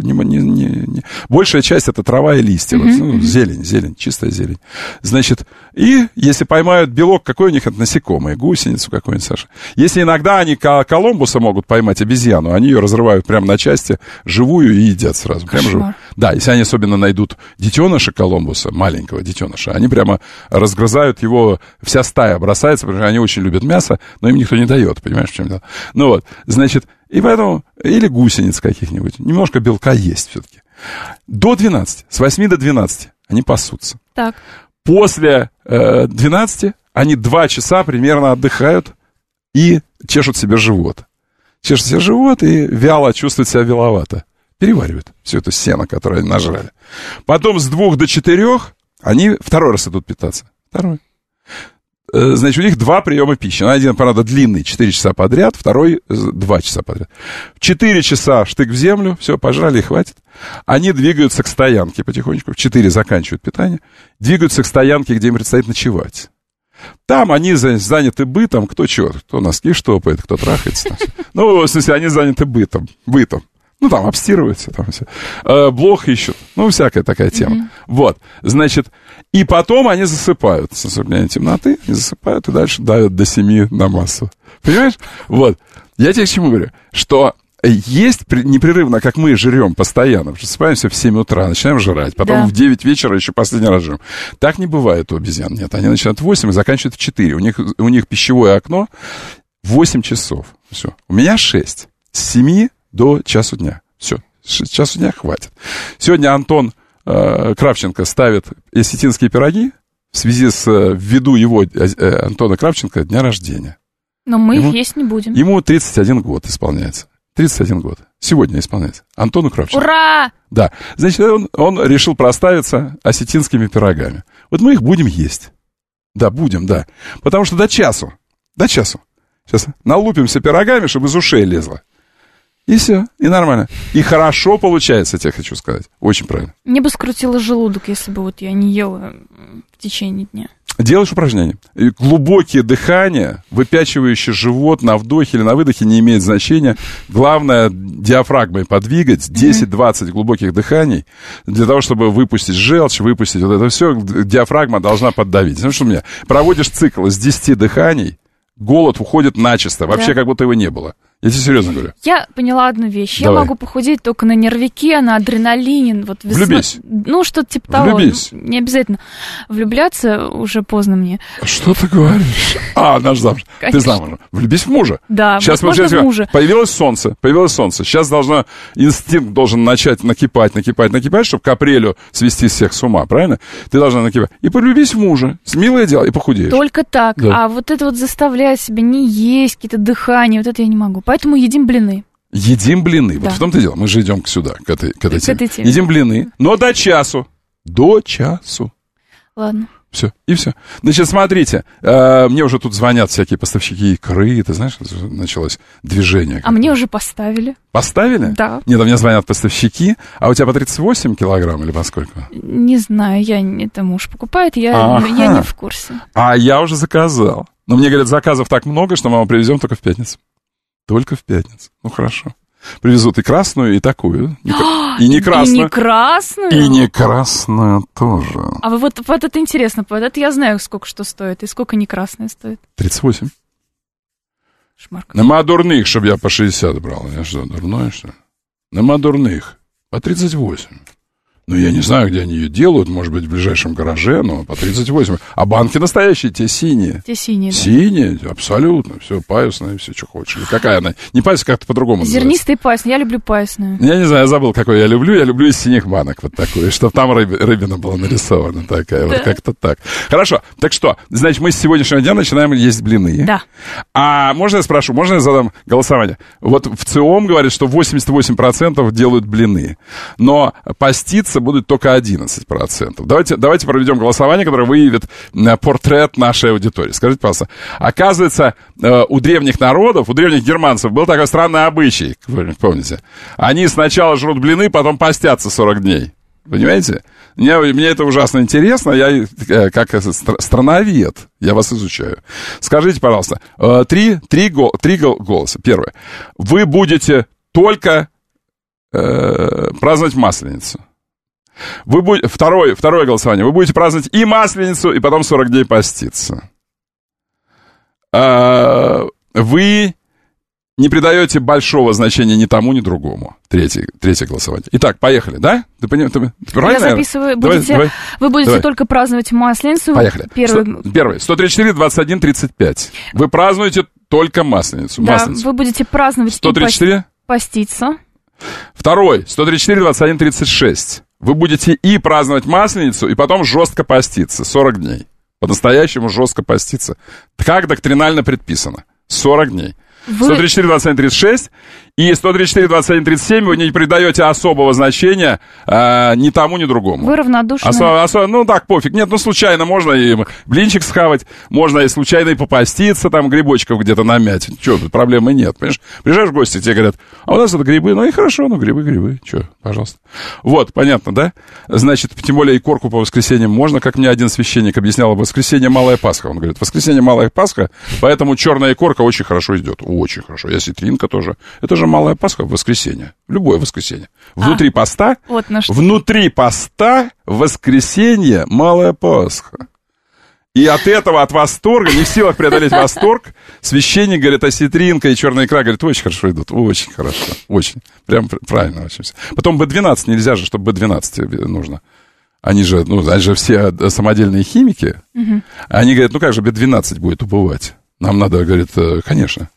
большая часть — это трава и листья. Вот, зелень, чистая зелень. Значит, и если поймают белок, какой у них это насекомое? Гусеницу какую-нибудь, Саша. Если иногда они колумбуса могут поймать, обезьяну, они ее разрывают прямо на части, живую, и едят сразу. Прямо живую. Да, если они особенно найдут детеныша колумбуса, маленького детеныша, они прямо разгрызают его, вся стая бросается, потому что они очень любят мясо, но им никто не дает, понимаешь, в чем дело? Ну вот, значит, и поэтому, или гусениц каких-нибудь, немножко белка есть все-таки. До 12, с 8 до 12 они пасутся. Так. После 12 они 2 часа примерно отдыхают и чешут себе живот. Чешут себе живот и вяло чувствуют себя вяловато. Переваривают все это сено, которое они нажрали. Потом с 2 до 4 они второй раз идут питаться. Второй. Значит, у них 2 приема пищи. Один, правда, длинный, 4 часа подряд, второй 2 часа подряд. В 4 часа штык в землю, все, пожрали и хватит. Они двигаются к стоянке потихонечку. В 4 заканчивают питание. Двигаются к стоянке, где им предстоит ночевать. Там они заняты бытом, кто чего, кто носки штопает, кто трахается. Ну, в смысле, они заняты бытом. Ну, там, обстирываются, там все. Блох ищут. Ну, всякая такая тема. Вот, значит, и потом они засыпают. С наступлением темноты, и засыпают, и дальше давят до 7 на массу. Понимаешь? Вот. Я тебе к чему говорю? Что есть непрерывно, как мы жрем постоянно. Просыпаемся в 7 утра, начинаем жрать. Потом в 9 вечера еще последний раз жрем. Так не бывает у обезьян. Нет, они начинают в 8 и заканчивают в 4. У них пищевое окно 8 часов. Все. У меня 6. С 7 до часу дня. Все, часу дня хватит. Сегодня Антон Кравченко ставит осетинские пироги в связи с ввиду его, Антона Кравченко, дня рождения. Но мы их есть не будем. Ему 31 год исполняется. 31 год. Сегодня исполняется. Антону Кравченко. Ура! Да. Значит, он решил проставиться осетинскими пирогами. Вот мы их будем есть. Да, будем, да. Потому что до часу. Сейчас налупимся пирогами, чтобы из ушей лезло. И все, и нормально. И хорошо получается, я тебе хочу сказать. Очень правильно. Мне бы скрутило желудок, если бы вот я не ела в течение дня. Делаешь упражнения. И глубокие дыхания, выпячивающие живот на вдохе или на выдохе, не имеет значения. Главное, диафрагмой подвигать. 10-20 глубоких дыханий. Для того, чтобы выпустить желчь, выпустить вот это все, диафрагма должна поддавить. Знаешь, что у меня? Проводишь цикл из 10 дыханий, голод уходит начисто. Вообще, как будто его не было. Я тебе серьезно говорю. Я поняла одну вещь. Давай. Я могу похудеть только на нервике, на адреналине. Вот Влюбись. Ну, что-то типа того. Влюбись. Не обязательно. Влюбляться уже поздно мне. Что ты говоришь? Наш замуж. Ты замужем. Влюбись в мужа. Да, сейчас вот можно в мужа. Появилось солнце. Сейчас инстинкт должен начать накипать, чтобы к апрелю свести всех с ума, правильно? Ты должна накипать. И полюбись в мужа. Милое дело, и похудеешь. Только так. Да. А вот это вот заставлять себя не есть, какие-то дыхания, вот это я не могу. Поэтому едим блины. Едим блины. Да. Вот в том-то дело. Мы же идем сюда, к этой теме. Едим блины, но до часу. Ладно. Все, и все. Значит, смотрите, мне уже тут звонят всякие поставщики икры, ты знаешь, началось движение. А мне уже поставили. Поставили? Да. Нет, мне звонят поставщики, а у тебя по 38 килограмм или по сколько? Не знаю, это муж покупает, я не в курсе. А я уже заказал. Но мне говорят, заказов так много, что мы вам привезем только в пятницу. Только в пятницу. Ну, хорошо. Привезут и красную, и такую. И не красную. И не красную? И не красную тоже. А вот это интересно. Вот это я знаю, сколько что стоит. И сколько не красная стоит. 38. Шмарка. Нема дурных, чтобы я по 60 брал. Я что, дурной, что ли? Нема дурных. По 38. Ну, я не знаю, где они ее делают. Может быть, в ближайшем гараже, но по 38. А банки настоящие, те синие. Те синие, да. Синие, абсолютно. Все паюсное, все, что хочешь. Или какая она? Не паюсная, как-то по-другому называется. Зернистый паюсный. Я люблю паюсную. Я не знаю, я забыл, какой я люблю. Я люблю из синих банок вот такую, чтобы там рыбина была нарисована такая. Вот как-то так. Хорошо. Так что, значит, мы с сегодняшнего дня начинаем есть блины. Да. А можно я спрошу, можно я задам голосование? Вот в ЦИОМ говорит, что 88% делают блины. Но поститься поститься будет только 11%. Давайте проведем голосование, которое выявит портрет нашей аудитории. Скажите, пожалуйста, оказывается, у древних народов, у древних германцев был такой странный обычай, помните? Они сначала жрут блины, потом постятся 40 дней. Понимаете? Мне это ужасно интересно. Я как страновед, я вас изучаю. Скажите, пожалуйста, три голоса. Первое. Вы будете только праздновать Масленицу. Второе голосование. Вы будете праздновать и Масленицу, и потом 40 дней поститься. Вы не придаете большого значения ни тому, ни другому. Третье голосование. Итак, поехали, да? Ты правильно? Я записываю. Вы будете только праздновать Масленицу. Поехали. Первый. 134, 21, 35. Вы празднуете только Масленицу. Да, вы будете праздновать 134? Поститься. Второй. 134, 21, 36. Вы будете и праздновать Масленицу, и потом жестко поститься. 40 дней. По-настоящему жестко поститься. Как доктринально предписано. 40 дней. 134, 21, 36 и 134, 21, 37 вы не придаете особого значения ни тому, ни другому. Вы равнодушны. Ну так, пофиг. Нет, случайно можно и блинчик схавать, можно и случайно и попаститься, там грибочков где-то намять. Чё, проблемы нет, понимаешь? Приезжаешь в гости, тебе говорят, а у нас это грибы, ну и хорошо, грибы, чё, пожалуйста. Вот, понятно, да? Значит, тем более и корку по воскресеньям можно, как мне один священник объяснял, воскресенье Малая Пасха. Он говорит, воскресенье Малая Пасха, поэтому черная икорка очень хорошо идет. Очень хорошо. И осетринка тоже. Это же Малая Пасха в воскресенье. Любое воскресенье. Внутри поста. Вот на что. Внутри поста в воскресенье Малая Пасха. И от этого, от восторга, не в силах преодолеть восторг, священник говорит, осетринка и черная икра, говорит, очень хорошо идут. Очень хорошо. Очень. Прям правильно. Очень. Потом B12 нельзя же, чтобы B12 нужно. Они же все самодельные химики. Угу. Они говорят, как же B12 будет убывать? Нам надо, говорит, конечно.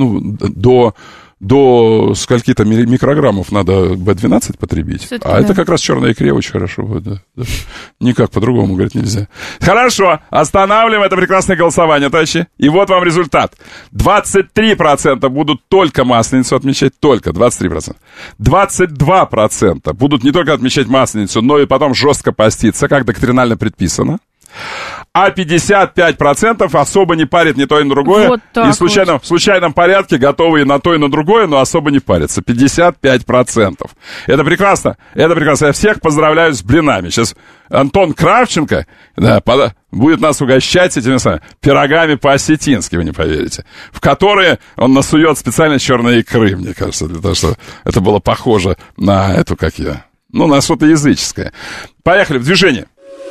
До скольки-то микрограммов надо B12 потребить. Это как раз черной икре очень хорошо будет. Да. Никак по-другому, говорит, нельзя. Хорошо, останавливаем это прекрасное голосование, товарищи. И вот вам результат. 23% будут только Масленицу отмечать, только 23%. 22% будут не только отмечать Масленицу, но и потом жестко поститься, как доктринально предписано. А 55% особо не парит ни то, ни другое. Вот и в случайном порядке готовы и на то, и на другое, но особо не парятся. 55%. Это прекрасно. Я всех поздравляю с блинами. Сейчас Антон Кравченко будет нас угощать этими пирогами по-осетински, вы не поверите. В которые он насует специально черной икры, мне кажется, для того, чтобы это было похоже на эту, на что-то языческое. Поехали, в движение.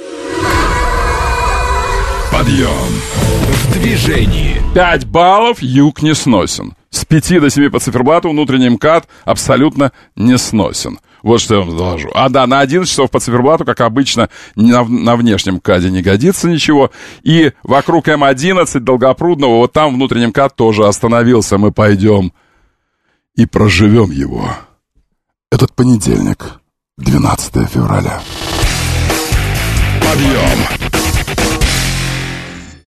Подъем. В движении. 5 баллов, юг не сносен. С 5 до 7 по циферблату внутренний МКАД абсолютно не сносен. Вот что я вам доложу. На 11 часов по циферблату, как обычно, на внешнем МКАДе не годится ничего. И вокруг М11 Долгопрудного, вот там внутренний МКАД тоже остановился. Мы пойдем и проживем его. Этот понедельник, 12 февраля. Подъем.